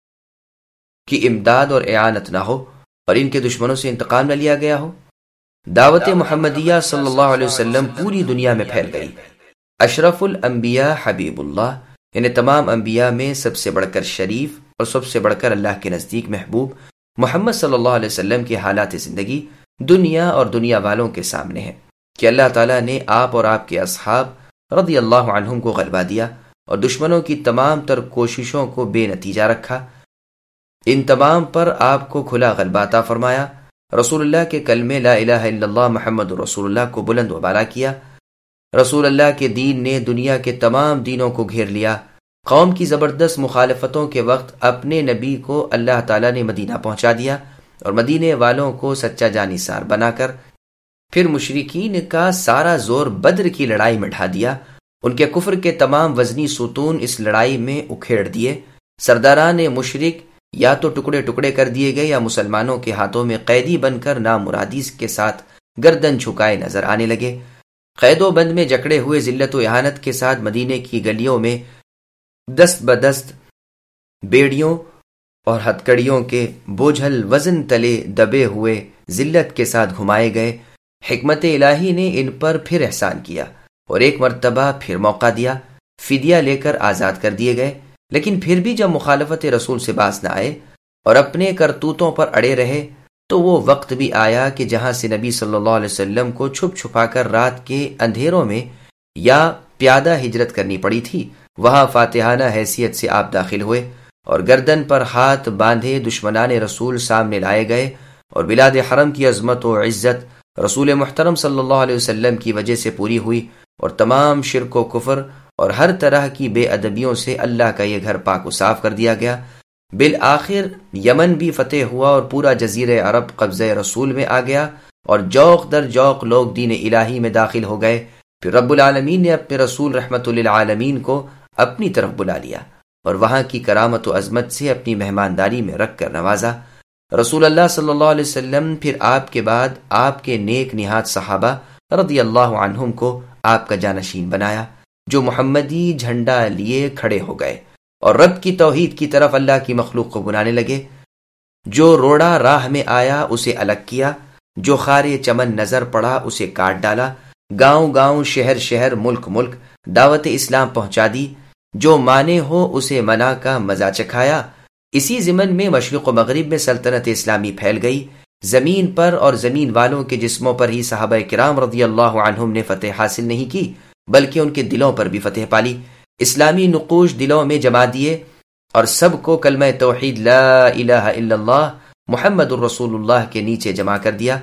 کی امداد اور اعانت نہ ہو اور ان کے دشمنوں سے انتقام نہ لیا گیا ہو۔ دعوت محمدیہ صلی اللہ علیہ وسلم پوری دنیا میں پھیل گئی۔ اشرف الانبیاء حبیب اللہ، یعنی تمام انبیاء میں سب سے بڑھ کر شریف اور سب سے بڑھ کر اللہ کے نزدیک محبوب محمد صلی اللہ علیہ وسلم کے حالات زندگی دنیا اور دنیا والوں کے سامنے ہے کہ اللہ تعالیٰ نے آپ اور آپ کے اصحاب رضی اللہ عنہم کو غلبہ دیا اور دشمنوں کی تمام تر کوششوں کو بے نتیجہ رکھا۔ ان تمام پر آپ کو کھلا غلبہ عطا فرمایا۔ رسول اللہ کے کلمے لا الہ الا اللہ محمد رسول اللہ کو بلند و بالا کیا۔ رسول اللہ کے دین نے دنیا کے تمام دینوں کو گھیر لیا۔ قوم کی زبردست مخالفتوں کے وقت اپنے نبی کو اللہ تعالیٰ نے مدینہ پہنچا دیا اور مدینے والوں کو سچا جانثار بنا کر پھر مشرکین کا سارا زور بدر کی لڑائی میں ڈھا دیا۔ ان کے کفر کے تمام وزنی ستون اس لڑائی میں اکھیڑ دیے۔ سرداران مشرک یا تو ٹکڑے ٹکڑے کر دیے گئے یا مسلمانوں کے ہاتھوں میں قیدی بن کر نامرادی کے ساتھ گردن جھکائے نظر آنے لگے۔ قید و بند میں جکڑے ہوئے ذلت و اہانت کے ساتھ مدینے کی گلیوں میں دست بدست بیڑیوں اور ہتکڑیوں کے بوجھل وزن تلے دبے ہوئے ذلت کے ساتھ گھمائے گئے۔ حکمت الہی نے ان پر پھر احسان کیا اور ایک مرتبہ پھر موقع دیا۔ فدیہ لے کر آزاد کر دیے گئے، لیکن پھر بھی جب مخالفت رسول سے باز نہ آئے اور اپنے کرتوتوں پر اڑے رہے تو وہ وقت بھی آیا کہ جہاں سے نبی صلی اللہ علیہ وسلم کو چھپ چھپا کر رات کے اندھیروں میں یا پیادہ ہجرت کرنی پڑی تھی، وہاں فاتحانہ حیثیت سے آپ داخل ہوئے اور گردن پر ہاتھ باندھے دشمنان رسول سامنے لائے گئے، اور بلاد حرم کی عظمت و عزت رسول محترم صلی اللہ علیہ وسلم کی وجہ سے پوری ہوئی، اور تمام شرک و کفر اور ہر طرح کی بے ادبیوں سے اللہ کا یہ گھر پاک و صاف کر دیا گیا۔ بالآخر یمن بھی فتح ہوا اور پورا جزیرہ عرب قبضہ رسول میں آ گیا، اور جوق در جوق لوگ دین الہی میں داخل ہو گئے۔ پھر رب العالمین نے اپنے رسول رحمت للعالمین کو اپنی طرف بلا لیا اور وہاں کی کرامت و عظمت سے اپنی مہمانداری میں رکھ کر نوازا۔ رسول اللہ صلی اللہ علیہ وسلم پھر آپ کے بعد آپ کے نیک نہاد صحابہ رضی اللہ عنہم کو آپ کا جانشین بنایا، جو محمدی جھنڈا لیے کھڑے ہو گئے اور رب کی توحید کی طرف اللہ کی مخلوق کو بلانے لگے۔ جو روڑا راہ میں آیا اسے الگ کیا، جو خارے چمن نظر پڑا اسے کاٹ ڈالا، گاؤں گاؤں شہر شہر ملک ملک دعوت اسلام پہنچا دی، جو مانے ہو اسے منع کا مزہ چکھایا۔ اسی ضمن میں مشرق و مغرب میں سلطنت اسلامی پھیل گئی۔ زمین پر اور زمین والوں کے جسموں پر ہی صحابہ کرام رضی اللہ عنہم نے فتح حاصل نہیں کی، بلکہ ان کے دلوں پر بھی فتح پالی۔ اسلامی نقوش دلوں میں جما دیے اور سب کو کلمہ توحید لا الہ الا اللہ محمد الرسول اللہ کے نیچے جمع کر دیا۔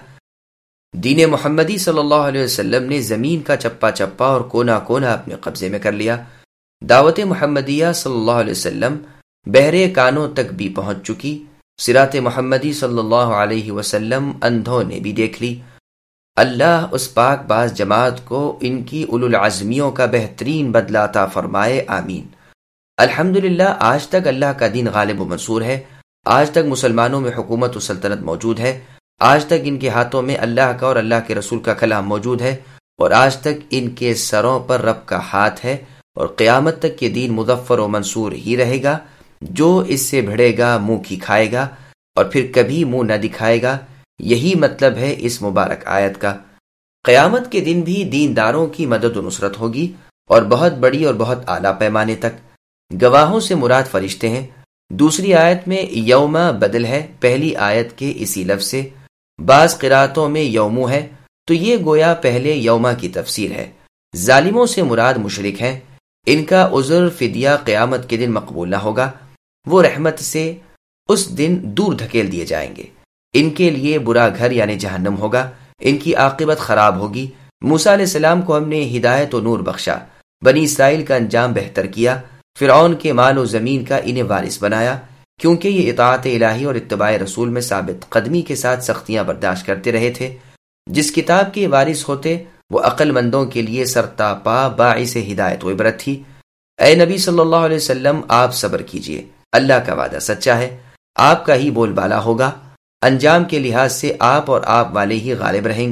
دین محمدی صلی اللہ علیہ وسلم نے زمین کا چپا چپا اور کونا کونا اپنے قبضے میں کر لیا۔ دعوت محمدیہ صلی اللہ علیہ وسلم بہرے کانوں تک بھی پہنچ چکی۔ صراط محمدی صلی اللہ علیہ وسلم اندھوں نے بھی دیکھ لی۔ اللہ اس پاک باز جماعت کو ان کی اولو العزمیوں کا بہترین بدلہ عطا فرمائے، آمین۔ الحمدللہ آج تک اللہ کا دین غالب و منصور ہے، آج تک مسلمانوں میں حکومت و سلطنت موجود ہے، آج تک ان کے ہاتھوں میں اللہ کا اور اللہ کے رسول کا کلام موجود ہے، اور آج تک ان کے سروں پر رب کا ہاتھ ہے، اور قیامت تک یہ دین مظفر و منصور ہی رہے گا۔ جو اس سے بھڑے گا منہ کی کھائے گا اور پھر کبھی منہ نہ دکھائے گا۔ یہی مطلب ہے اس مبارک آیت کا۔ قیامت کے دن بھی دینداروں کی مدد و نصرت ہوگی، اور بہت بڑی اور بہت اعلیٰ پیمانے تک۔ گواہوں سے مراد فرشتے ہیں۔ دوسری آیت میں یوم بدل ہے پہلی آیت کے اسی لفظ سے۔ بعض قراتوں میں یومو ہے، تو یہ گویا پہلے یوما کی تفسیر ہے۔ ظالموں سے مراد مشرک ہیں، ان کا عذر فدیہ قیامت کے دن مقبول نہ ہوگا، وہ رحمت سے اس دن دور دھکیل دیے جائیں گے۔ ان کے لیے برا گھر یعنی جہنم ہوگا، ان کی عاقبت خراب ہوگی۔ موسیٰ علیہ السلام کو ہم نے ہدایت و نور بخشا، بنی اسرائیل کا انجام بہتر کیا، فرعون کے مال و زمین کا انہیں وارث بنایا، کیونکہ یہ اطاعت الہی اور اتباع رسول میں ثابت قدمی کے ساتھ سختیاں برداشت کرتے رہے تھے۔ جس کتاب کے وارث ہوتے وہ عقل مندوں کے لیے سرتا پا باعث ہدایت و عبرت تھی۔ اے نبی صلی اللہ علیہ وسلم، آپ صبر کیجئے، اللہ کا وعدہ سچا ہے، آپ کا ہی بول بالا ہوگا، انجام کے لحاظ سے آپ اور آپ والے ہی غالب رہیں گے،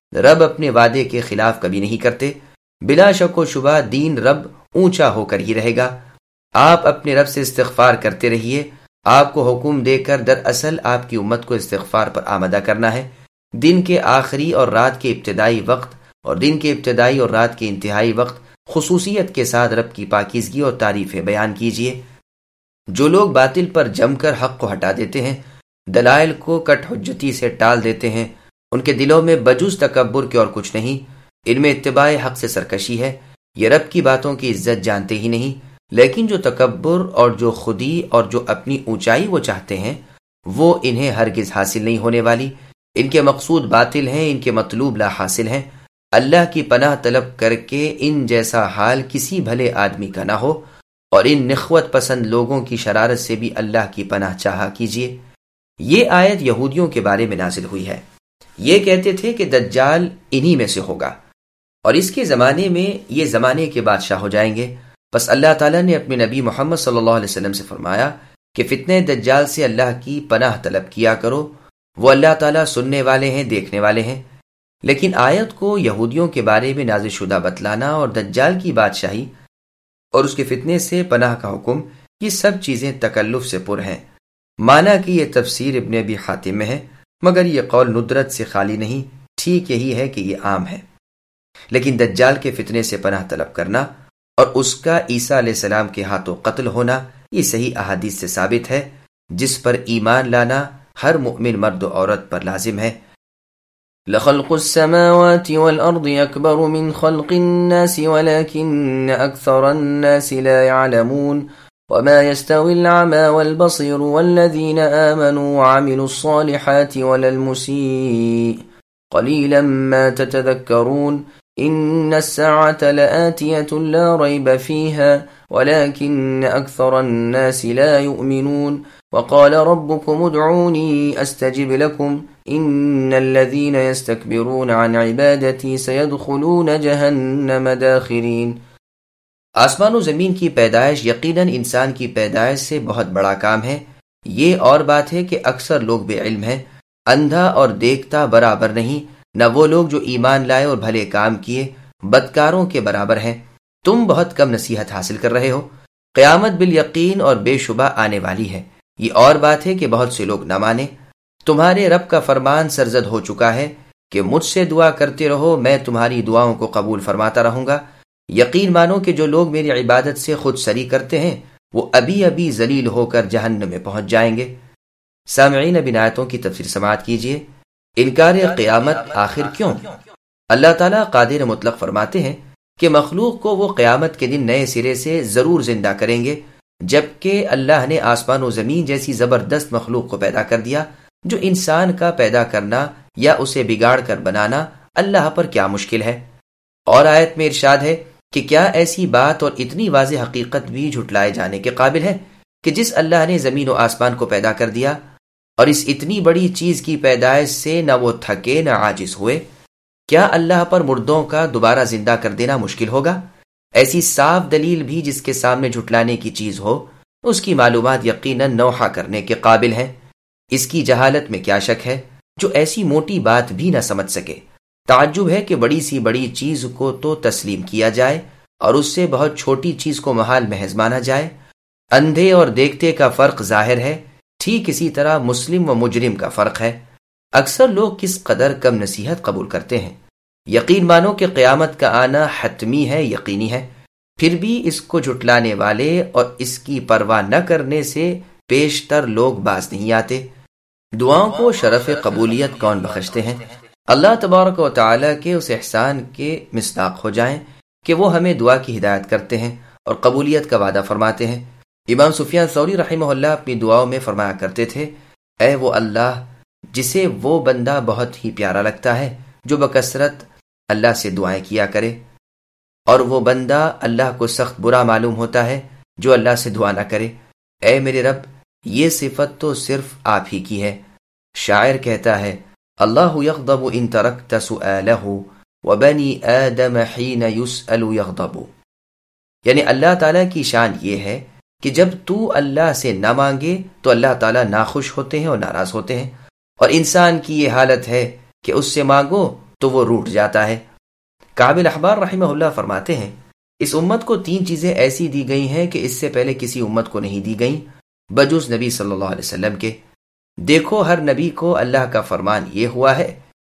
رب اپنے وعدے کے خلاف کبھی نہیں کرتے۔ بلا شک و شبہ دین رب اونچا ہو کر ہی رہے گا۔ آپ اپنے رب سے استغفار کرتے رہیے۔ آپ کو حکم دے کر دراصل آپ کی امت کو استغفار پر آمادہ کرنا ہے۔ دن کے آخری اور رات کے ابتدائی وقت اور دن کے ابتدائی اور رات کے انتہائی وقت خصوصیت کے ساتھ رب کی پاکیزگی اور تعریفیں بیان کیجیے۔ جو لوگ باطل پر جم کر حق کو ہٹا دیتے ہیں، دلائل کو کٹ حجتی سے ٹال دیتے ہیں، ان کے دلوں میں بجز تکبر کے اور کچھ نہیں، ان میں اتباع حق سے سرکشی ہے، یہ رب کی باتوں کی عزت جانتے ہی نہیں۔ لیکن جو تکبر اور جو خودی اور جو اپنی اونچائی وہ چاہتے ہیں، وہ انہیں ہرگز حاصل نہیں ہونے والی۔ ان کے مقصود باطل ہیں، ان کے مطلوب لا حاصل ہیں۔ اللہ کی پناہ طلب کر کے ان جیسا حال کسی بھلے آدمی کا نہ ہو، اور ان نخوت پسند لوگوں کی شرارت سے بھی اللہ کی پناہ چاہا کیجیے۔ یہ آیت یہودیوں کے بارے میں نازل ہوئی ہے۔ یہ کہتے تھے کہ دجال انہی میں سے ہوگا، اور اس کے زمانے میں یہ زمانے کے بادشاہ ہو جائیں گے۔ بس اللہ تعالیٰ نے اپنے نبی محمد صلی اللہ علیہ وسلم سے فرمایا کہ فتنہ دجال سے اللہ کی پناہ طلب کیا کرو، وہ اللہ تعالیٰ سننے والے ہیں، دیکھنے والے ہیں۔ لیکن آیت کو یہودیوں کے بارے میں نازل شدہ بتلانا اور دجال کی بادشاہی اور اس کے فتنے سے پناہ کا حکم، یہ سب چیزیں تکلف سے پر ہیں۔ مانا کہ یہ تفسیر ابن ابی حاتم میں ہے، مگر یہ قول ندرت سے خالی نہیں، ٹھیک یہی ہے کہ یہ عام ہے۔ لیکن دجال کے فتنے سے پناہ طلب کرنا اور اس کا عیسیٰ علیہ السلام کے ہاتھوں قتل ہونا، یہ صحیح احادیث سے ثابت ہے، جس پر ایمان لانا ہر مؤمن مرد و عورت پر لازم ہے۔ لخلق السماوات والأرض أكبر من خلق الناس ولكن أكثر الناس لا يعلمون وما يستوي الأعمى والبصير والذين آمنوا وعملوا الصالحات ولا المسيء قليلا ما تتذكرون إن الساعة لآتية لا ريب فيها ولكن أكثر الناس لا يؤمنون وقال ربكم ادعوني أستجب لكم إن الذين يستكبرون عن عبادتي سيدخلون جهنم داخرين۔ آسمان و زمین کی پیدائش یقیناً انسان کی پیدائش سے بہت بڑا کام ہے۔ یہ اور بات ہے کہ اکثر لوگ بے علم ہیں۔ اندھا اور دیکھتا برابر نہیں، نہ وہ لوگ جو ایمان لائے اور بھلے کام کیے بدکاروں کے برابر ہیں۔ تم بہت کم نصیحت حاصل کر رہے ہو۔ قیامت بالیقین اور بے شبہ آنے والی ہے۔ یہ اور بات ہے کہ بہت سے لوگ نہ مانے۔ تمہارے رب کا فرمان سرزد ہو چکا ہے کہ مجھ سے دعا کرتے رہو، میں تمہاری دعاؤں کو قبول فرماتا رہوں گا۔ یقین مانو کہ جو لوگ میری عبادت سے خود سری کرتے ہیں، وہ ابھی ابھی ذلیل ہو کر جہنم میں پہنچ جائیں گے۔ سامعین، اب ان آیتوں کی تفسیر سماعت کیجیے۔ انکار قیامت آخر کیوں؟ اللہ تعالیٰ قادر مطلق فرماتے ہیں کہ مخلوق کو وہ قیامت کے دن نئے سرے سے ضرور زندہ کریں گے، جبکہ اللہ نے آسمان و زمین جیسی زبردست مخلوق کو پیدا کر دیا، جو انسان کا پیدا کرنا یا اسے بگاڑ کر بنانا اللہ پر کیا مشکل ہے۔ اور آیت میں ارشاد ہے کہ کیا ایسی بات اور اتنی واضح حقیقت بھی جھٹلائے جانے کے قابل ہے کہ جس اللہ نے زمین و آسمان کو پیدا کر دیا اور اس اتنی بڑی چیز کی پیدائش سے نہ وہ تھکے نہ عاجز ہوئے، کیا اللہ پر مردوں کا دوبارہ زندہ کر دینا مشکل ہوگا؟ ایسی صاف دلیل بھی جس کے سامنے جھٹلانے کی چیز ہو، اس کی معلومات یقیناً نوحہ کرنے کے قابل ہیں۔ اس کی جہالت میں کیا شک ہے جو ایسی موٹی بات بھی نہ سمجھ سکے۔ تعجب ہے کہ بڑی سی بڑی چیز کو تو تسلیم کیا جائے اور اس سے بہت چھوٹی چیز کو محال محض مانا جائے۔ اندھے اور دیکھتے کا فرق ظاہر ہے، ٹھیک اسی طرح مسلم و مجرم کا فرق ہے۔ اکثر لوگ کس قدر کم نصیحت قبول کرتے ہیں۔ یقین مانو کہ قیامت کا آنا حتمی ہے، یقینی ہے، پھر بھی اس کو جھٹلانے والے اور اس کی پرواہ نہ کرنے سے پیشتر لوگ باز نہیں آتے۔ دعاؤں کو شرف قبولیت کون بخشتے ہیں؟ اللہ تبارک و تعالیٰ کے اس احسان کے مصداق ہو جائیں کہ وہ ہمیں دعا کی ہدایت کرتے ہیں اور قبولیت کا وعدہ فرماتے ہیں۔ امام سفیان ثوری رحمہ اللہ اپنی دعاؤں میں فرمایا کرتے تھے، اے وہ اللہ جسے وہ بندہ بہت ہی پیارا لگتا ہے جو بکثرت اللہ سے دعائیں کیا کرے، اور وہ بندہ اللہ کو سخت برا معلوم ہوتا ہے جو اللہ سے دعا نہ کرے۔ اے میرے رب، یہ صفت تو صرف آپ ہی کی ہے۔ شاعر کہتا ہے، اللہ یغضب ان ترکت سؤالہ وبنی آدم حین یسأل یغضب، یعنی اللہ تعالیٰ کی شان یہ ہے کہ جب تو اللہ سے نہ مانگے تو اللہ تعالیٰ ناخوش ہوتے ہیں اور ناراض ہوتے ہیں، اور انسان کی یہ حالت ہے کہ اس سے مانگو تو وہ روٹ جاتا ہے۔ کعب الاحبار رحمہ اللہ فرماتے ہیں اس امت کو 3 چیزیں ایسی دی گئی ہیں کہ اس سے پہلے کسی امت کو نہیں دی گئیں بجز نبی صلی اللہ علیہ وسلم کے۔ دیکھو ہر نبی کو اللہ کا فرمان یہ ہوا ہے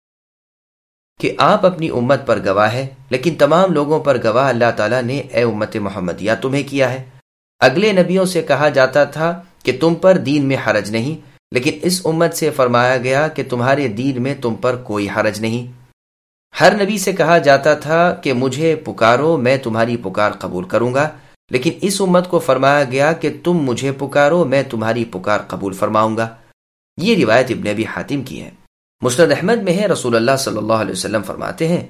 کہ آپ اپنی امت پر گواہ ہے، لیکن تمام لوگوں پر گواہ اللہ تعالیٰ نے اے امت محمدیہ تمہیں کیا ہے۔ اگلے نبیوں سے کہا جاتا تھا کہ تم پر دین میں حرج نہیں، لیکن اس امت سے فرمایا گیا کہ تمہارے دین میں تم پر کوئی حرج نہیں۔ ہر نبی سے کہا جاتا تھا کہ مجھے پکارو میں تمہاری پکار قبول کروں گا، لیکن اس امت کو فرمایا گیا کہ تم مجھے پکارو میں تمہاری پکار قبول فرماؤں گا۔ یہ روایت ابن ابی حاتم کی ہے۔ مسند احمد میں ہے رسول اللہ صلی اللہ علیہ وسلم فرماتے ہیں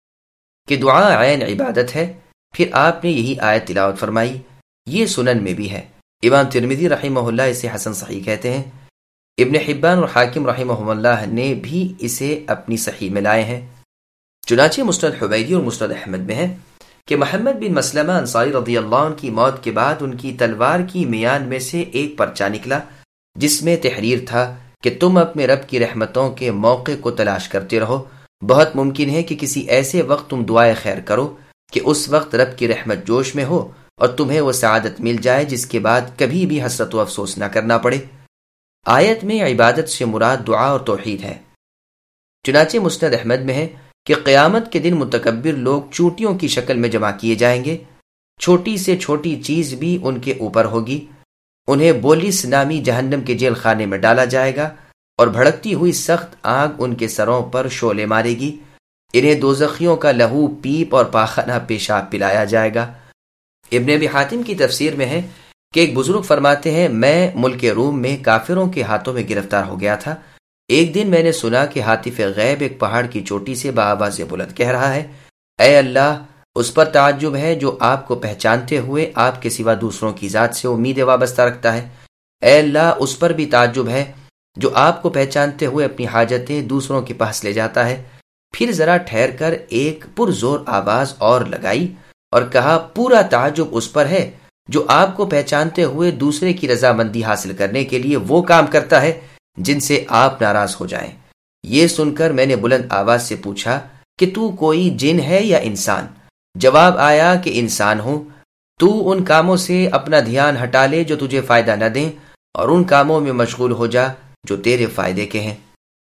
کہ دعا عین عبادت ہے، پھر آپ نے یہی آیت تلاوت فرمائی۔ یہ سنن میں بھی ہے۔ امام ترمذی رحمہ اللہ اسے حسن صحیح کہتے ہیں۔ ابن حبان اور حاکم رحمہ اللہ نے بھی اسے اپنی صحیح میں لائے ہیں۔ چنانچہ مسند حمیدی اور مسند احمد میں ہے کہ محمد بن مسلمہ انصاری رضی اللہ عنہ کی موت کے بعد ان کی تلوار کی میان میں سے ایک پرچہ نکلا جس میں تحریر تھا کہ تم اپنے رب کی رحمتوں کے موقع کو تلاش کرتے رہو، بہت ممکن ہے کہ کسی ایسے وقت تم دعائے خیر کرو کہ اس وقت رب کی رحمت جوش میں ہو اور تمہیں وہ سعادت مل جائے جس کے بعد کبھی بھی حسرت و افسوس نہ کرنا پڑے۔ آیت میں عبادت سے مراد دعا اور توحید ہے۔ چنانچہ مسند احمد میں ہے کہ قیامت کے دن متکبر لوگ چونٹیوں کی شکل میں جمع کیے جائیں گے، چھوٹی سے چھوٹی چیز بھی ان کے اوپر ہوگی، انہیں بولس نامی جہنم کے جیل خانے میں ڈالا جائے گا اور بھڑکتی ہوئی سخت آگ ان کے سروں پر شعلے مارے گی، انہیں دوزخیوں کا لہو پیپ اور پاخانہ پیشاب پلایا جائے گا۔ ابن ابی حاتم کی تفسیر میں ہے کہ ایک بزرگ فرماتے ہیں میں ملک روم میں کافروں کے ہاتھوں میں گرفتار ہو گیا تھا۔ ایک دن میں نے سنا کہ ہاتف غیب ایک پہاڑ کی چوٹی سے بآواز بلند کہہ رہا ہے، اے اللہ، اس پر تعجب ہے جو آپ کو پہچانتے ہوئے آپ کے سوا دوسروں کی ذات سے امید وابستہ رکھتا ہے۔ اے اللہ، اس پر بھی تعجب ہے جو آپ کو پہچانتے ہوئے اپنی حاجتیں دوسروں کے پاس لے جاتا ہے۔ پھر ذرا ٹھہر کر ایک پرزور آواز اور لگائی اور کہا، پورا تعجب اس پر ہے جو آپ کو پہچانتے ہوئے دوسرے کی رضامندی حاصل کرنے کے لیے وہ کام کرتا ہے جن سے آپ ناراض ہو جائیں۔ یہ سن کر میں نے بلند آواز سے پوچھا کہ تو کوئی جن ہے یا انسان؟ جواب آیا کہ انسان ہوں۔ تو ان کاموں سے اپنا دھیان ہٹا لے جو تجھے فائدہ نہ دیں اور ان کاموں میں مشغول ہو جا جو تیرے فائدے کے ہیں۔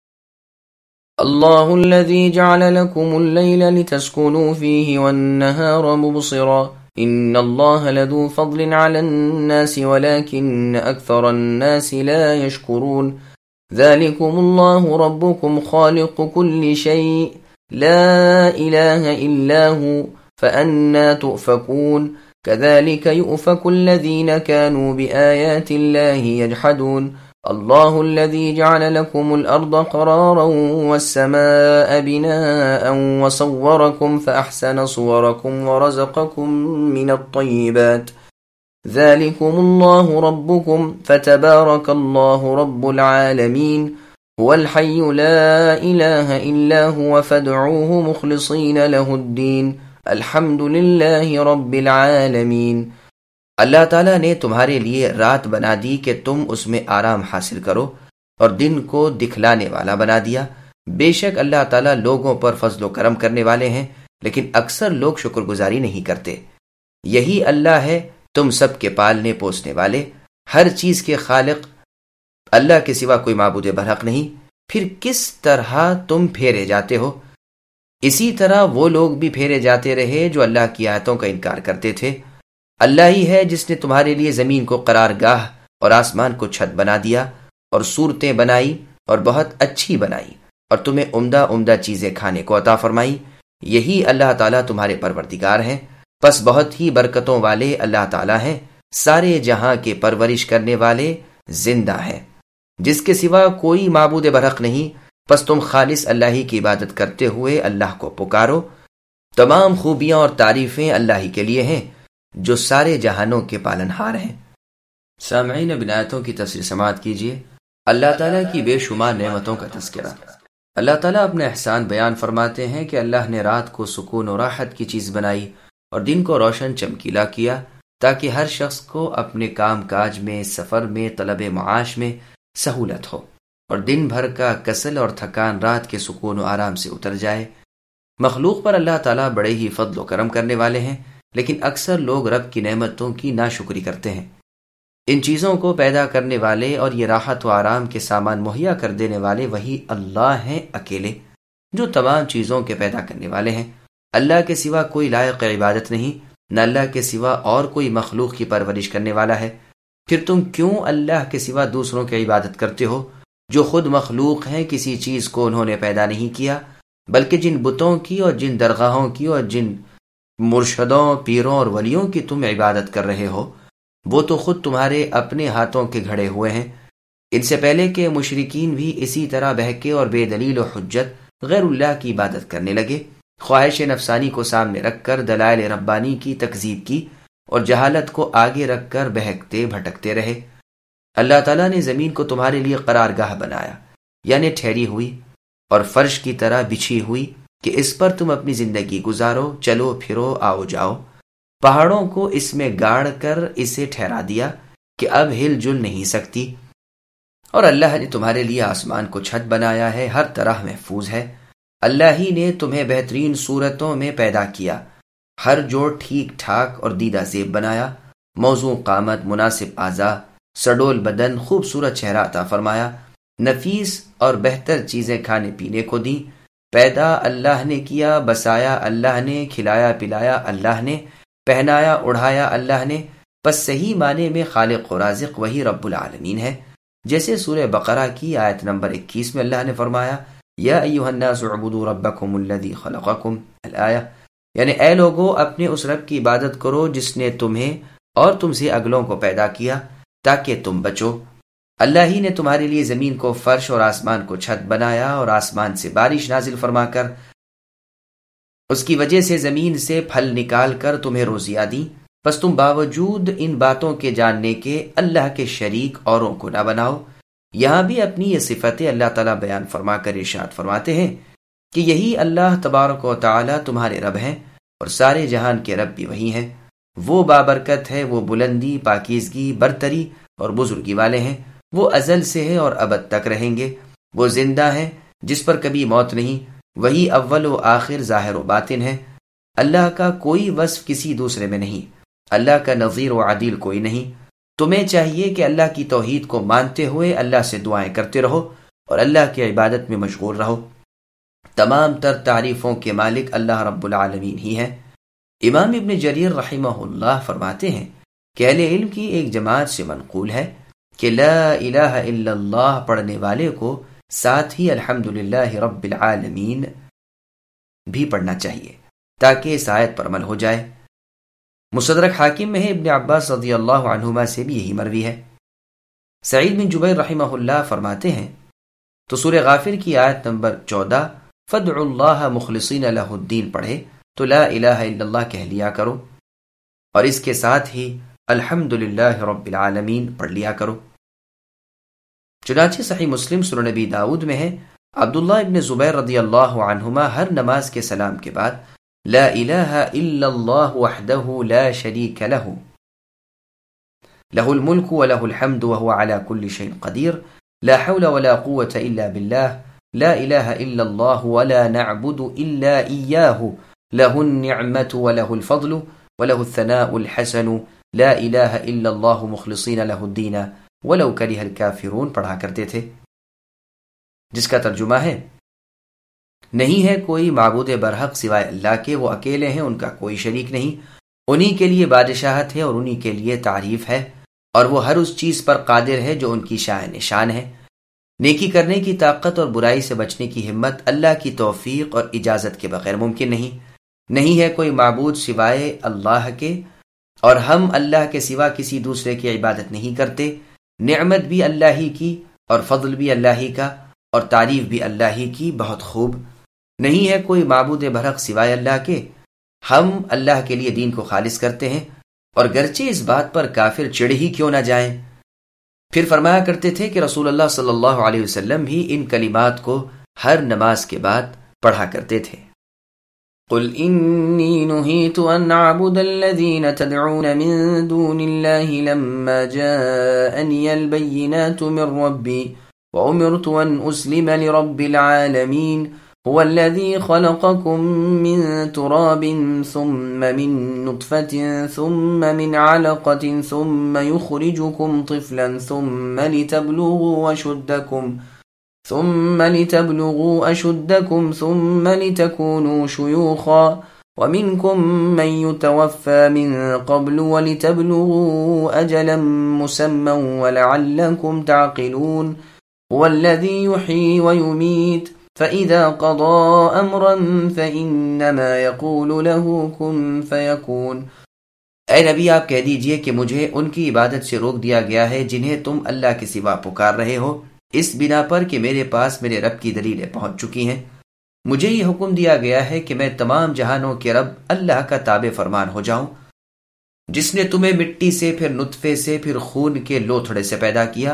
اللہ الذي جعل لكم الليل لتسكنوا فيه والنهار مبصرا ان الله لذو فضل على الناس ولكن اكثر الناس لا يشكرون ذلكم الله ربكم خالق كل شيء لا اله الا هو فأنا تؤفكون كذلك يؤفك الذين كانوا بآيات الله يجحدون اللہ الذي جعل لكم الأرض قرارا والسماء بناء وصوركم فأحسن صوركم ورزقكم من الطيبات ذلكم الله ربكم فتبارك الله رب العالمين هو الحي لا إله إلا هو فادعوه مخلصين له الدين الحمد لله رب العالمين۔ اللہ تعالیٰ نے تمہارے لیے رات بنا دی کہ تم اس میں آرام حاصل کرو اور دن کو دکھلانے والا بنا دیا۔ بے شک اللہ تعالیٰ لوگوں پر فضل و کرم کرنے والے ہیں، لیکن اکثر لوگ شکر گزاری نہیں کرتے۔ یہی اللہ ہے تم سب کے پالنے پوسنے والے، ہر چیز کے خالق، اللہ کے سوا کوئی معبود برحق نہیں۔ پھر کس طرح تم پھیرے جاتے ہو؟ اسی طرح وہ لوگ بھی پھیرے جاتے رہے جو اللہ کی آیتوں کا انکار کرتے تھے۔ اللہ ہی ہے جس نے تمہارے لیے زمین کو قرار گاہ اور آسمان کو چھت بنا دیا اور صورتیں بنائی اور بہت اچھی بنائی اور تمہیں عمدہ عمدہ چیزیں کھانے کو عطا فرمائی۔ یہی اللہ تعالیٰ تمہارے پروردگار ہیں، پس بہت ہی برکتوں والے اللہ تعالیٰ ہیں، سارے جہاں کے پرورش کرنے والے زندہ ہیں، جس کے سوا کوئی معبود برحق نہیں۔ پس تم خالص اللہ ہی کی عبادت کرتے ہوئے اللہ کو پکارو۔ تمام خوبیاں اور تعریفیں اللہ ہی کے لیے ہیں جو سارے جہانوں کے پالنہار ہیں۔ سامعین، اب آیتوں کی تفسیر سماعت کیجیے۔ اللہ تعالیٰ کی بے شمار نعمتوں کا تذکرہ۔ اللہ تعالیٰ اپنے احسان بیان فرماتے ہیں کہ اللہ نے رات کو سکون و راحت کی چیز بنائی اور دن کو روشن چمکیلا کیا تاکہ ہر شخص کو اپنے کام کاج میں، سفر میں، طلب معاش میں سہولت ہو۔ اور دن بھر کا کسل اور تھکان رات کے سکون و آرام سے اتر جائے۔ مخلوق پر اللہ تعالیٰ بڑے ہی فضل و کرم کرنے والے ہیں، لیکن اکثر لوگ رب کی نعمتوں کی ناشکری کرتے ہیں۔ ان چیزوں کو پیدا کرنے والے اور یہ راحت و آرام کے سامان مہیا کر دینے والے وہی اللہ ہیں اکیلے، جو تمام چیزوں کے پیدا کرنے والے ہیں۔ اللہ کے سوا کوئی لائق عبادت نہیں، نہ اللہ کے سوا اور کوئی مخلوق کی پرورش کرنے والا ہے۔ پھر تم کیوں اللہ کے سوا دوسروں کی عبادت کرتے ہو جو خود مخلوق ہیں؟ کسی چیز کو انہوں نے پیدا نہیں کیا، بلکہ جن بتوں کی اور جن درگاہوں کی اور جن مرشدوں، پیروں اور ولیوں کی تم عبادت کر رہے ہو، وہ تو خود تمہارے اپنے ہاتھوں کے گھڑے ہوئے ہیں۔ ان سے پہلے کہ مشرکین بھی اسی طرح بہکے اور بے دلیل و حجت غیر اللہ کی عبادت کرنے لگے، خواہش نفسانی کو سامنے رکھ کر دلائل ربانی کی تکذیب کی اور جہالت کو آگے رکھ کر بہکتے بھٹکتے رہے۔ اللہ تعالیٰ نے زمین کو تمہارے لیے قرارگاہ بنایا، یعنی ٹھہری ہوئی اور فرش کی طرح بچھی ہوئی کہ اس پر تم اپنی زندگی گزارو، چلو پھرو، آؤ جاؤ۔ پہاڑوں کو اس میں گاڑ کر اسے ٹھہرا دیا کہ اب ہل جل نہیں سکتی، اور اللہ نے تمہارے لیے آسمان کو چھت بنایا ہے، ہر طرح محفوظ ہے۔ اللہ ہی نے تمہیں بہترین صورتوں میں پیدا کیا، ہر جوڑ ٹھیک ٹھاک اور دیدہ زیب بنایا، موزوں قامت، مناسب اعضاء، سڈول بدن، خوبصورت چہرہ عطا فرمایا، نفیس اور بہتر چیزیں کھانے پینے کو دیں۔ پیدا اللہ نے کیا، بسایا اللہ نے، کھلایا پلایا اللہ نے، پہنایا اڑھایا اللہ نے۔ پس صحیح معنی میں خالق و رازق وہی رب العالمین ہے، جیسے سورہ بقرہ کی آیت نمبر 21 میں اللہ نے فرمایا، یا ایھا الناس اعبدوا ربکم الذی خلقکم الآیہ، یعنی اے لوگو اپنے اس رب کی عبادت کرو جس نے تمہیں اور تم سے اگلوں کو پیدا کیا تاکہ تم بچو۔ اللہ ہی نے تمہارے لیے زمین کو فرش اور آسمان کو چھت بنایا، اور آسمان سے بارش نازل فرما کر اس کی وجہ سے زمین سے پھل نکال کر تمہیں روزیاں دیں۔ پس تم باوجود ان باتوں کے جاننے کے اللہ کے شریک اوروں کو نہ بناؤ۔ یہاں بھی اپنی یہ صفتیں اللہ تعالیٰ بیان فرما کر ارشاد فرماتے ہیں کہ یہی اللہ تبارک و تعالیٰ تمہارے رب ہیں، اور سارے جہان کے رب بھی وہی ہیں۔ وہ بابرکت ہے، وہ بلندی، پاکیزگی، برتری اور بزرگی والے ہیں۔ وہ ازل سے ہے اور ابد تک رہیں گے۔ وہ زندہ ہیں جس پر کبھی موت نہیں، وہی اول و آخر، ظاہر و باطن ہے۔ اللہ کا کوئی وصف کسی دوسرے میں نہیں، اللہ کا نظیر و عدیل کوئی نہیں۔ تمہیں چاہیے کہ اللہ کی توحید کو مانتے ہوئے اللہ سے دعائیں کرتے رہو اور اللہ کی عبادت میں مشغول رہو۔ تمام تر تعریفوں کے مالک اللہ رب العالمین ہی ہے۔ امام ابن جریر رحمہ اللہ فرماتے ہیں کہ اہل علم کی ایک جماعت سے منقول ہے کہ لا الہ الا اللہ پڑھنے والے کو ساتھ ہی الحمدللہ رب العالمین بھی پڑھنا چاہیے تاکہ اس آیت پر عمل ہو جائے۔ مستدرک حاکم میں ہے، ابن عباس رضی اللہ عنہما سے بھی یہی مروی ہے۔ سعید بن جبیر رحمہ اللہ فرماتے ہیں تو سورہ غافر کی آیت نمبر 14 فادعوا اللہ مخلصین لہ الدین پڑھے تو لا الہ الا اللہ کہہ لیا کرو، اور اس کے ساتھ ہی الحمدللہ رب العالمین پڑھ لیا کرو۔ چنانچہ صحیح مسلم سنن نبی داؤد میں ہے، عبداللہ ابن زبیر رضی اللہ عنہما ہر نماز کے سلام کے بعد لا الہ الا اللہ وحدہ لا شریک لہ لہ الملک ولہ الحمد وهو على كل شيء قدیر لا حول ولا قوة الا بالله لا الہ الا اللہ ولا نعبد الا ایاہ له النعمة وله الفضل وله الثناء الحسن لا الہ الا اللہ مخلصین له الدین ولو کرہ الکافرون پڑھا کرتے تھے، جس کا ترجمہ ہے نہیں ہے کوئی معبود برحق سوائے اللہ کے، وہ اکیلے ہیں، ان کا کوئی شریک نہیں، انہی کے لیے بادشاہت ہے اور انہی کے لیے تعریف ہے، اور وہ ہر اس چیز پر قادر ہے جو ان کی شان نشان ہے۔ نیکی کرنے کی طاقت اور برائی سے بچنے کی ہمت اللہ کی توفیق اور اجازت کے بغیر ممکن نہیں ہے کوئی معبود سوائے اللہ کے، اور ہم اللہ کے سوا کسی دوسرے کی عبادت نہیں کرتے۔ نعمت بھی اللہ ہی کی اور فضل بھی اللہ ہی کا اور تعریف بھی اللہ ہی کی، بہت خوب۔ نہیں ہے کوئی معبود برحق سوائے اللہ کے، ہم اللہ کے لیے دین کو خالص کرتے ہیں، اور گرچہ اس بات پر کافر چڑھ ہی کیوں نہ جائیں۔ پھر فرمایا کرتے تھے کہ رسول اللہ صلی اللہ علیہ وسلم بھی ان کلمات کو ہر نماز کے بعد پڑھا کرتے تھے۔ قل انی نہیت ان اعبد الذین تدعون من دون اللہ لما جاءنی البینات من ربی وأمرت أن أسلم لرب العالمين هو الذي خلقكم من تراب ثم من نطفة ثم من علقة ثم يخرجكم طفلا ثم لتبلغوا أشدكم ثم لتكونوا شيوخا ومنكم من يتوفى من قبل ولتبلغوا أجلا مسمى ولعلكم تعقلون هو الذي يحيي ويميت فإذا قضى أمرا فإنما يقول له كن فيكون۔ اے نبی آپ کہہ دیجئے کہ مجھے ان کی عبادت سے روک دیا گیا ہے جنہیں تم اللہ کے سوا پکار رہے ہو، اس بنا پر کہ میرے پاس میرے رب کی دلیلیں پہنچ چکی ہیں۔ مجھے یہ حکم دیا گیا ہے کہ میں تمام جہانوں کے رب اللہ کا تابع فرمان ہو جاؤں، جس نے تمہیں مٹی سے، پھر نطفے سے، پھر خون کے لوتھڑے سے پیدا کیا،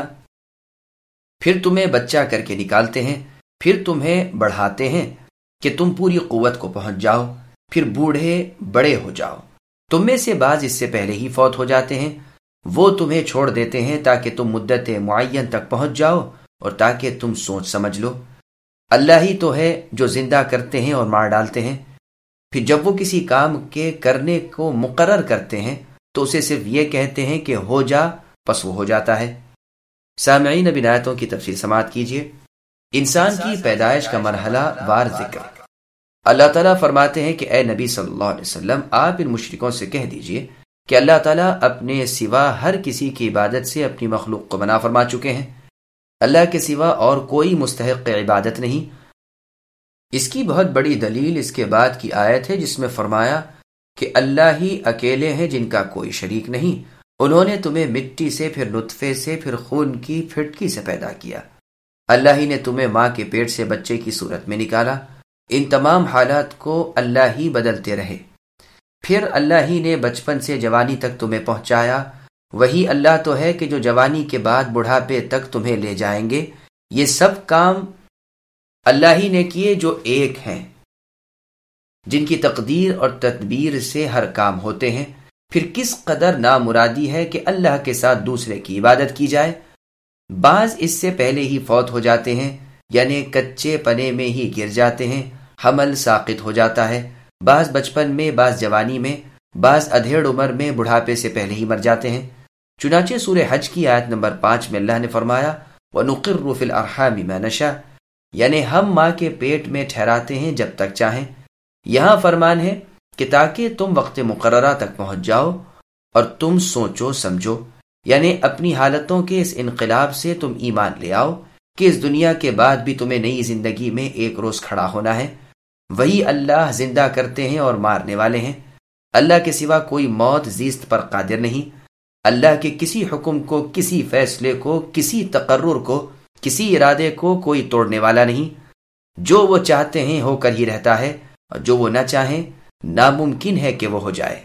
پھر تمہیں بچہ کر کے نکالتے ہیں، پھر تمہیں بڑھاتے ہیں کہ تم پوری قوت کو پہنچ جاؤ، پھر بوڑھے بڑے ہو جاؤ۔ تم میں سے بعض اس سے پہلے ہی فوت ہو جاتے ہیں، وہ تمہیں چھوڑ دیتے ہیں تاکہ تم مدت معین تک پہنچ جاؤ اور تاکہ تم سوچ سمجھ لو۔ اللہ ہی تو ہے جو زندہ کرتے ہیں اور مار ڈالتے ہیں، پھر جب وہ کسی کام کے کرنے کو مقرر کرتے ہیں تو اسے صرف یہ کہتے ہیں کہ ہو جا، پس وہ ہو جاتا ہے۔ سامعین، اب ان آیتوں کی تفصیل سماعت کیجیے۔ انسان کی پیدائش کا مرحلہ وار ذکر۔ اللہ تعالیٰ فرماتے ہیں کہ اے نبی صلی اللہ علیہ وسلم، آپ ان مشرکوں سے کہہ دیجئے کہ اللہ تعالیٰ اپنے سوا ہر کسی کی عبادت سے اپنی مخلوق کو منع فرما چکے ہیں۔ اللہ کے سوا اور کوئی مستحق عبادت نہیں۔ اس کی بہت بڑی دلیل اس کے بعد کی آیت ہے جس میں فرمایا کہ اللہ ہی اکیلے ہیں جن کا کوئی شریک نہیں، انہوں نے تمہیں مٹی سے، پھر نطفے سے، پھر خون کی پھٹکی سے پیدا کیا، اللہ ہی نے تمہیں ماں کے پیٹ سے بچے کی صورت میں نکالا۔ ان تمام حالات کو اللہ ہی بدلتے رہے، پھر اللہ ہی نے بچپن سے جوانی تک تمہیں پہنچایا۔ وہی اللہ تو ہے کہ جو جوانی کے بعد بڑھاپے تک تمہیں لے جائیں گے۔ یہ سب کام اللہ ہی نے کیے جو ایک ہیں، جن کی تقدیر اور تدبیر سے ہر کام ہوتے ہیں۔ پھر کس قدر نامرادی ہے کہ اللہ کے ساتھ دوسرے کی عبادت کی جائے۔ بعض اس سے پہلے ہی فوت ہو جاتے ہیں، یعنی کچے پنے میں ہی گر جاتے ہیں، حمل ساقط ہو جاتا ہے، بعض بچپن میں، بعض جوانی میں، بعض ادھیڑ عمر میں بڑھاپے سے پہلے ہی مر جاتے ہیں۔ چنانچہ سورہ حج کی آیت نمبر 5 میں اللہ نے فرمایا وَنُقِرُّ فِي الْأَرْحَامِ مَا نَشَاءُ، یعنی ہم ماں کے پیٹ میں ٹھہراتے ہیں جب تک چاہیں۔ یہاں فرمان ہے کہ تاکہ تم وقت مقررہ تک پہنچ جاؤ اور تم سوچو سمجھو، یعنی اپنی حالتوں کے اس انقلاب سے تم ایمان لے آؤ کہ اس دنیا کے بعد بھی تمہیں نئی زندگی میں ایک روز کھڑا ہونا ہے۔ وہی اللہ زندہ کرتے ہیں اور مارنے والے ہیں۔ اللہ کے سوا کوئی موت زیست پر قادر نہیں۔ اللہ کے کسی حکم کو، کسی فیصلے کو، کسی تقرر کو، کسی ارادے کو کوئی توڑنے والا نہیں۔ جو وہ چاہتے ہیں ہو کر ہی رہتا ہے، اور جو وہ نہ چاہیں ناممکن ہے کہ وہ ہو جائے۔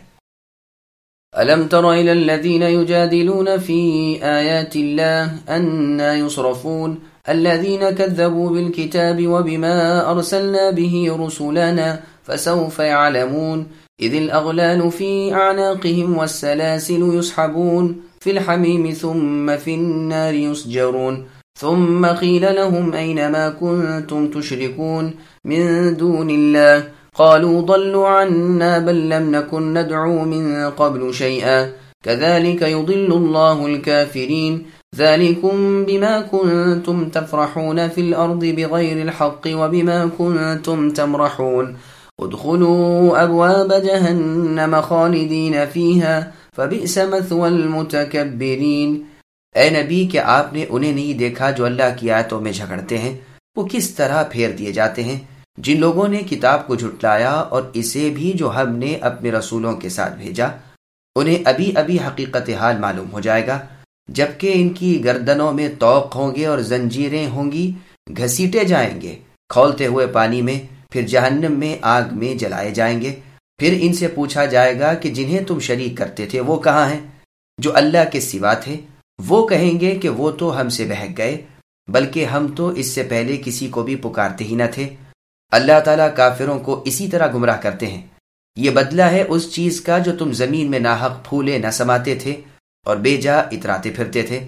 ألم تر إلى الذين يجادلون في آيات الله أنى يصرفون الذين كذبوا بالكتاب وبما أرسلنا به رسلنا فسوف يعلمون إذ الأغلال في أعناقهم والسلاسل يسحبون في الحميم ثم في النار يسجرون ثم قيل لهم أين ما كنتم تشركون من دون الله قالوا ضلوا عنا بل لم نكن ندعو من قبل شيئا كذلك يضل الله الكافرين ذلكم بما كنتم تفرحون في الأرض بغير الحق وبما كنتم تمرحون ادخلوا أبواب جهنم خالدين فيها فبئس مثوى المتكبرين۔ اے نبی، کہ آپ نے انہیں نہیں دیکھا جو اللہ کی آیتوں میں جھگڑتے ہیں؟ وہ کس طرح پھیر دیے جاتے ہیں۔ جن لوگوں نے کتاب کو جھٹلایا اور اسے بھی جو ہم نے اپنے رسولوں کے ساتھ بھیجا، انہیں ابھی ابھی حقیقت حال معلوم ہو جائے گا، جبکہ ان کی گردنوں میں طوق ہوں گے اور زنجیریں ہوں گی، گھسیٹے جائیں گے کھولتے ہوئے پانی میں، پھر جہنم میں آگ میں جلائے جائیں گے۔ پھر ان سے پوچھا جائے گا کہ جنہیں تم شریک کرتے تھے وہ کہاں ہیں؟ جو اللہ کے سوا تھے۔ وہ کہیں گے کہ وہ تو ہم سے بہک گئے، بلکہ ہم تو اس سے پہلے کسی کو بھی پکارتے ہی نہ تھے۔ اللہ تعالیٰ کافروں کو اسی طرح گمراہ کرتے ہیں۔ یہ بدلہ ہے اس چیز کا جو تم زمین میں ناحق پھولے نہ سماتے تھے اور بے جا اتراتے پھرتے تھے۔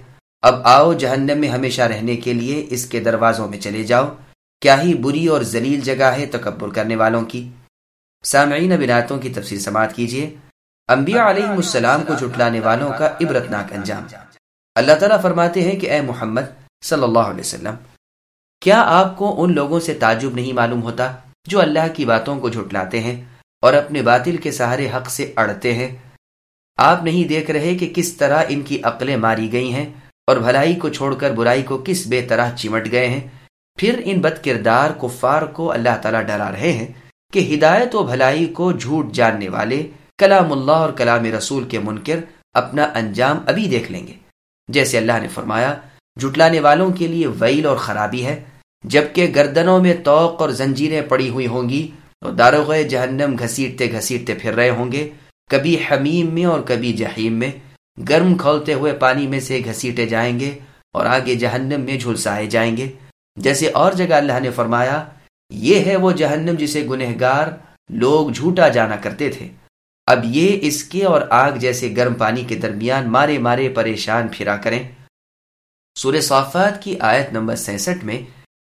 اب آؤ جہنم میں ہمیشہ رہنے کے لیے اس کے دروازوں میں چلے جاؤ، کیا ہی بری اور ذلیل جگہ ہے تکبر کرنے والوں کی۔ سامعین، اب آیاتوں کی تفسیر سماعت کیجیے۔ انبیاء علیہ السلام کو جھٹلانے والوں کا عبرتناک انجام۔ اللہ تعالیٰ فرماتے ہیں کہ اے محمد صلی اللہ علیہ وسلم، کیا آپ کو ان لوگوں سے تعجب نہیں معلوم ہوتا جو اللہ کی باتوں کو جھٹلاتے ہیں اور اپنے باطل کے سہارے حق سے اڑتے ہیں؟ آپ نہیں دیکھ رہے کہ کس طرح ان کی عقلیں ماری گئی ہیں اور بھلائی کو چھوڑ کر برائی کو کس بے طرح چمٹ گئے ہیں؟ پھر ان بد کردار کفار کو اللہ تعالیٰ ڈرا رہے ہیں کہ ہدایت و بھلائی کو جھوٹ جاننے والے کلام اللہ اور کلام رسول کے منکر اپنا انجام ابھی دیکھ لیں گے۔ جیسے اللہ نے فرمایا، جھٹلانے والوں کے لیے ویل اور خرابی ہے، جبکہ گردنوں میں طوق اور زنجیریں پڑی ہوئی ہوں گی اور داروغے جہنم گھسیٹتے گھسیٹتے پھر رہے ہوں گے، کبھی حمیم میں اور کبھی جحیم میں، گرم کھولتے ہوئے پانی میں سے گھسیٹے جائیں گے اور آگے جہنم میں جھلسائے جائیں گے۔ جیسے اور جگہ اللہ نے فرمایا، یہ ہے وہ جہنم جسے گنہگار لوگ جھوٹا جانا کرتے تھے، اب یہ اس کے اور آگ جیسے گرم پانی کے درمیان مارے مارے پریشان پھرا کریں۔ سورہ صافات کی آیت نمبر 66 میں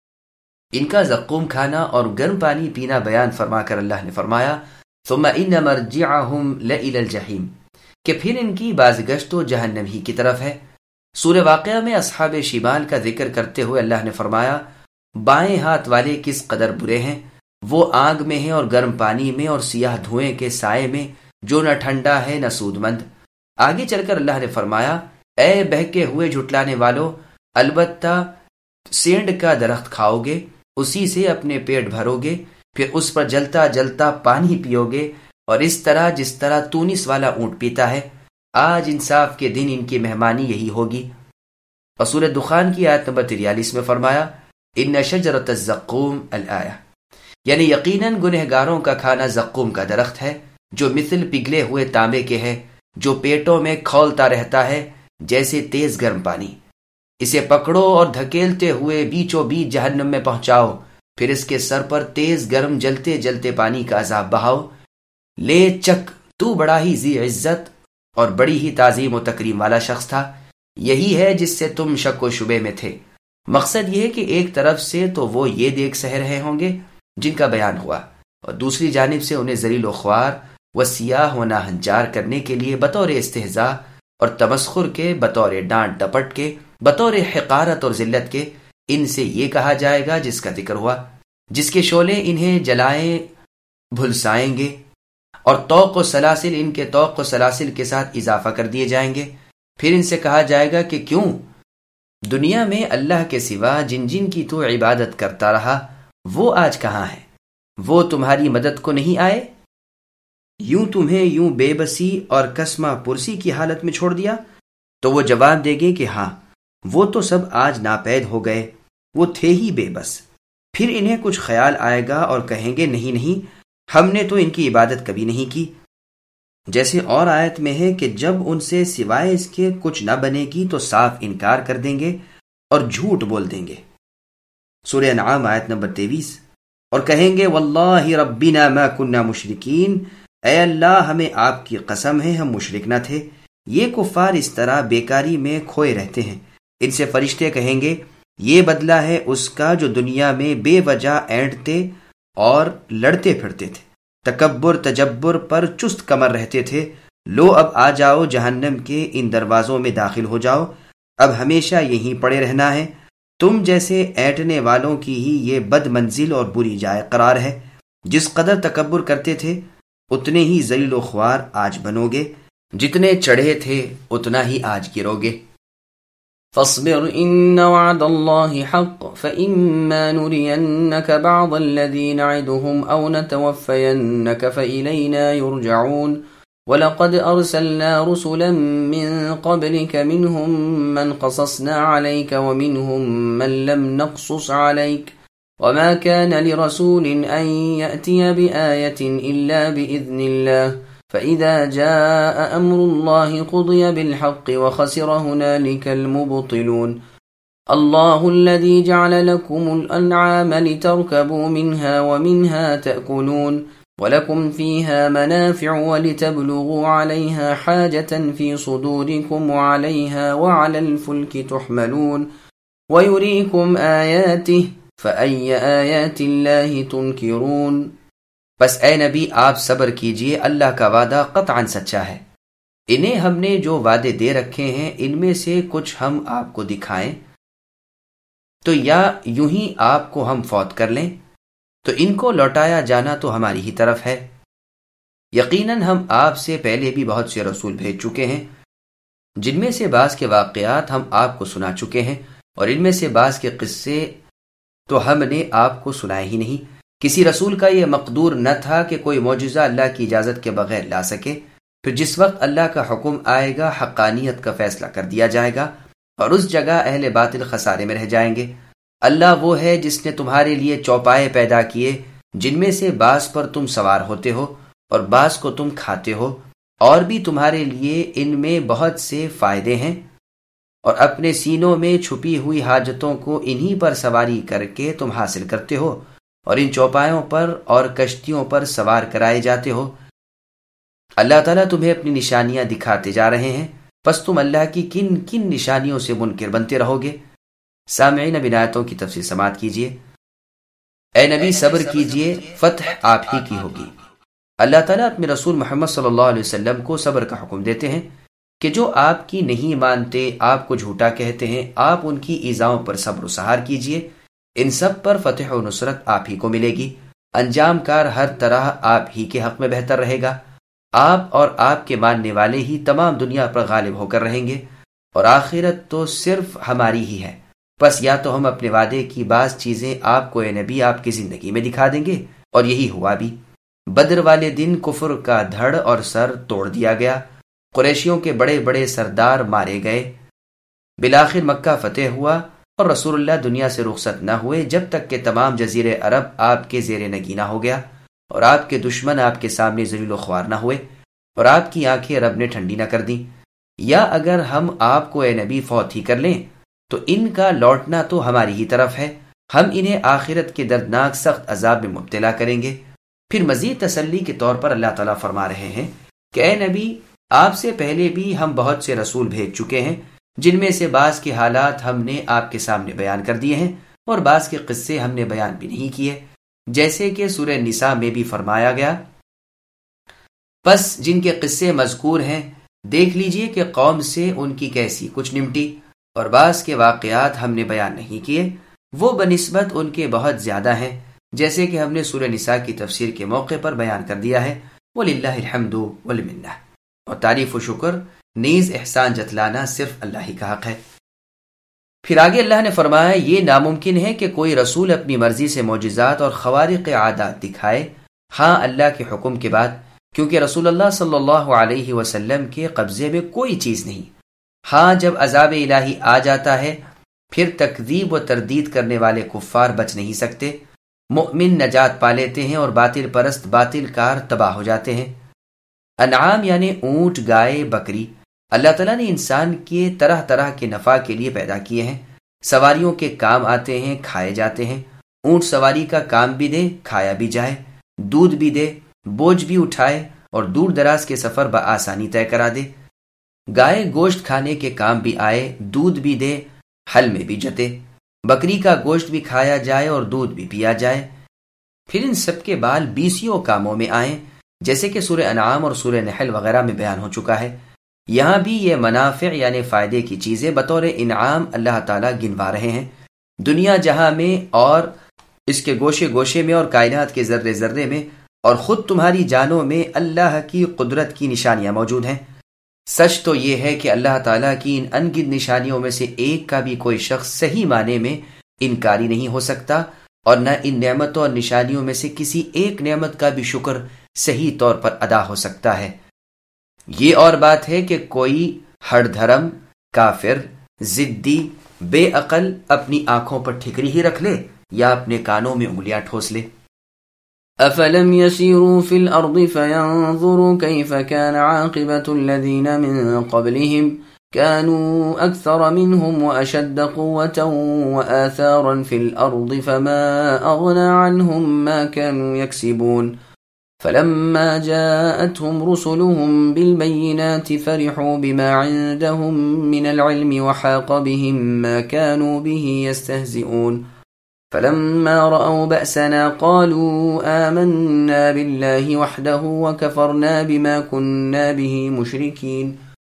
ان کا زقوم کھانا اور گرم پانی پینا بیان فرما کر اللہ نے فرمایا، ثم ان مرجعهم لإلی الجحیم، کہ پھر ان کی بازگشت تو جہنم ہی کی طرف ہے۔ سورہ واقعہ میں اصحاب شمال کا ذکر کرتے ہوئے اللہ نے فرمایا، بائیں ہاتھ والے کس قدر برے ہیں، وہ آگ میں ہیں اور گرم پانی میں اور سیاہ دھوئیں کے سائے میں جو نہ ٹھنڈا ہے نہ سود مند۔ آگے چل کر اللہ نے فرمایا، اے بہکے ہوئے جھٹلانے والو، البتہ سینڈ کا درخت کھاؤ گے، اسی سے اپنے پیٹ بھرو گے، پھر اس پر جلتا جلتا پانی پیو گے، اور اس طرح جس طرح تونس والا اونٹ پیتا ہے۔ آج انصاف کے دن ان کی مہمانی یہی ہوگی۔ اور سورہ دخان کی آیت نمبر 43 میں فرمایا، ان شجرۃ الزقوم الآیہ، یعنی یقیناً گنہگاروں کا کھانا زقوم کا درخت ہے جو مثل پگھلے ہوئے تانبے کے ہے، جو پیٹوں میں کھولتا رہتا ہے جیسے تیز گرم پانی۔ اسے پکڑو اور دھکیلتے ہوئے بیچوں بیچ جہنم میں پہنچاؤ، پھر اس کے سر پر تیز گرم جلتے جلتے پانی کا عذاب بہاؤ۔ لے چک، تو بڑا ہی ذی عزت اور بڑی ہی تعظیم و تکریم والا شخص تھا، یہی ہے جس سے تم شک و شبے میں تھے۔ مقصد یہ ہے کہ ایک طرف سے تو وہ یہ دیکھ سہ رہے ہوں گے جن کا بیان ہوا، اور دوسری جانب سے انہیں ذلیل و خوار و سیاہ و ناہنجار کرنے کے لیے بطور استہزاء اور تمسخر کے، بطور ڈانٹ ڈپٹ کے، بطور حقارت اور ذلت کے ان سے یہ کہا جائے گا جس کا ذکر ہوا، جس کے شعلے انہیں جلائیں بھلسائیں گے، اور توق و سلاسل ان کے توق و سلاسل کے ساتھ اضافہ کر دیے جائیں گے۔ پھر ان سے کہا جائے گا کہ کیوں دنیا میں اللہ کے سوا جن جن کی تو عبادت کرتا رہا وہ آج کہاں ہے؟ وہ تمہاری مدد کو نہیں آئے؟ یوں تمہیں یوں بے بسی اور کسمہ پرسی کی حالت میں چھوڑ دیا؟ تو وہ جواب دے گے کہ ہاں، وہ تو سب آج ناپید ہو گئے، وہ تھے ہی بے بس۔ پھر انہیں کچھ خیال آئے گا اور کہیں گے نہیں نہیں، ہم نے تو ان کی عبادت کبھی نہیں کی۔ جیسے اور آیت میں ہے کہ جب ان سے سوائے اس کے کچھ نہ بنے گی تو صاف انکار کر دیں گے اور جھوٹ بول دیں گے۔ سورہ انعام آیت نمبر 23، اور کہیں گے واللہ ربنا ما کننا مشرکین، اے اللہ ہمیں آپ کی قسم ہے ہم مشرک نہ تھے۔ یہ کفار اس طرح بیکاری میں کھوئے رہتے ہیں۔ ان سے فرشتے کہیں گے یہ بدلہ ہے اس کا جو دنیا میں بے وجہ اینٹتے اور لڑتے پھرتے تھے، تکبر تجبر پر چست کمر رہتے تھے۔ لو اب آ جاؤ جہنم کے ان دروازوں میں داخل ہو جاؤ، اب ہمیشہ یہیں پڑے رہنا ہے۔ تم جیسے اینٹنے والوں کی ہی یہ بد منزل اور بری جائے قرار ہے۔ جس قدر تکبر کرتے تھے اتنے ہی ذلیل و خوار آج بنو گے، جتنے چڑھے تھے اتنا ہی آج گرو گے۔ فاصبر ان وعد الله حق فإما نرينك بعض الذي نعدهم أو نتوفينك فإلينا يرجعون ولقد أرسلنا رسلا من قبلك منهم من قصصنا عليك ومنهم من لم نقصص عليك وما كان لرسول أن يأتي بآية إلا بإذن الله فإذا جاء أمر الله قضي بالحق وخسر هنالك المبطلون الله الذي جعل لكم الأنعام لتركبوا منها ومنها تأكلون وَلَكُمْ فِيهَا مَنَافِعُ وَلِتَبْلُغُوا عَلَيْهَا حَاجَةً فِي صُدُورِكُمْ وَعَلَيْهَا وَعَلَى الْفُلْكِ تُحْمَلُونَ وَيُرِيكُمْ آيَاتِهِ فَأَيَّ آيَاتِ اللَّهِ تُنْكِرُونَ۔ بس اے نبی آپ صبر کیجئے، اللہ کا وعدہ قطعاً سچا ہے۔ انہیں ہم نے جو وعدے دے رکھے ہیں ان میں سے کچھ ہم آپ کو دکھائیں تو یا یوں ہی آپ کو ہم فوت کر لیں، تو ان کو لوٹایا جانا تو ہماری ہی طرف ہے۔ یقیناً ہم آپ سے پہلے بھی بہت سے رسول بھیج چکے ہیں، جن میں سے بعض کے واقعات ہم آپ کو سنا چکے ہیں، اور ان میں سے بعض کے قصے تو ہم نے آپ کو سنائے ہی نہیں۔ کسی رسول کا یہ مقدور نہ تھا کہ کوئی معجزہ اللہ کی اجازت کے بغیر لا سکے۔ پھر جس وقت اللہ کا حکم آئے گا، حقانیت کا فیصلہ کر دیا جائے گا، اور اس جگہ اہل باطل خسارے میں رہ جائیں گے۔ اللہ وہ ہے جس نے تمہارے لیے چوپائے پیدا کیے، جن میں سے بعض پر تم سوار ہوتے ہو اور بعض کو تم کھاتے ہو، اور بھی تمہارے لیے ان میں بہت سے فائدے ہیں، اور اپنے سینوں میں چھپی ہوئی حاجتوں کو انہی پر سواری کر کے تم حاصل کرتے ہو، اور ان چوپایوں پر اور کشتیوں پر سوار کرائے جاتے ہو۔ اللہ تعالیٰ تمہیں اپنی نشانیاں دکھاتے جا رہے ہیں، پس تم اللہ کی کن کن نشانیوں سے منکر بنتے رہو گے؟ سامعین، اب ان آیتوں کی تفصیل سماعت کیجیے۔ اے نبی صبر کیجیے، فتح آپ ہی کی ہوگی۔ اللہ تعالیٰ اپنے رسول محمد صلی اللہ علیہ وسلم کو صبر کا حکم دیتے ہیں کہ جو آپ کی نہیں مانتے، آپ کو جھوٹا کہتے ہیں، آپ ان کی ایذاؤں پر صبر و سہار کیجیے۔ ان سب پر فتح و نصرت آپ ہی کو ملے گی۔ انجام کار ہر طرح آپ ہی کے حق میں بہتر رہے گا۔ آپ اور آپ کے ماننے والے ہی تمام دنیا پر غالب ہو کر رہیں گے، اور آخرت تو صرف ہماری ہی ہے۔ بس یا تو ہم اپنے وعدے کی بعض چیزیں آپ کو اے نبی آپ کی زندگی میں دکھا دیں گے، اور یہی ہوا بھی۔ بدر والے دن کفر کا دھڑ اور سر توڑ دیا گیا، قریشیوں کے بڑے بڑے سردار مارے گئے، بالآخر مکہ فتح ہوا، اور رسول اللہ دنیا سے رخصت نہ ہوئے جب تک کہ تمام جزیرے عرب آپ کے زیر نگینہ ہو گیا، اور آپ کے دشمن آپ کے سامنے ذلیل و خوار نہ ہوئے، اور آپ کی آنکھیں رب نے ٹھنڈی نہ کر دیں۔ یا اگر ہم آپ کو اے نبی فوت ہی کر لیں تو ان کا لوٹنا تو ہماری ہی طرف ہے، ہم انہیں آخرت کے دردناک سخت عذاب میں مبتلا کریں گے۔ پھر مزید تسلی کے طور پر اللہ تعالیٰ فرما رہے ہیں کہ اے نبی آپ سے پہلے بھی ہم بہت سے رسول بھیج چکے ہیں، جن میں سے بعض کے حالات ہم نے آپ کے سامنے بیان کر دیے ہیں، اور بعض کے قصے ہم نے بیان بھی نہیں کیے، جیسے کہ سورہ نساء میں بھی فرمایا گیا۔ پس جن کے قصے مذکور ہیں دیکھ لیجئے کہ قوم سے ان کی کیسی کچھ نمٹی، اور بعض کے واقعات ہم نے بیان نہیں کیے، وہ بنسبت ان کے بہت زیادہ ہیں، جیسے کہ ہم نے سورہ نساء کی تفسیر کے موقع پر بیان کر دیا ہے۔ وَلِلَّهِ الْحَمْدُ وَالْمِنَّةُ، اور تعریف و شکر نیز احسان جتلانا صرف اللہ ہی کا حق ہے۔ پھر آگے اللہ نے فرمایا یہ ناممکن ہے کہ کوئی رسول اپنی مرضی سے معجزات اور خوارق عادات دکھائے، ہاں اللہ کے حکم کے بعد، کیونکہ رسول اللہ صلی اللہ علیہ وسلم کے قبضے میں کوئی چیز نہیں۔ ہاں جب عذاب الہی آ جاتا ہے پھر تکذیب و تردید کرنے والے کفار بچ نہیں سکتے، مؤمن نجات پا لیتے ہیں اور باطل پرست باطل کار تباہ ہو جاتے ہیں۔ انعام یعنی اونٹ، گائے، بکری اللہ تعالیٰ نے انسان کے طرح طرح کے نفع کے لیے پیدا کیے ہیں، سواریوں کے کام آتے ہیں، کھائے جاتے ہیں۔ اونٹ سواری کا کام بھی دے، کھایا بھی جائے، دودھ بھی دے، بوجھ بھی اٹھائے، اور دور دراز کے سفر بآسانی طے کرا دے۔ گائے گوشت کھانے کے کام بھی آئے، دودھ بھی دے، حل میں بھی جتے۔ بکری کا گوشت بھی کھایا جائے اور دودھ بھی پیا جائے۔ پھر ان سب کے بال بیسیوں کاموں میں آئیں، جیسے کہ سورہ انعام اور سورہ نحل وغیرہ میں بیان ہو چکا ہے۔ یہاں بھی یہ منافع یعنی فائدے کی چیزیں بطور انعام اللہ تعالیٰ گنوا رہے ہیں۔ دنیا جہاں میں اور اس کے گوشے گوشے میں اور کائنات کے ذرے ذرے میں اور خود تمہاری جانوں میں اللہ کی قدرت کی نشانیاں موجود ہیں۔ سچ تو یہ ہے کہ اللہ تعالیٰ کی ان انگن نشانیوں میں سے ایک کا بھی کوئی شخص صحیح معنی میں انکاری نہیں ہو سکتا، اور نہ ان نعمتوں اور نشانیوں میں سے کسی ایک نعمت کا بھی شکر صحیح طور پر ادا ہو سکتا ہے۔ یہ اور بات ہے کہ کوئی ہڑ دھرم، کافر، ضدی، بے عقل اپنی آنکھوں پر ٹھکری ہی رکھ لے یا اپنے کانوں میں انگلیاں ٹھوس لے۔ أَفَلَمْ يَسِيرُوا فِي الْأَرْضِ فَيَنظُرُوا كَيْفَ كَانَ عَاقِبَةُ الَّذِينَ مِن قَبْلِهِمْ كَانُوا أَكْثَرَ مِنْهُمْ وَأَشَدَّ قُوَّةً وَآثَارًا فِي الْأَرْضِ فَمَا أَغْنَى عَنْهُمْ مَا كَانُوا يَكْسِبُونَ۔ فلما جاءتهم رسلهم بالبينات فرحوا بما عندهم من العلم وحاق بهم ما كانوا به يستهزئون فلما رأوا بأسنا قالوا آمنا بالله وحده وكفرنا بما كنا به مشركين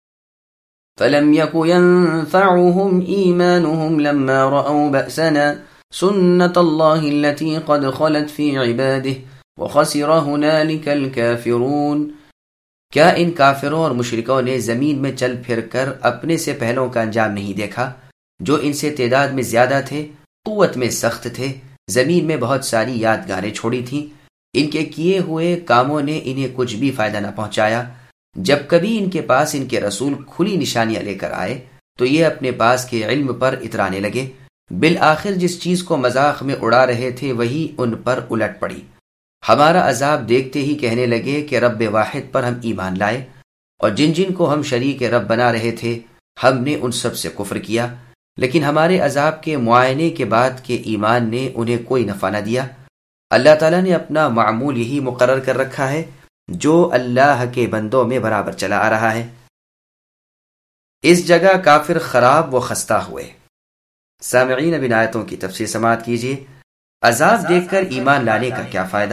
فلم يك ينفعهم إيمانهم لما رأوا بأسنا سنة الله التي قد خلت في عباده وخسر هنالك الكافرون. کیا ان کافروں اور مشرکوں نے زمین میں چل پھر کر اپنے سے پہلوں کا انجام نہیں دیکھا جو ان سے تعداد میں زیادہ تھے، قوت میں سخت تھے، زمین میں بہت ساری یادگاریں چھوڑی تھیں؟ ان کے کیے ہوئے کاموں نے انہیں کچھ بھی فائدہ نہ پہنچایا. جب کبھی ان کے پاس ان کے رسول کھلی نشانیاں لے کر آئے تو یہ اپنے پاس کے علم پر اترانے لگے. بالآخر جس چیز کو مذاق میں اڑا رہے تھے وہی ان پر الٹ پڑی. ہمارا عذاب دیکھتے ہی کہنے لگے کہ رب واحد پر ہم ایمان لائے، اور جن جن کو ہم شریک رب بنا رہے تھے ہم نے ان سب سے کفر کیا، لیکن ہمارے عذاب کے معائنے کے بعد کے ایمان نے انہیں کوئی نفع نہ دیا. اللہ تعالیٰ نے اپنا معمول یہی مقرر کر رکھا ہے جو اللہ کے بندوں میں برابر چلا آ رہا ہے. اس جگہ کافر خراب و خستہ ہوئے. سامعین اب ان آیتوں کی تفسیر سماعت کیجیے. عذاب دیکھ کر ایمان لانے کا کیا فائدہ؟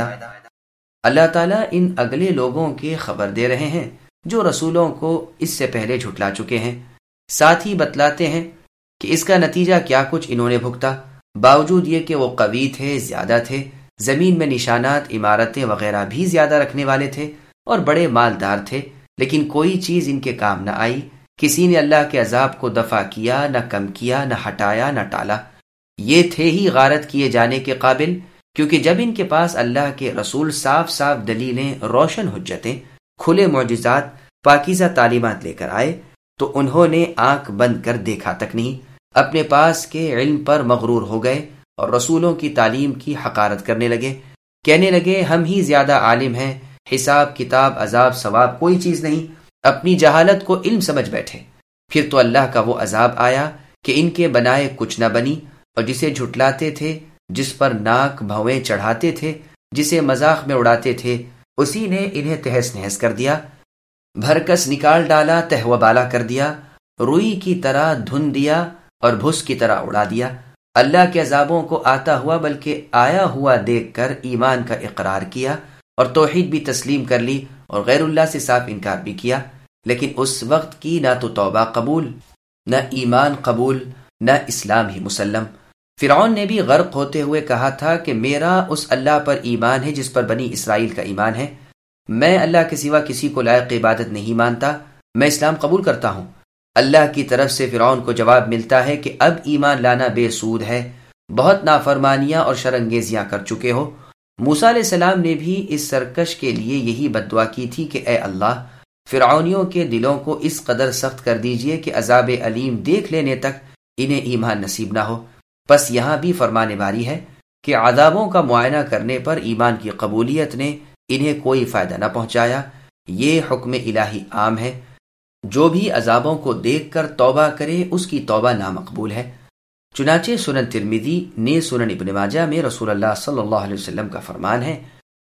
اللہ تعالیٰ ان اگلے لوگوں کی خبر دے رہے ہیں جو رسولوں کو اس سے پہلے جھٹلا چکے ہیں، ساتھ ہی بتلاتے ہیں کہ اس کا نتیجہ کیا کچھ انہوں نے بھگتا. باوجود یہ کہ وہ قوی تھے، زیادہ تھے، زمین میں نشانات، عمارتیں وغیرہ بھی زیادہ رکھنے والے تھے اور بڑے مالدار تھے، لیکن کوئی چیز ان کے کام نہ آئی. کسی نے اللہ کے عذاب کو دفع کیا، نہ کم کیا، نہ ہٹایا، نہ ٹالا. یہ تھے ہی غارت کیے جانے کے قابل، کیونکہ جب ان کے پاس اللہ کے رسول صاف صاف دلیلیں، روشن حجتیں، کھلے معجزات، پاکیزہ تعلیمات لے کر آئے تو انہوں نے آنکھ بند کر دیکھا تک نہیں. اپنے پاس کے علم پر مغرور ہو گئے اور رسولوں کی تعلیم کی حقارت کرنے لگے. کہنے لگے ہم ہی زیادہ عالم ہیں، حساب کتاب عذاب ثواب کوئی چیز نہیں. اپنی جہالت کو علم سمجھ بیٹھے. پھر تو اللہ کا وہ عذاب آیا کہ ان کے بنائے کچھ نہ بنی، اور جسے جھٹلاتے تھے، جس پر ناک بھویں چڑھاتے تھے، جسے مذاق میں اڑاتے تھے، اسی نے انہیں تہس نہس کر دیا، بھرکس نکال ڈالا، تہوہ بالا کر دیا، روئی کی طرح دھن دیا اور بھس کی طرح اڑا دیا. اللہ کے عذابوں کو آتا ہوا بلکہ آیا ہوا دیکھ کر ایمان کا اقرار کیا اور توحید بھی تسلیم کر لی اور غیر اللہ سے صاف انکار بھی کیا. لیکن اس وقت کی نہ تو توبہ قبول، نہ ایمان قبول، نہ اسلام ہی مسلم. فرعون نے بھی غرق ہوتے ہوئے کہا تھا کہ میرا اس اللہ پر ایمان ہے جس پر بنی اسرائیل کا ایمان ہے. میں اللہ کے سوا کسی کو لائق عبادت نہیں مانتا، میں اسلام قبول کرتا ہوں. اللہ کی طرف سے فرعون کو جواب ملتا ہے کہ اب ایمان لانا بے سود ہے، بہت نافرمانیاں اور شرانگیزیاں کر چکے ہو. موسیٰ علیہ السلام نے بھی اس سرکش کے لیے یہی بد دعا کی تھی کہ اے اللہ، فرعونیوں کے دلوں کو اس قدر سخت کر دیجئے کہ عذاب علیم دیکھ لینے تک انہیں ایمان نصیب نہ ہو. بس یہاں بھی فرمانے باری ہے کہ عذابوں کا معائنہ کرنے پر ایمان کی قبولیت نے انہیں کوئی فائدہ نہ پہنچایا. یہ حکم الہی عام ہے، جو بھی عذابوں کو دیکھ کر توبہ کرے اس کی توبہ نامقبول ہے. چنانچہ سنن ترمذی نے سنن ابن ماجہ میں رسول اللہ صلی اللہ علیہ وسلم کا فرمان ہے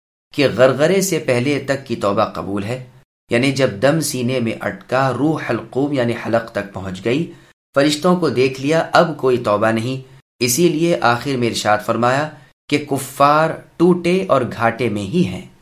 کہ غرغرے سے پہلے تک کی توبہ قبول ہے، یعنی جب دم سینے میں اٹکا، روح حلقوم یعنی حلق تک پہنچ گئی، فرشتوں کو دیکھ لیا، اب کوئی توبہ نہیں. اسی لیے آخر میں ارشاد فرمایا کہ کفار ٹوٹے اور گھاٹے میں ہی ہیں.